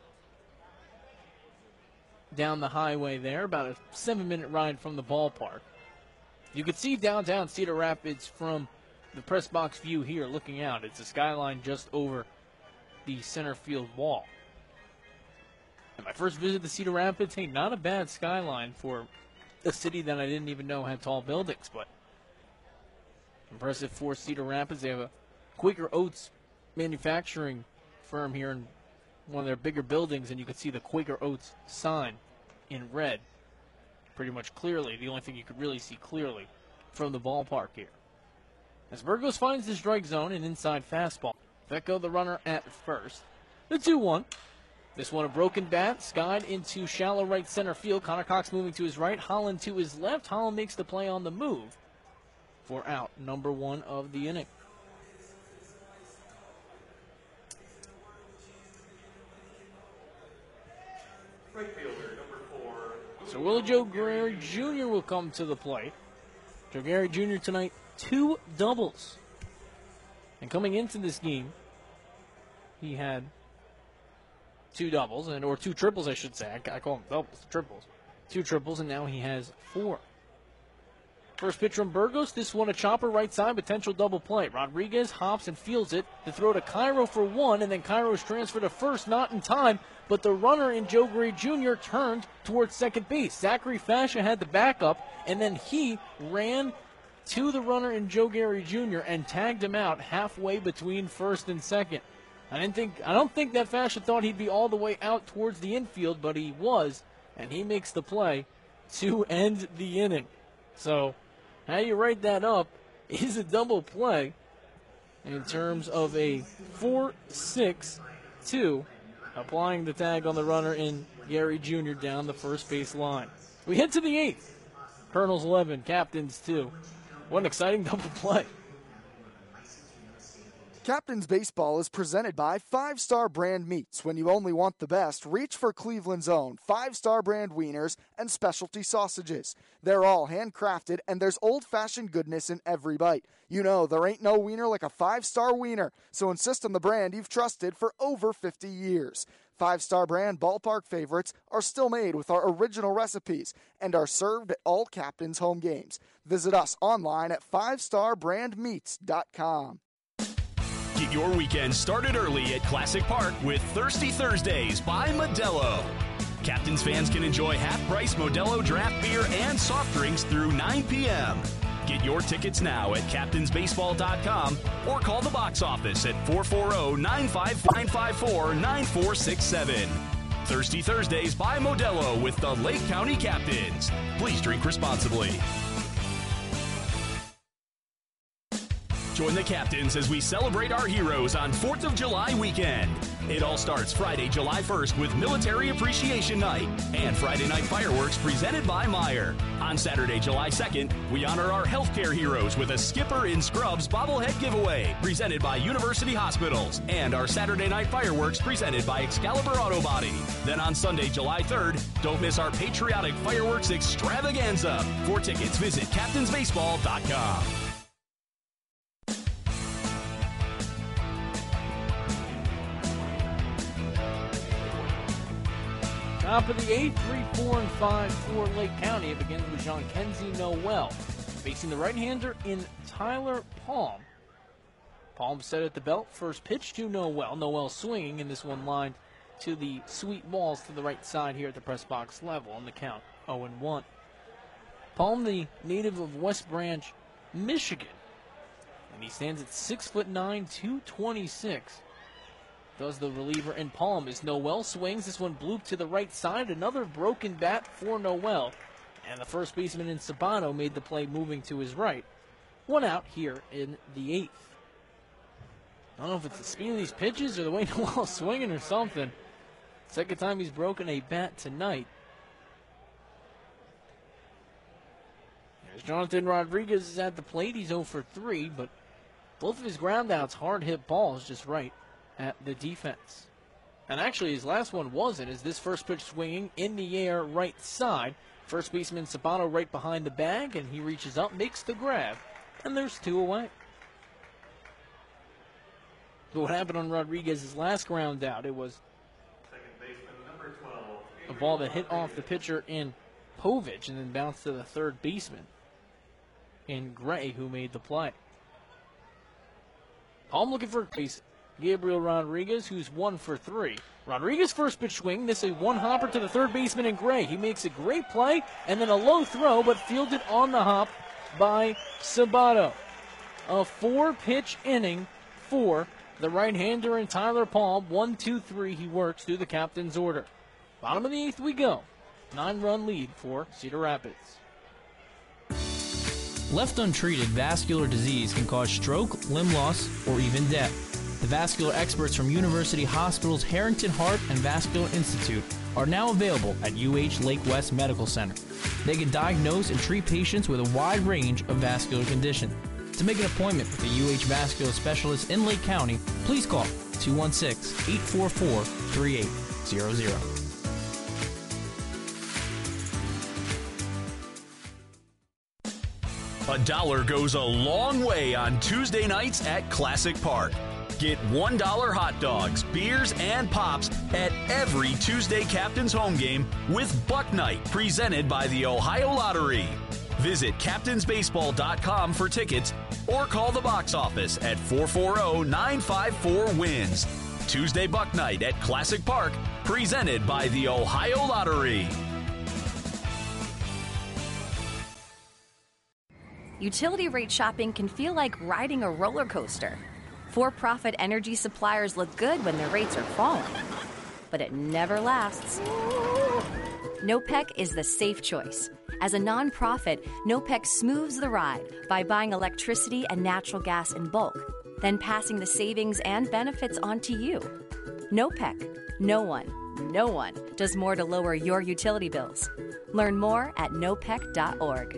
down the highway there, about a seven-minute ride from the ballpark. You can see downtown Cedar Rapids from the press box view here looking out. It's a skyline just over the center field wall. And my first visit to Cedar Rapids, hey, not a bad skyline for a city that I didn't even know had tall buildings, but impressive for Cedar Rapids. They have a Quaker Oats manufacturing firm here in one of their bigger buildings, and you can see the Quaker Oats sign in red pretty much clearly, the only thing you could really see clearly from the ballpark here. As Burgos finds the strike zone, an inside fastball. Fedko, the runner at first. The two one. This one a broken bat, skied into shallow right center field. Connor Cox moving to his right, Holland to his left. Holland makes the play on the move for out number one of the inning. Right fielder, number four. So Willie Joe Guerrero Junior will come to the plate. Joe Guerrero Junior tonight, two doubles. And coming into this game, he had two doubles, and or two triples, I should say. I, I call them doubles, triples. Two triples, and now he has four. First pitch from Burgos. This one a chopper right side, potential double play. Rodriguez hops and fields it to throw to Cairo for one, and then Cairo's transfer to first, not in time, but the runner in Joe Gray Junior turned towards second base. Zachary Fascia had the backup, and then he ran to the runner in Joe Gary Junior and tagged him out halfway between first and second. I didn't think I don't think that Fascia thought he'd be all the way out towards the infield, but he was, and he makes the play to end the inning. So how you write that up is a double play in terms of a four six two, applying the tag on the runner in Gary Junior down the first base line. We head to the eighth. Colonels eleven, Captains two. What an exciting double play. Captain's Baseball is presented by Five Star Brand Meats. When you only want the best, reach for Cleveland's own Five Star Brand wieners and specialty sausages. They're all handcrafted, and there's old-fashioned goodness in every bite. You know, there ain't no wiener like a Five Star wiener, so insist on the brand you've trusted for over fifty years. Five Star Brand ballpark favorites are still made with our original recipes and are served at all Captain's home games. Visit us online at five star brand meats dot com. Get your weekend started early at Classic Park with Thirsty Thursdays by Modelo. Captains fans can enjoy half-price Modelo draft beer and soft drinks through nine p.m. Get your tickets now at captains baseball dot com or call the box office at four four zero, nine five five four, nine four six seven. Thirsty Thursdays by Modelo with the Lake County Captains. Please drink responsibly. Join the Captains as we celebrate our heroes on fourth of July weekend. It all starts Friday, July first with Military Appreciation Night and Friday night fireworks presented by Meijer. On Saturday, July second, we honor our healthcare heroes with a Skipper in Scrubs bobblehead giveaway presented by University Hospitals and our Saturday night fireworks presented by Excalibur Auto Body. Then on Sunday, July third, don't miss our patriotic fireworks extravaganza. For tickets, visit captains baseball dot com. Top of the eighth, three, four, and five for Lake County. It begins with Jean-Kenzie Noel facing the right-hander in Tyler Palm. Palm set at the belt. First pitch to Noel. Noel swinging, and this one lined to the sweet balls to the right side here at the press box level on the count, oh and one. Palm, the native of West Branch, Michigan, and he stands at six foot nine, two twenty-six. Does the reliever in Palm as Noel swings. This one blooped to the right side. Another broken bat for Noel. And the first baseman in Sabato made the play moving to his right. One out here in the eighth. I don't know if it's the speed of these pitches or the way Noel's swinging or something. Second time he's broken a bat tonight. There's Jonathan Rodriguez is at the plate. He's oh for three, but both of his ground outs, hard hit balls, just right at the defense. And actually his last one wasn't, as this first pitch swinging in the air right side. First baseman Sabato right behind the bag, and he reaches up, makes the grab, and there's two away. So what happened on Rodriguez's last ground out? It was a ball that hit off the pitcher in Povich and then bounced to the third baseman in Gray, who made the play. Palm looking for a base. Gabriel Rodriguez, who's one for three. Rodriguez first pitch swing. This is a one hopper to the third baseman in Gray. He makes a great play and then a low throw, but fielded on the hop by Sabato. A four pitch inning for the right-hander in Tyler Palm. One, two, three. He works through the captain's order. Bottom of the eighth we go. Nine-run lead for Cedar Rapids. Left untreated, vascular disease can cause stroke, limb loss, or even death. The vascular experts from University Hospitals Harrington Heart and Vascular Institute are now available at U H Lake West Medical Center. They can diagnose and treat patients with a wide range of vascular conditions. To make an appointment with a U H vascular specialist in Lake County, please call two one six, eight four four, three eight zero zero. A dollar goes a long way on Tuesday nights at Classic Park. Get one dollar hot dogs, beers, and pops at every Tuesday Captain's home game with Buck Night, presented by the Ohio Lottery. Visit captains baseball dot com for tickets or call the box office at four four zero, nine five four, wins. Tuesday Buck Night at Classic Park, presented by the Ohio Lottery. Utility rate shopping can feel like riding a roller coaster. For-profit energy suppliers look good when their rates are falling, but it never lasts. NOPEC is the safe choice. As a nonprofit, NOPEC smooths the ride by buying electricity and natural gas in bulk, then passing the savings and benefits on to you. NOPEC. No one, no one does more to lower your utility bills. Learn more at nopec dot org.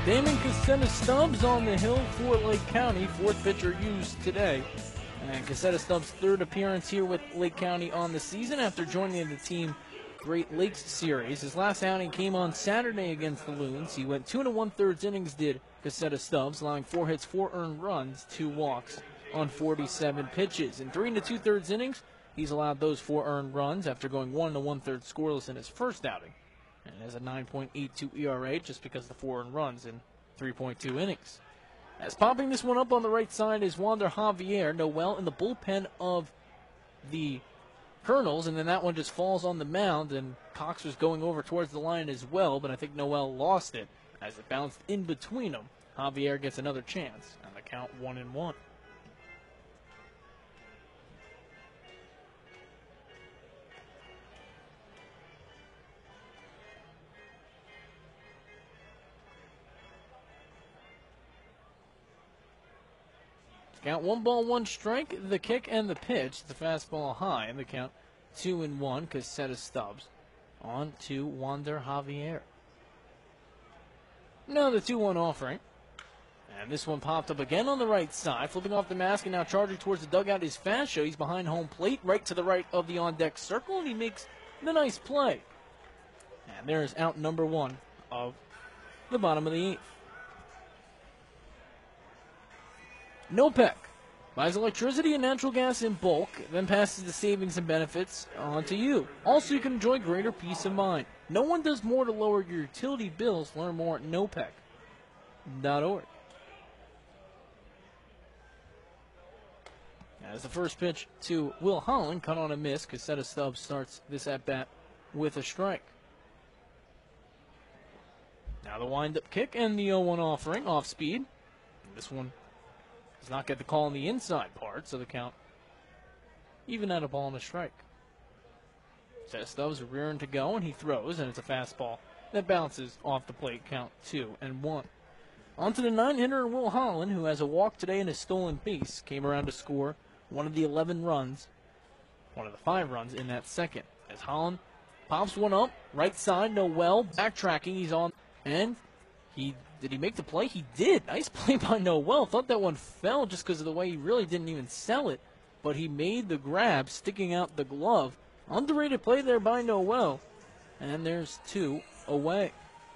Damon Cassetta Stubbs on the hill for Lake County, fourth pitcher used today. And Cassetta Stubbs' third appearance here with Lake County on the season after joining the Team Great Lakes Series. His last outing came on Saturday against the Loons. He went two and one-thirds innings, did Cassetta Stubbs, allowing four hits, four earned runs, two walks on forty-seven pitches. In three and two-thirds innings, he's allowed those four earned runs after going one and one-third scoreless in his first outing. And has a nine point eight two E R A just because of the four earned runs in three point two innings. As popping this one up on the right side is Wander Javier. Noel in the bullpen of the Colonels, and then that one just falls on the mound, and Cox was going over towards the line as well, but I think Noel lost it as it bounced in between them. Javier gets another chance, and the count one and one. Count one ball, one strike, the kick and the pitch. The fastball high, and the count two and one. Cassetta Stubbs on to Wander Javier. Now the two one offering. And this one popped up again on the right side. Flipping off the mask and now charging towards the dugout is Fascio. He's behind home plate, right to the right of the on-deck circle, and he makes the nice play. And there's out number one of the bottom of the eighth. Nopec buys electricity and natural gas in bulk, then passes the savings and benefits on to you. Also, you can enjoy greater peace of mind. No one does more to lower your utility bills. Learn more at nopec dot org. As the first pitch to Will Holland, cut on a miss. Cassetta Stubbs starts this at-bat with a strike. Now the wind-up kick and the oh one offering, off speed. This one does not get the call on the inside part, so the count even at a ball and a strike. Cassetta Stubbs rearing to go, and he throws, and it's a fastball that bounces off the plate, count two and one. On to the nine-hitter, Will Holland, who has a walk today and a stolen base, came around to score one of the eleven runs, one of the five runs in that second. As Holland pops one up, right side, Noel, backtracking, he's on, and he Did he make the play? He did. Nice play by Noel. Thought that one fell just because of the way he really didn't even sell it. But he made the grab, sticking out the glove. Underrated play there by Noel. And there's two away.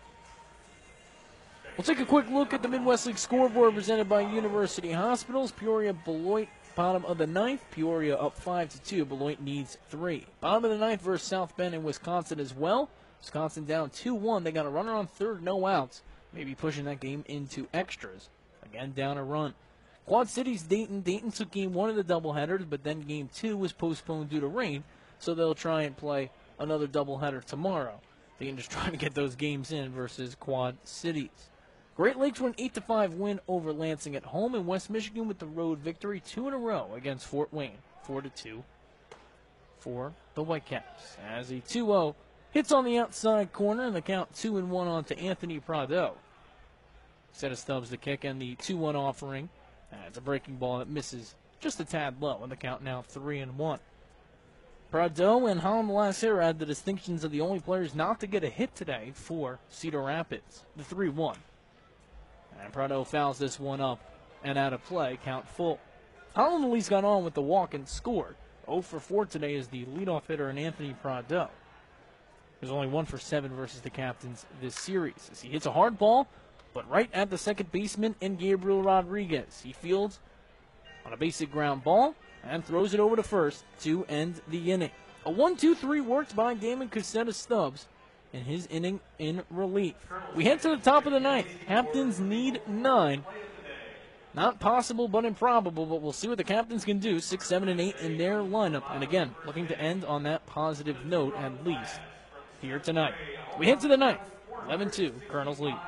We'll take a quick look at the Midwest League scoreboard presented by University Hospitals. Peoria, Beloit, bottom of the ninth. Peoria up five to two. Beloit needs three. Bottom of the ninth versus South Bend in Wisconsin as well. Wisconsin down two one. They got a runner on third, no outs. Maybe pushing that game into extras. Again, down a run. Quad Cities, Dayton. Dayton took game one of the doubleheaders, but then game two was postponed due to rain, so they'll try and play another doubleheader tomorrow. Dayton just trying to get those games in versus Quad Cities. Great Lakes won eight to five win over Lansing at home, and West Michigan with the road victory two in a row against Fort Wayne, four to two for the Whitecaps. As a two oh hits on the outside corner, and the count two and one on to Anthony Prado. Cassetta Stubbs the kick and the two one offering. Uh, it's a breaking ball that misses just a tad low, and the count now three and one. Prado and Holland, the last hitter, had the distinctions of the only players not to get a hit today for Cedar Rapids, the three one. And Prado fouls this one up and out of play, count full. Holland at least got on with the walk and scored. oh for four today is the leadoff hitter in Anthony Prado. There's only one for seven versus the Captains this series. As he hits a hard ball, but right at the second baseman in Gabriel Rodriguez. He fields on a basic ground ball and throws it over to first to end the inning. A one two three worked by Damon Cassetta Stubbs in his inning in relief. We head to the top of the ninth. Captains need nine. Not possible, but improbable, but we'll see what the Captains can do. Six, seven, and eight in their lineup. And again, looking to end on that positive note at least here tonight. We head to the ninth. eleven two, Colonels lead.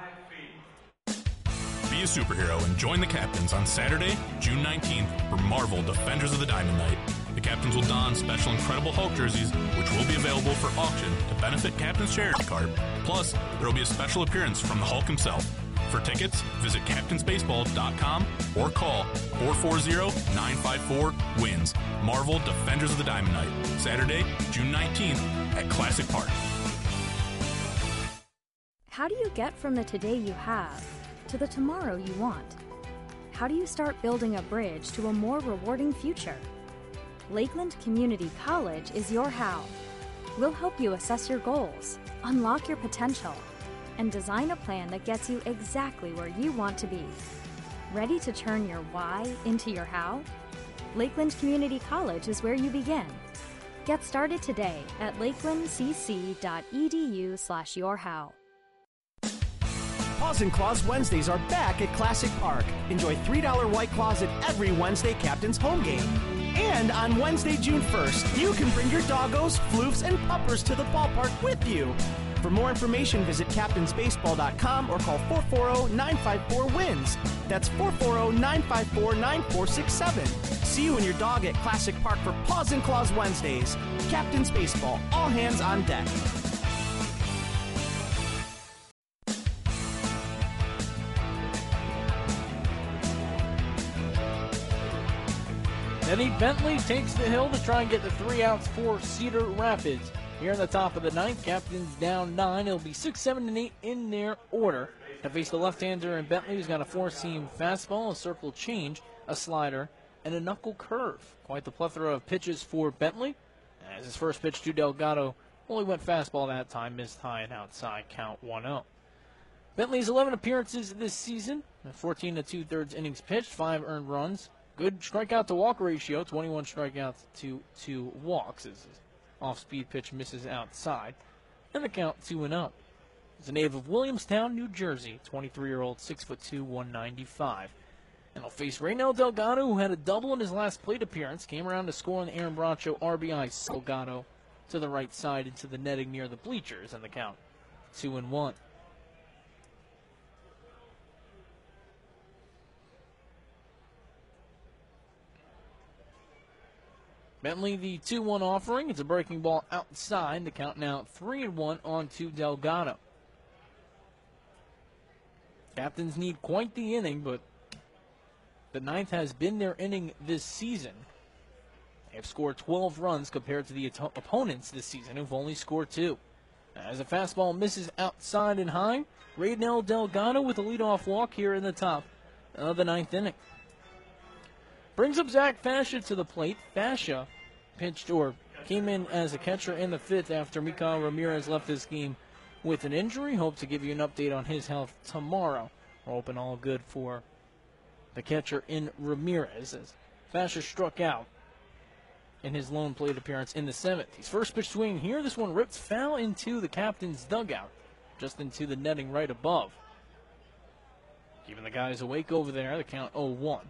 Be a superhero and join the Captains on Saturday, June nineteenth for Marvel Defenders of the Diamond Night. The Captains will don special Incredible Hulk jerseys, which will be available for auction to benefit Captain's Charity Card. Plus, there will be a special appearance from the Hulk himself. For tickets, visit captains baseball dot com or call four four zero, nine five four, wins. Marvel Defenders of the Diamond Night, Saturday, June nineteenth at Classic Park. How do you get from the today you have to the tomorrow you want. How do you start building a bridge to a more rewarding future? Lakeland Community College is your how. We'll help you assess your goals, unlock your potential, and design a plan that gets you exactly where you want to be. Ready to turn your why into your how? Lakeland Community College is where you begin. Get started today at lakelandcc.edu slash your how. Paws and Claws Wednesdays are back at Classic Park. Enjoy three dollar White Claws at every Wednesday Captain's home game. And on Wednesday, June first, you can bring your doggos, floofs, and puppers to the ballpark with you. For more information, visit captains baseball dot com or call four four zero, nine five four, W I N S. That's four four zero, nine five four, nine four six seven. See you and your dog at Classic Park for Paws and Claws Wednesdays. Captain's Baseball, all hands on deck. Denny Bentley takes the hill to try and get the three outs for Cedar Rapids. Here in the top of the ninth, Captains down nine. It'll be six, seven, and eight in their order. To face the left-hander in Bentley, who's got a four-seam fastball, a circle change, a slider, and a knuckle curve. Quite the plethora of pitches for Bentley. As his first pitch to Delgado only went fastball that time, missed high and outside, count one oh. Bentley's eleven appearances this season, fourteen and two-thirds innings pitched, five earned runs. Good strikeout to walk ratio, twenty-one strikeouts to two walks. As his off-speed pitch misses outside. And the count two and oh. He's a native of Williamstown, New Jersey, twenty-three-year-old, six foot two, one ninety-five. And he'll face Reynel Delgado, who had a double in his last plate appearance. Came around to score on the Aaron Bracho R B I. Delgado to the right side into the netting near the bleachers, and the count two and one. Bentley, the two one offering. It's a breaking ball outside. The count now three and one on to Delgado. Captains need quite the inning, but the ninth has been their inning this season. They have scored twelve runs compared to the at- opponents this season, who've only scored two. As a fastball misses outside and high, Reynel Delgado with a leadoff walk here in the top of the ninth inning. Brings up Zach Fascia to the plate. Fascia pitched or came in as a catcher in the fifth after Mikael Ramirez left this game with an injury. Hope to give you an update on his health tomorrow. We're hoping all good for the catcher in Ramirez, as Fascia struck out in his lone plate appearance in the seventh. His first pitch swing here. This one ripped foul into the captain's dugout, just into the netting right above. Keeping the guys awake over there. The count oh one.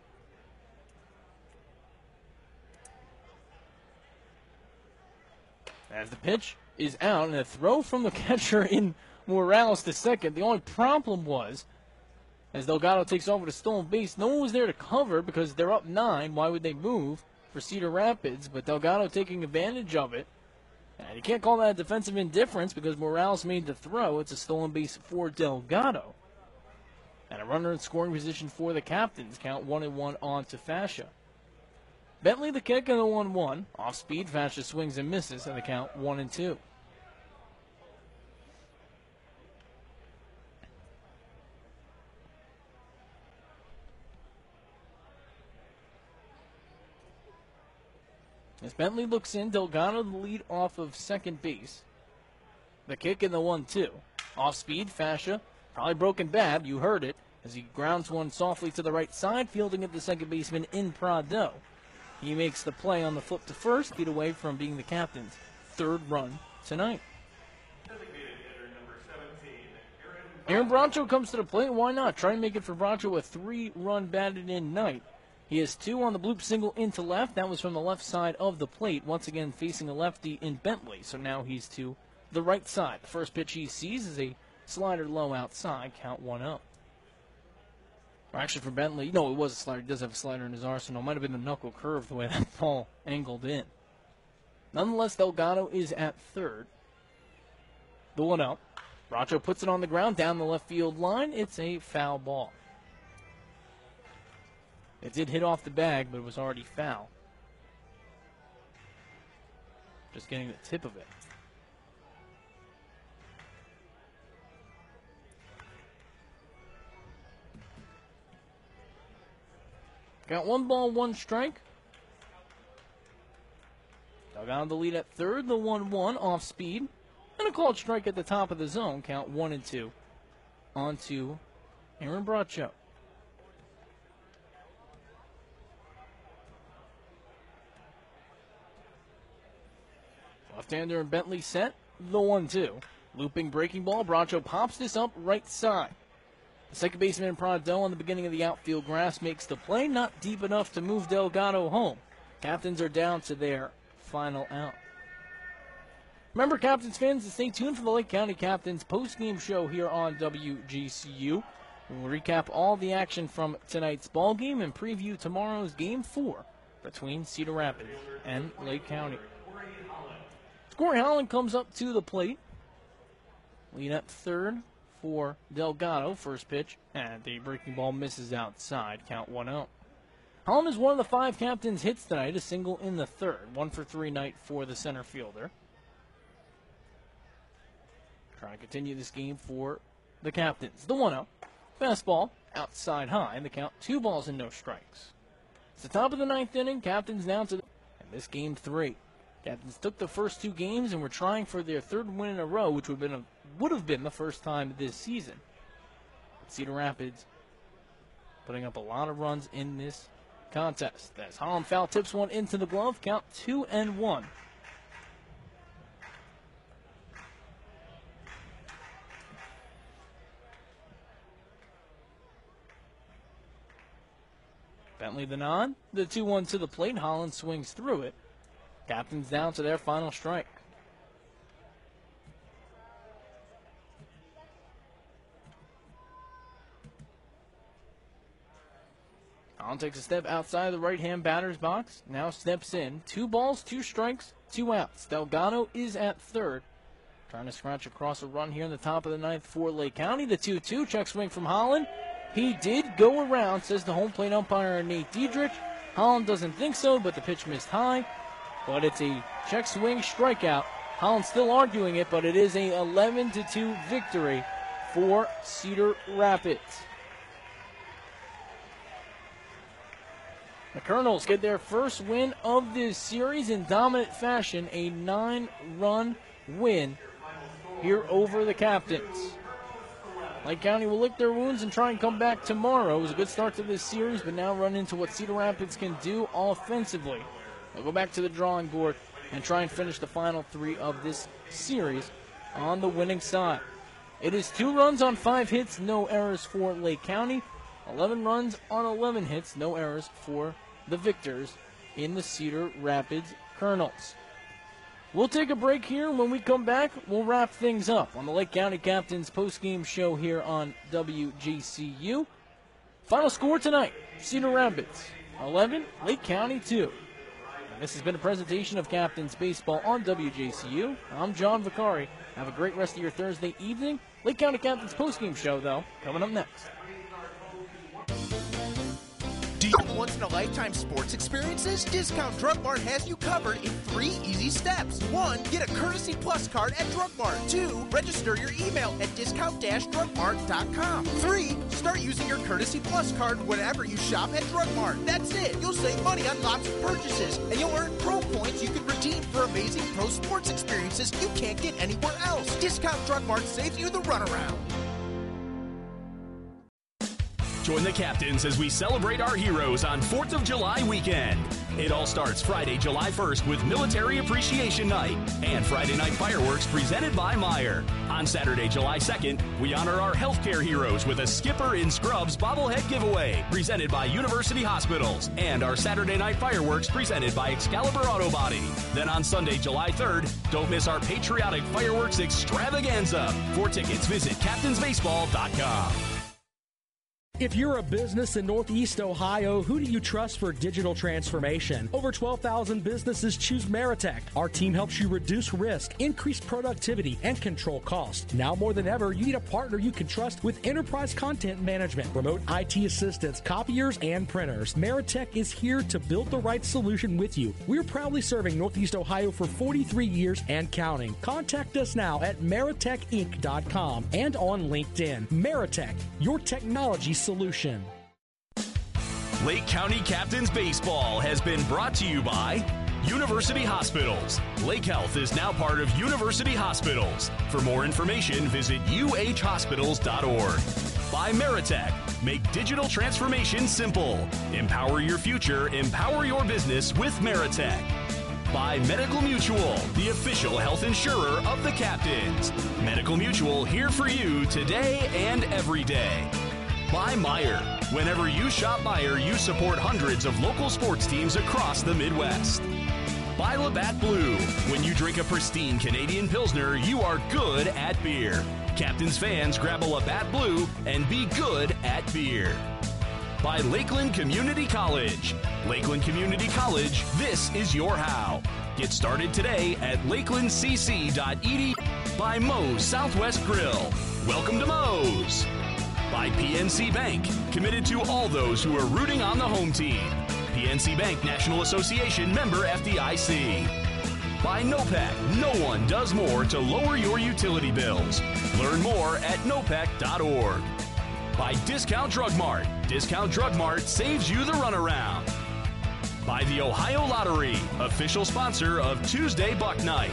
As the pitch is out, and a throw from the catcher in Morales to second. The only problem was, as Delgado takes over the stolen base, no one was there to cover because they're up nine. Why would they move for Cedar Rapids? But Delgado taking advantage of it. And you can't call that defensive indifference because Morales made the throw. It's a stolen base for Delgado. And a runner in scoring position for the Captains. Count one and one on to Fascia. Bentley the kick and the one one. Off speed, Fascia swings and misses, and the count one and two. As Bentley looks in, Delgado the lead off of second base. The kick and the one two. Off speed, Fascia, probably broken bad, you heard it, as he grounds one softly to the right side, fielding it the second baseman in Prado. He makes the play on the flip to first, feet away from being the captain's third run tonight. Aaron Bracho comes to the plate. Why not? Try and make it for Bracho a three-run batted-in night. He has two on the bloop single into left. That was from the left side of the plate, once again facing a lefty in Bentley. So now he's to the right side. The first pitch he sees is a slider low outside, count one oh. Or actually, for Bentley, no, it was a slider. He does have a slider in his arsenal. Might have been the knuckle curve the way that ball angled in. Nonetheless, Delgado is at third. The one out. Bracho puts it on the ground down the left field line. It's a foul ball. It did hit off the bag, but it was already foul. Just getting the tip of it. Got one ball, one strike. Delgado the lead at third, the one one off speed. And a called strike at the top of the zone, count one and two. On to Aaron Bracho. Left-hander and Bentley set, the one two. Looping breaking ball, Bracho pops this up right side. The second baseman Prado on the beginning of the outfield grass makes the play, not deep enough to move Delgado home. Captains are down to their final out. Remember, Captains fans, to stay tuned for the Lake County Captains post-game show here on W G C U. We'll recap all the action from tonight's ball game and preview tomorrow's Game four between Cedar Rapids and Lake County. Corey Holland comes up to the plate. Lead at third for Delgado. First pitch, and the breaking ball misses outside. Count one oh. Holland is one of the five captains' hits tonight, a single in the third. One for three night for the center fielder. Trying to continue this game for the captains. The one oh. Fastball outside high, and the count two balls and no strikes. It's the top of the ninth inning. Captains down to the, and this game three. Captains took the first two games and were trying for their third win in a row, which would have been, a, would have been the first time this season. But Cedar Rapids putting up a lot of runs in this contest. As Holland foul tips one into the glove, count two and one. Bentley the nod, the two one to the plate. Holland swings through it. Captains down to their final strike. Holland takes a step outside the right-hand batter's box. Now steps in. Two balls, two strikes, two outs. Delgado is at third. Trying to scratch across a run here in the top of the ninth for Lake County. The two two. Check swing from Holland. He did go around, says the home plate umpire Nate Diedrich. Holland doesn't think so, but the pitch missed high. But it's a check swing strikeout. Holland still arguing it, but it is a eleven to two victory for Cedar Rapids. The Colonels get their first win of this series in dominant fashion, a nine-run win here over the Captains. Lake County will lick their wounds and try and come back tomorrow. It was a good start to this series, but now run into what Cedar Rapids can do offensively. They'll go back to the drawing board and try and finish the final three of this series on the winning side. It is two runs on five hits, no errors for Lake County. eleven runs on eleven hits, no errors for the victors in the Cedar Rapids Colonels. We'll take a break here. When we come back, we'll wrap things up on the Lake County Captains postgame show here on W G C U. Final score tonight, Cedar Rapids eleven, Lake County two. And this has been a presentation of Captains Baseball on W G C U. I'm John Vicari. Have a great rest of your Thursday evening. Lake County Captains postgame show, though, coming up next. Do you want once-in-a-lifetime sports experiences? Discount Drug Mart has you covered in three easy steps. One, get a Courtesy Plus card at Drug Mart. Two, register your email at discount dash drug mart dot com. Three, start using your Courtesy Plus card whenever you shop at Drug Mart. That's it. You'll save money on lots of purchases, and you'll earn pro points you can redeem for amazing pro sports experiences you can't get anywhere else. Discount Drug Mart saves you the runaround. Join the Captains as we celebrate our heroes on fourth of July weekend. It all starts Friday, July first with Military Appreciation Night and Friday night fireworks presented by Meijer. On Saturday, July second, we honor our healthcare heroes with a Skipper in Scrubs bobblehead giveaway presented by University Hospitals and our Saturday night fireworks presented by Excalibur Auto Body. Then on Sunday, July third, don't miss our patriotic fireworks extravaganza. For tickets, visit captains baseball dot com. If you're a business in Northeast Ohio, who do you trust for digital transformation? Over twelve thousand businesses choose Meritech. Our team helps you reduce risk, increase productivity, and control cost. Now more than ever, you need a partner you can trust with enterprise content management, remote I T assistance, copiers, and printers. Meritech is here to build the right solution with you. We're proudly serving Northeast Ohio for forty-three years and counting. Contact us now at meritech inc dot com and on LinkedIn. Meritech, your technology solution. Lake County Captains Baseball has been brought to you by University Hospitals. Lake Health is now part of University Hospitals. For more information, visit u h hospitals dot org. By Meritech. Make digital transformation simple. Empower your future. Empower your business with Meritech. By Medical Mutual, the official health insurer of the Captains. Medical Mutual, here for you today and every day. By Meijer. Whenever you shop Meijer, you support hundreds of local sports teams across the Midwest. By Labatt Blue. When you drink a pristine Canadian Pilsner, you are good at beer. Captains fans, grab a Labatt Blue and be good at beer. By Lakeland Community College. Lakeland Community College, this is your how. Get started today at lakeland c c dot e d u. By Moe's Southwest Grill. Welcome to Moe's. By P N C Bank, committed to all those who are rooting on the home team. P N C Bank National Association member F D I C. By NOPEC, no one does more to lower your utility bills. Learn more at nopec dot org. By Discount Drug Mart. Discount Drug Mart saves you the runaround. By the Ohio Lottery, official sponsor of Tuesday Buck Night.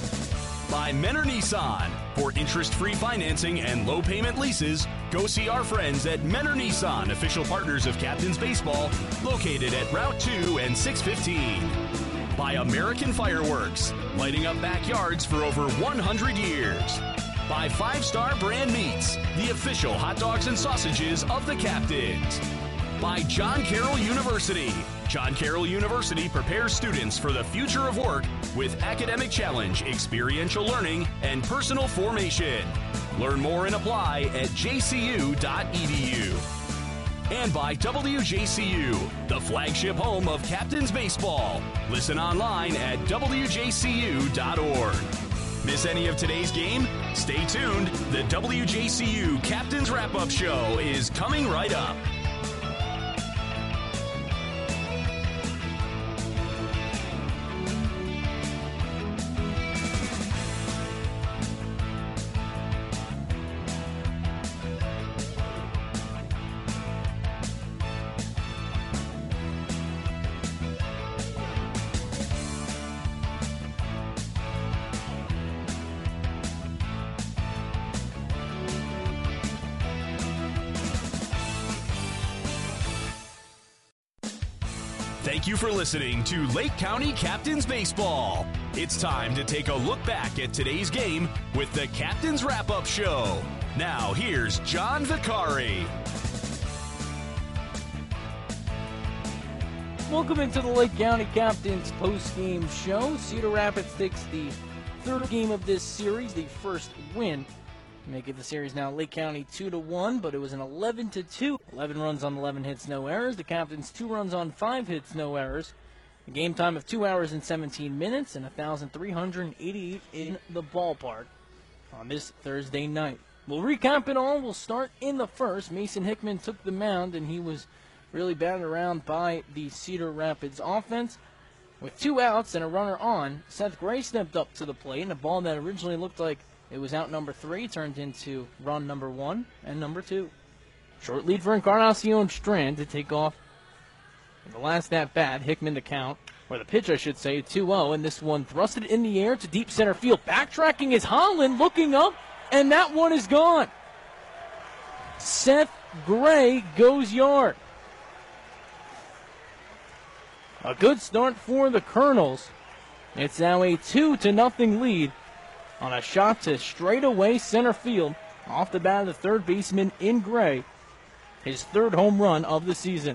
By Menor Nissan. For interest-free financing and low-payment leases, go see our friends at Menor Nissan, official partners of Captains Baseball, located at Route two and six fifteen. By American Fireworks, lighting up backyards for over one hundred years. By Five Star Brand Meats, the official hot dogs and sausages of the Captains. By John Carroll University. John Carroll University prepares students for the future of work with academic challenge, experiential learning, and personal formation. Learn more and apply at j c u dot e d u. And by W J C U, the flagship home of Captains Baseball. Listen online at w j c u dot org. Miss any of today's game? Stay tuned. The W J C U Captains Wrap-Up Show is coming right up. Thank you for listening to Lake County Captains Baseball. It's time to take a look back at today's game with the Captains Wrap-Up Show. Now, here's John Vicari. Welcome into the Lake County Captains post-game show. Cedar Rapids takes the third game of this series, the first win. Making the series now Lake County two to one, but it was an eleven to two. eleven runs on eleven hits, no errors. The Captains two runs on five hits, no errors. A game time of two hours and seventeen minutes and one thousand three hundred eighty-eight in the ballpark on this Thursday night. We'll recap it all. We'll start in the first. Mason Hickman took the mound, and he was really batted around by the Cedar Rapids offense. With two outs and a runner on, Seth Gray stepped up to the plate, and a ball that originally looked like it was out number three, turned into run number one and number two. Short lead for Encarnacion Strand to take off in the last at-bat. Hickman to count, or the pitch I should say, two oh, and this one thrusted in the air to deep center field. Backtracking is Holland, looking up, and that one is gone. Seth Gray goes yard. A good start for the Colonels. It's now a two to nothing lead on a shot to straightaway center field off the bat of the third baseman in Gray. His third home run of the season.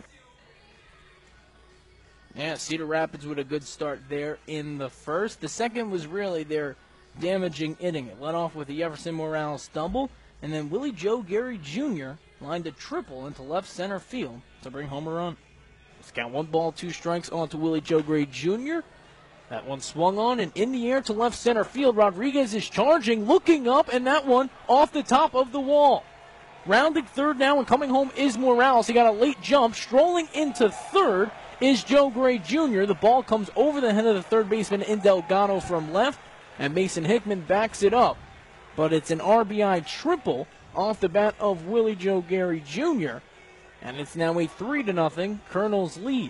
Yeah, Cedar Rapids with a good start there in the first. The second was really their damaging inning. It led off with a Jefferson Morales double, and then Willie Joe Gary Junior lined a triple into left center field to bring home a run. Let's count one ball, two strikes on to Willie Joe Gray Junior That one swung on and in the air to left center field. Rodriguez is charging, looking up, and that one off the top of the wall. Rounding third now and coming home is Morales. He got a late jump. Strolling into third is Joe Gray Junior The ball comes over the head of the third baseman in Delgado from left, and Mason Hickman backs it up. But it's an R B I triple off the bat of Willie Joe Gary Junior And it's now a three to nothing Colonels lead.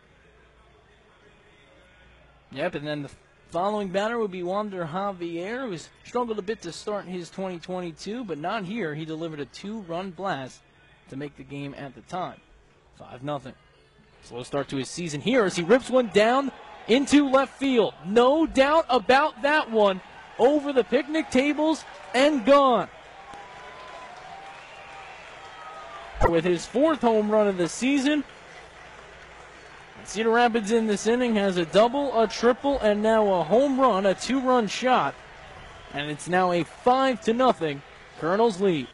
Yep, and then the following batter would be Wander Javier, who's struggled a bit to start his twenty twenty-two, but not here. He delivered a two-run blast to make the game at the time. five nothing. Slow start to his season here as he rips one down into left field. No doubt about that one. Over the picnic tables and gone. With his fourth home run of the season, Cedar Rapids in this inning has a double, a triple, and now a home run, a two-run shot. And it's now a five to nothing Colonels lead.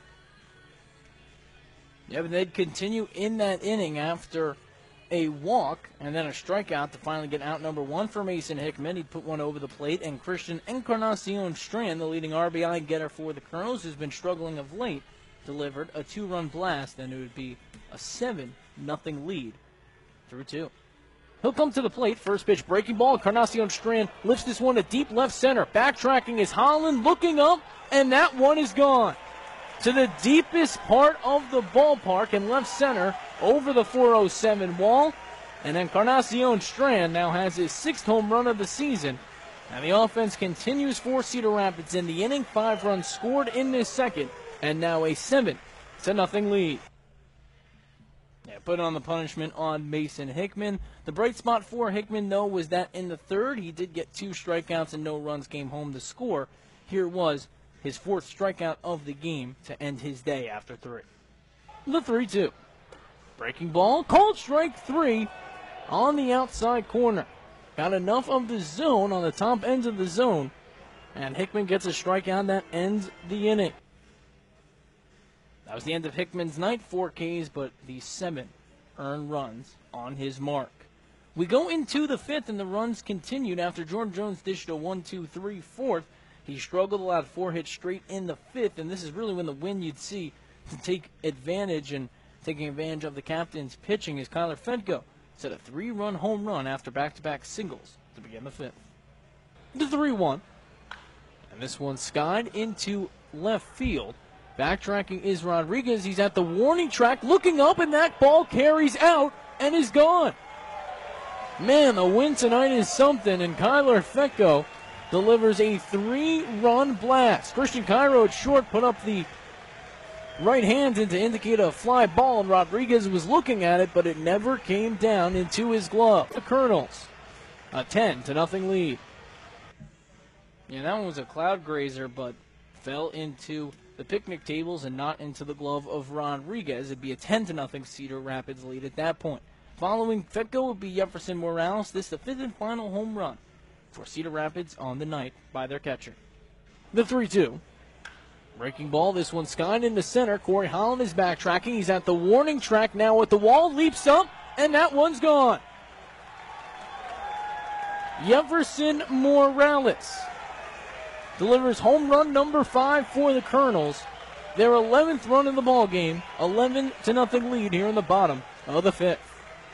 Yeah, but they'd continue in that inning after a walk and then a strikeout to finally get out number one for Mason Hickman. He'd put one over the plate, and Christian Encarnacion Strand, the leading R B I getter for the Colonels, who's been struggling of late, delivered a two-run blast, and it would be a seven nothing lead through two. He'll come to the plate. First pitch, breaking ball. Encarnacion Strand lifts this one to deep left center. Backtracking is Holland, looking up, and that one is gone. To the deepest part of the ballpark in left center, over the four oh seven wall. And Encarnacion Strand now has his sixth home run of the season. And the offense continues for Cedar Rapids in the inning. Five runs scored in this second, and now a seven to nothing lead. Yeah, put on the punishment on Mason Hickman. The bright spot for Hickman, though, was that in the third, he did get two strikeouts and no runs, came home to score. Here was his fourth strikeout of the game to end his day after three. The three two. Breaking ball, called strike three on the outside corner. Got enough of the zone on the top ends of the zone, and Hickman gets a strikeout that ends the inning. That was the end of Hickman's night, four Ks, but the seven earned runs on his mark. We go into the fifth, and the runs continued after Jordan Jones dished a one two three fourth. He struggled, allowed four hits straight in the fifth, and this is really when the win you'd see to take advantage, and taking advantage of the captain's pitching is Kyler Fedko. Set a three-run home run after back-to-back singles to begin the fifth. The three one, and this one skied into left field. Backtracking is Rodriguez. He's at the warning track, looking up, and that ball carries out and is gone. Man, the win tonight is something, and Kyler Fedko delivers a three-run blast. Christian Cairo at short put up the right hand in to indicate a fly ball, and Rodriguez was looking at it, but it never came down into his glove. The Colonels, a ten to nothing lead. Yeah, that one was a cloud grazer, but fell into the picnic tables and not into the glove of Rodriguez. It'd be a ten to nothing Cedar Rapids lead at that point. Following Fedko would be Jefferson Morales. This is the fifth and final home run for Cedar Rapids on the night by their catcher. The three two. Breaking ball, this one skied into center. Corey Holland is backtracking. He's at the warning track now with the wall, leaps up, and that one's gone. Jefferson Morales delivers home run number five for the Colonels. Their eleventh run in the ball game, eleven to nothing lead here in the bottom of the fifth.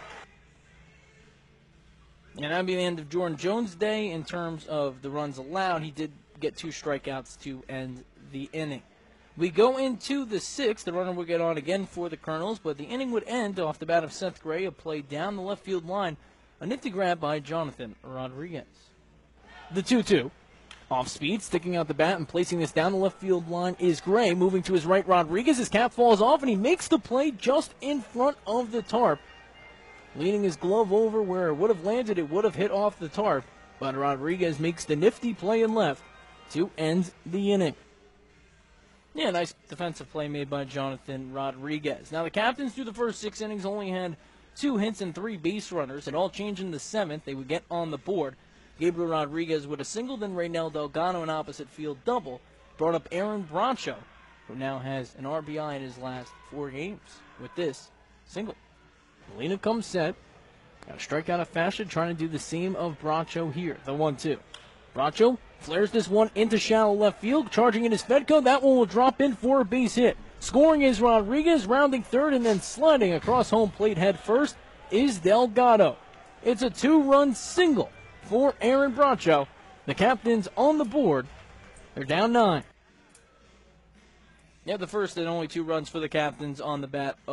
And that'd be the end of Jordan Jones' day in terms of the runs allowed. He did get two strikeouts to end the inning. We go into the sixth. The runner will get on again for the Colonels, but the inning would end off the bat of Seth Gray, a play down the left field line, a nifty grab by Jonathan Rodriguez. The two two. Off speed, sticking out the bat and placing this down the left field line is Gray. Moving to his right, Rodriguez. His cap falls off, and he makes the play just in front of the tarp. Leaning his glove over where it would have landed, it would have hit off the tarp. But Rodriguez makes the nifty play in left to end the inning. Yeah, nice defensive play made by Jonathan Rodriguez. Now the Captains through the first six innings only had two hits and three base runners. It all changed in the seventh. They would get on the board. Gabriel Rodriguez with a single, then Raynel Delgado an opposite field double. Brought up Aaron Bracho, who now has an R B I in his last four games with this single. Molina comes set. Got a strikeout of fashion, trying to do the same of Bracho here. The one two. Bracho flares this one into shallow left field. Charging in his Fedko. That one will drop in for a base hit. Scoring is Rodriguez, rounding third, and then sliding across home plate head first is Delgado. It's a two-run single for Aaron Bracho. The Captains on the board. They're down nine. Yeah, the first and only two runs for the Captains on the bat of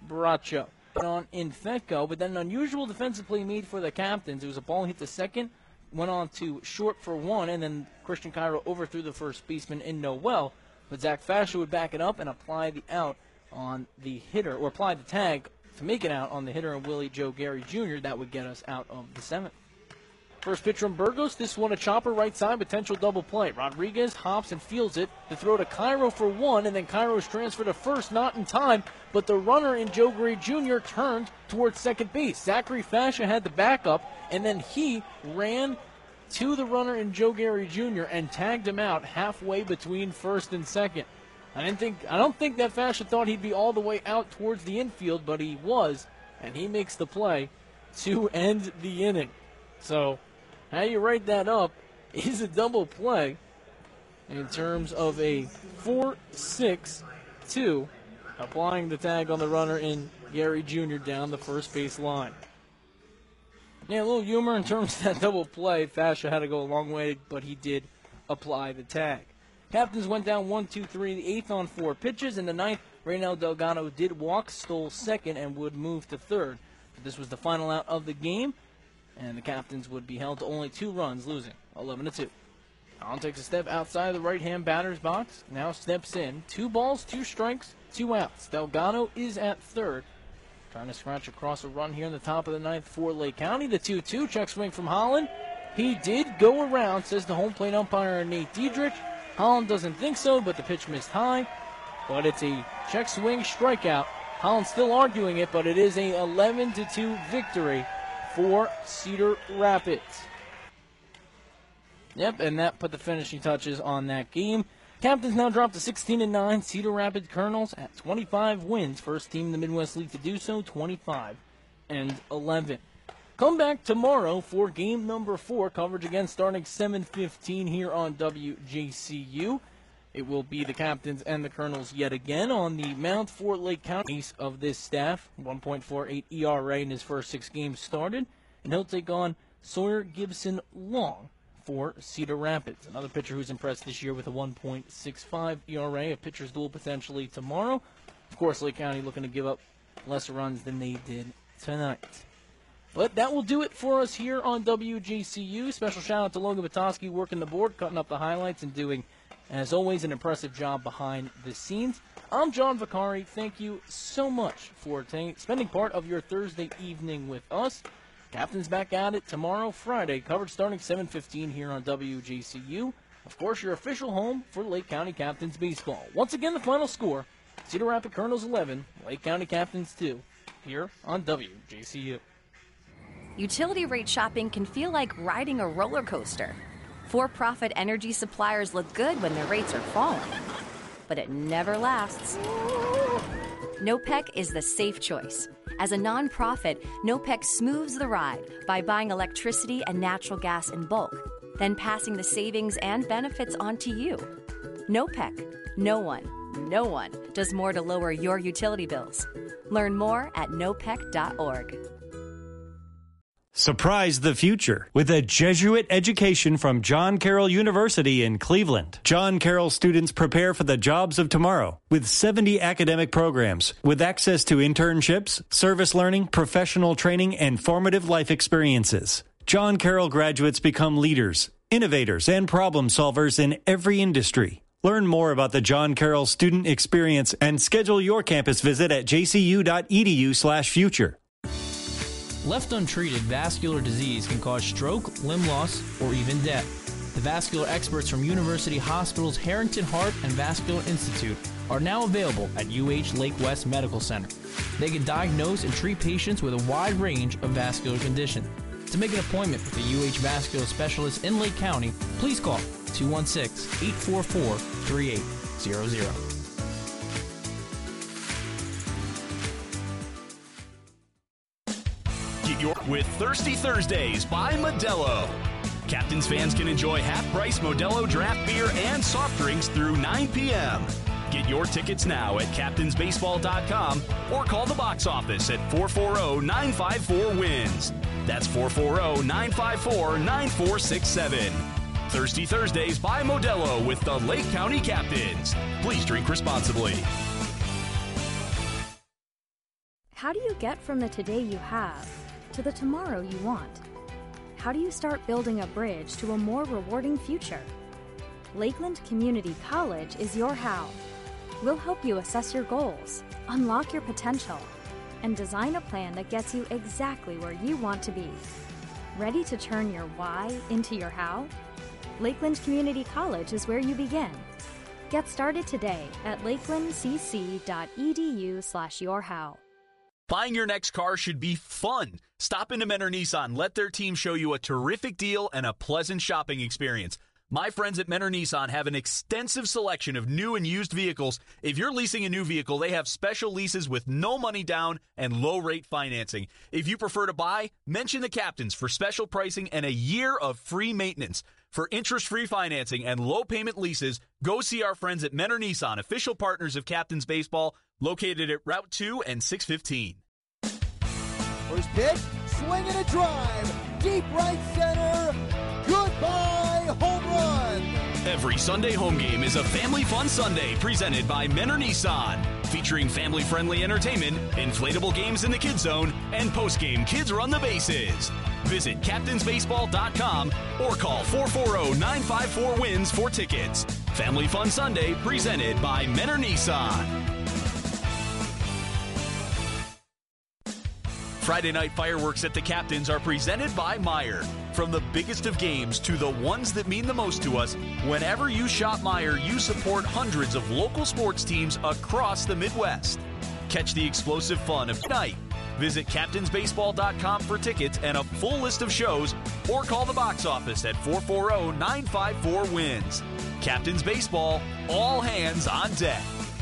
Bracho on Infecco, but then an unusual defensive play made for the Captains. It was a ball hit to second, went on to short for one, and then Christian Cairo overthrew the first baseman in Noel. But Zach Fasher would back it up and apply the out on the hitter, or apply the tag to make it out on the hitter and Willie Joe Gary Junior That would get us out of the seventh. First pitch from Burgos. This one a chopper right side, potential double play. Rodriguez hops and fields it to throw to Cairo for one, and then Cairo's transfer to first, not in time, but the runner in Joe Gray Junior turned towards second base. Zachary Fascia had the backup, and then he ran to the runner in Joe Gary Junior and tagged him out halfway between first and second. I didn't think I don't think that Fascia thought he'd be all the way out towards the infield, but he was, and he makes the play to end the inning. So how you write that up is a double play in terms of a four six two, applying the tag on the runner in Gary Junior down the first base line. Yeah, a little humor in terms of that double play. Fascia had to go a long way, but he did apply the tag. Captains went down one two three, the eighth on four pitches. In the ninth, Reynel Delgado did walk, stole second, and would move to third. This was the final out of the game, and the Captains would be held to only two runs, losing eleven to two. Allen takes a step outside the right-hand batter's box, now steps in. Two balls, two strikes, two outs. Delgado is at third, trying to scratch across a run here in the top of the ninth for Lake County. The two two, check swing from Holland. He did go around, says the home plate umpire Nate Diedrich. Holland doesn't think so, but the pitch missed high. But it's a check swing strikeout. Holland still arguing it, but it is a eleven to two victory for Cedar Rapids. Yep, and that put the finishing touches on that game. Captains now drop to sixteen and nine. Cedar Rapids Colonels at twenty-five wins. First team in the Midwest League to do so, twenty-five and eleven. Come back tomorrow for game number four. Coverage again starting seven fifteen here on W J C U. It will be the Captains and the Colonels yet again on the mound for Lake County. Ace of this staff, one point four eight E R A in his first six games started. And he'll take on Sawyer Gibson Long for Cedar Rapids. Another pitcher who's impressed this year with a one point six five E R A. A pitcher's duel potentially tomorrow. Of course, Lake County looking to give up less runs than they did tonight. But that will do it for us here on W J C U. Special shout out to Logan Batoski working the board, cutting up the highlights, and doing, as always, an impressive job behind the scenes. I'm John Vicari. Thank you so much for t- spending part of your Thursday evening with us. Captains back at it tomorrow, Friday. Coverage starting seven fifteen here on W J C U. Of course, your official home for Lake County Captains baseball. Once again, the final score, Cedar Rapids Colonels eleven, Lake County Captains two, here on W J C U. Utility rate shopping can feel like riding a roller coaster. For-profit energy suppliers look good when their rates are falling, but it never lasts. NOPEC is the safe choice. As a nonprofit, NOPEC smooths the ride by buying electricity and natural gas in bulk, then passing the savings and benefits on to you. NOPEC. No one, no one does more to lower your utility bills. Learn more at nopec dot org. Surprise the future with a Jesuit education from John Carroll University in Cleveland. John Carroll students prepare for the jobs of tomorrow with seventy academic programs with access to internships, service learning, professional training, and formative life experiences. John Carroll graduates become leaders, innovators, and problem solvers in every industry. Learn more about the John Carroll student experience and schedule your campus visit at j c u dot e d u slash future. Left untreated, vascular disease can cause stroke, limb loss, or even death. The vascular experts from University Hospital's Harrington Heart and Vascular Institute are now available at U H Lake West Medical Center. They can diagnose and treat patients with a wide range of vascular conditions. To make an appointment with a U H vascular specialist in Lake County, please call two one six, eight four four, three eight zero zero. Get your with Thirsty Thursdays by Modelo. Captains fans can enjoy half-price Modelo draft beer and soft drinks through nine p.m. Get your tickets now at captains baseball dot com or call the box office at four four zero, nine five four, wins. That's four four zero, nine five four, nine four six seven. Thirsty Thursdays by Modelo with the Lake County Captains. Please drink responsibly. How do you get from the today you have to the tomorrow you want? How do you start building a bridge to a more rewarding future? Lakeland Community College is your how. We'll help you assess your goals, unlock your potential, and design a plan that gets you exactly where you want to be. Ready to turn your why into your how? Lakeland Community College is where you begin. Get started today at lakelandcc.edu slash your how. Buying your next car should be fun. Stop into Mentor Nissan. Let their team show you a terrific deal and a pleasant shopping experience. My friends at Mentor Nissan have an extensive selection of new and used vehicles. If you're leasing a new vehicle, they have special leases with no money down and low rate financing. If you prefer to buy, mention the Captains for special pricing and a year of free maintenance. For interest-free financing and low payment leases, go see our friends at Mentor Nissan, official partners of Captains Baseball, located at Route two and six fifteen. First pitch, swing and a drive, deep right center, goodbye, home run. Every Sunday home game is a family fun Sunday presented by Mentor Nissan, featuring family-friendly entertainment, inflatable games in the kids zone, and post-game kids run the bases. Visit captains baseball dot com or call four four zero, nine five four, wins for tickets. Family Fun Sunday presented by Mentor Nissan. Friday night fireworks at the Captains are presented by Meijer. From the biggest of games to the ones that mean the most to us, whenever you shop Meijer, you support hundreds of local sports teams across the Midwest. Catch the explosive fun of night. Visit captains baseball dot com for tickets and a full list of shows, or call the box office at four four zero, nine five four, wins. Captains Baseball, all hands on deck.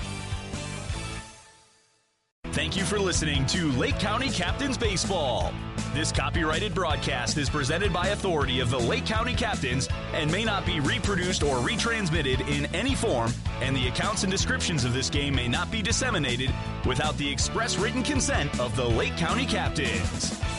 Thank you for listening to Lake County Captains Baseball. This copyrighted broadcast is presented by authority of the Lake County Captains and may not be reproduced or retransmitted in any form, and the accounts and descriptions of this game may not be disseminated without the express written consent of the Lake County Captains.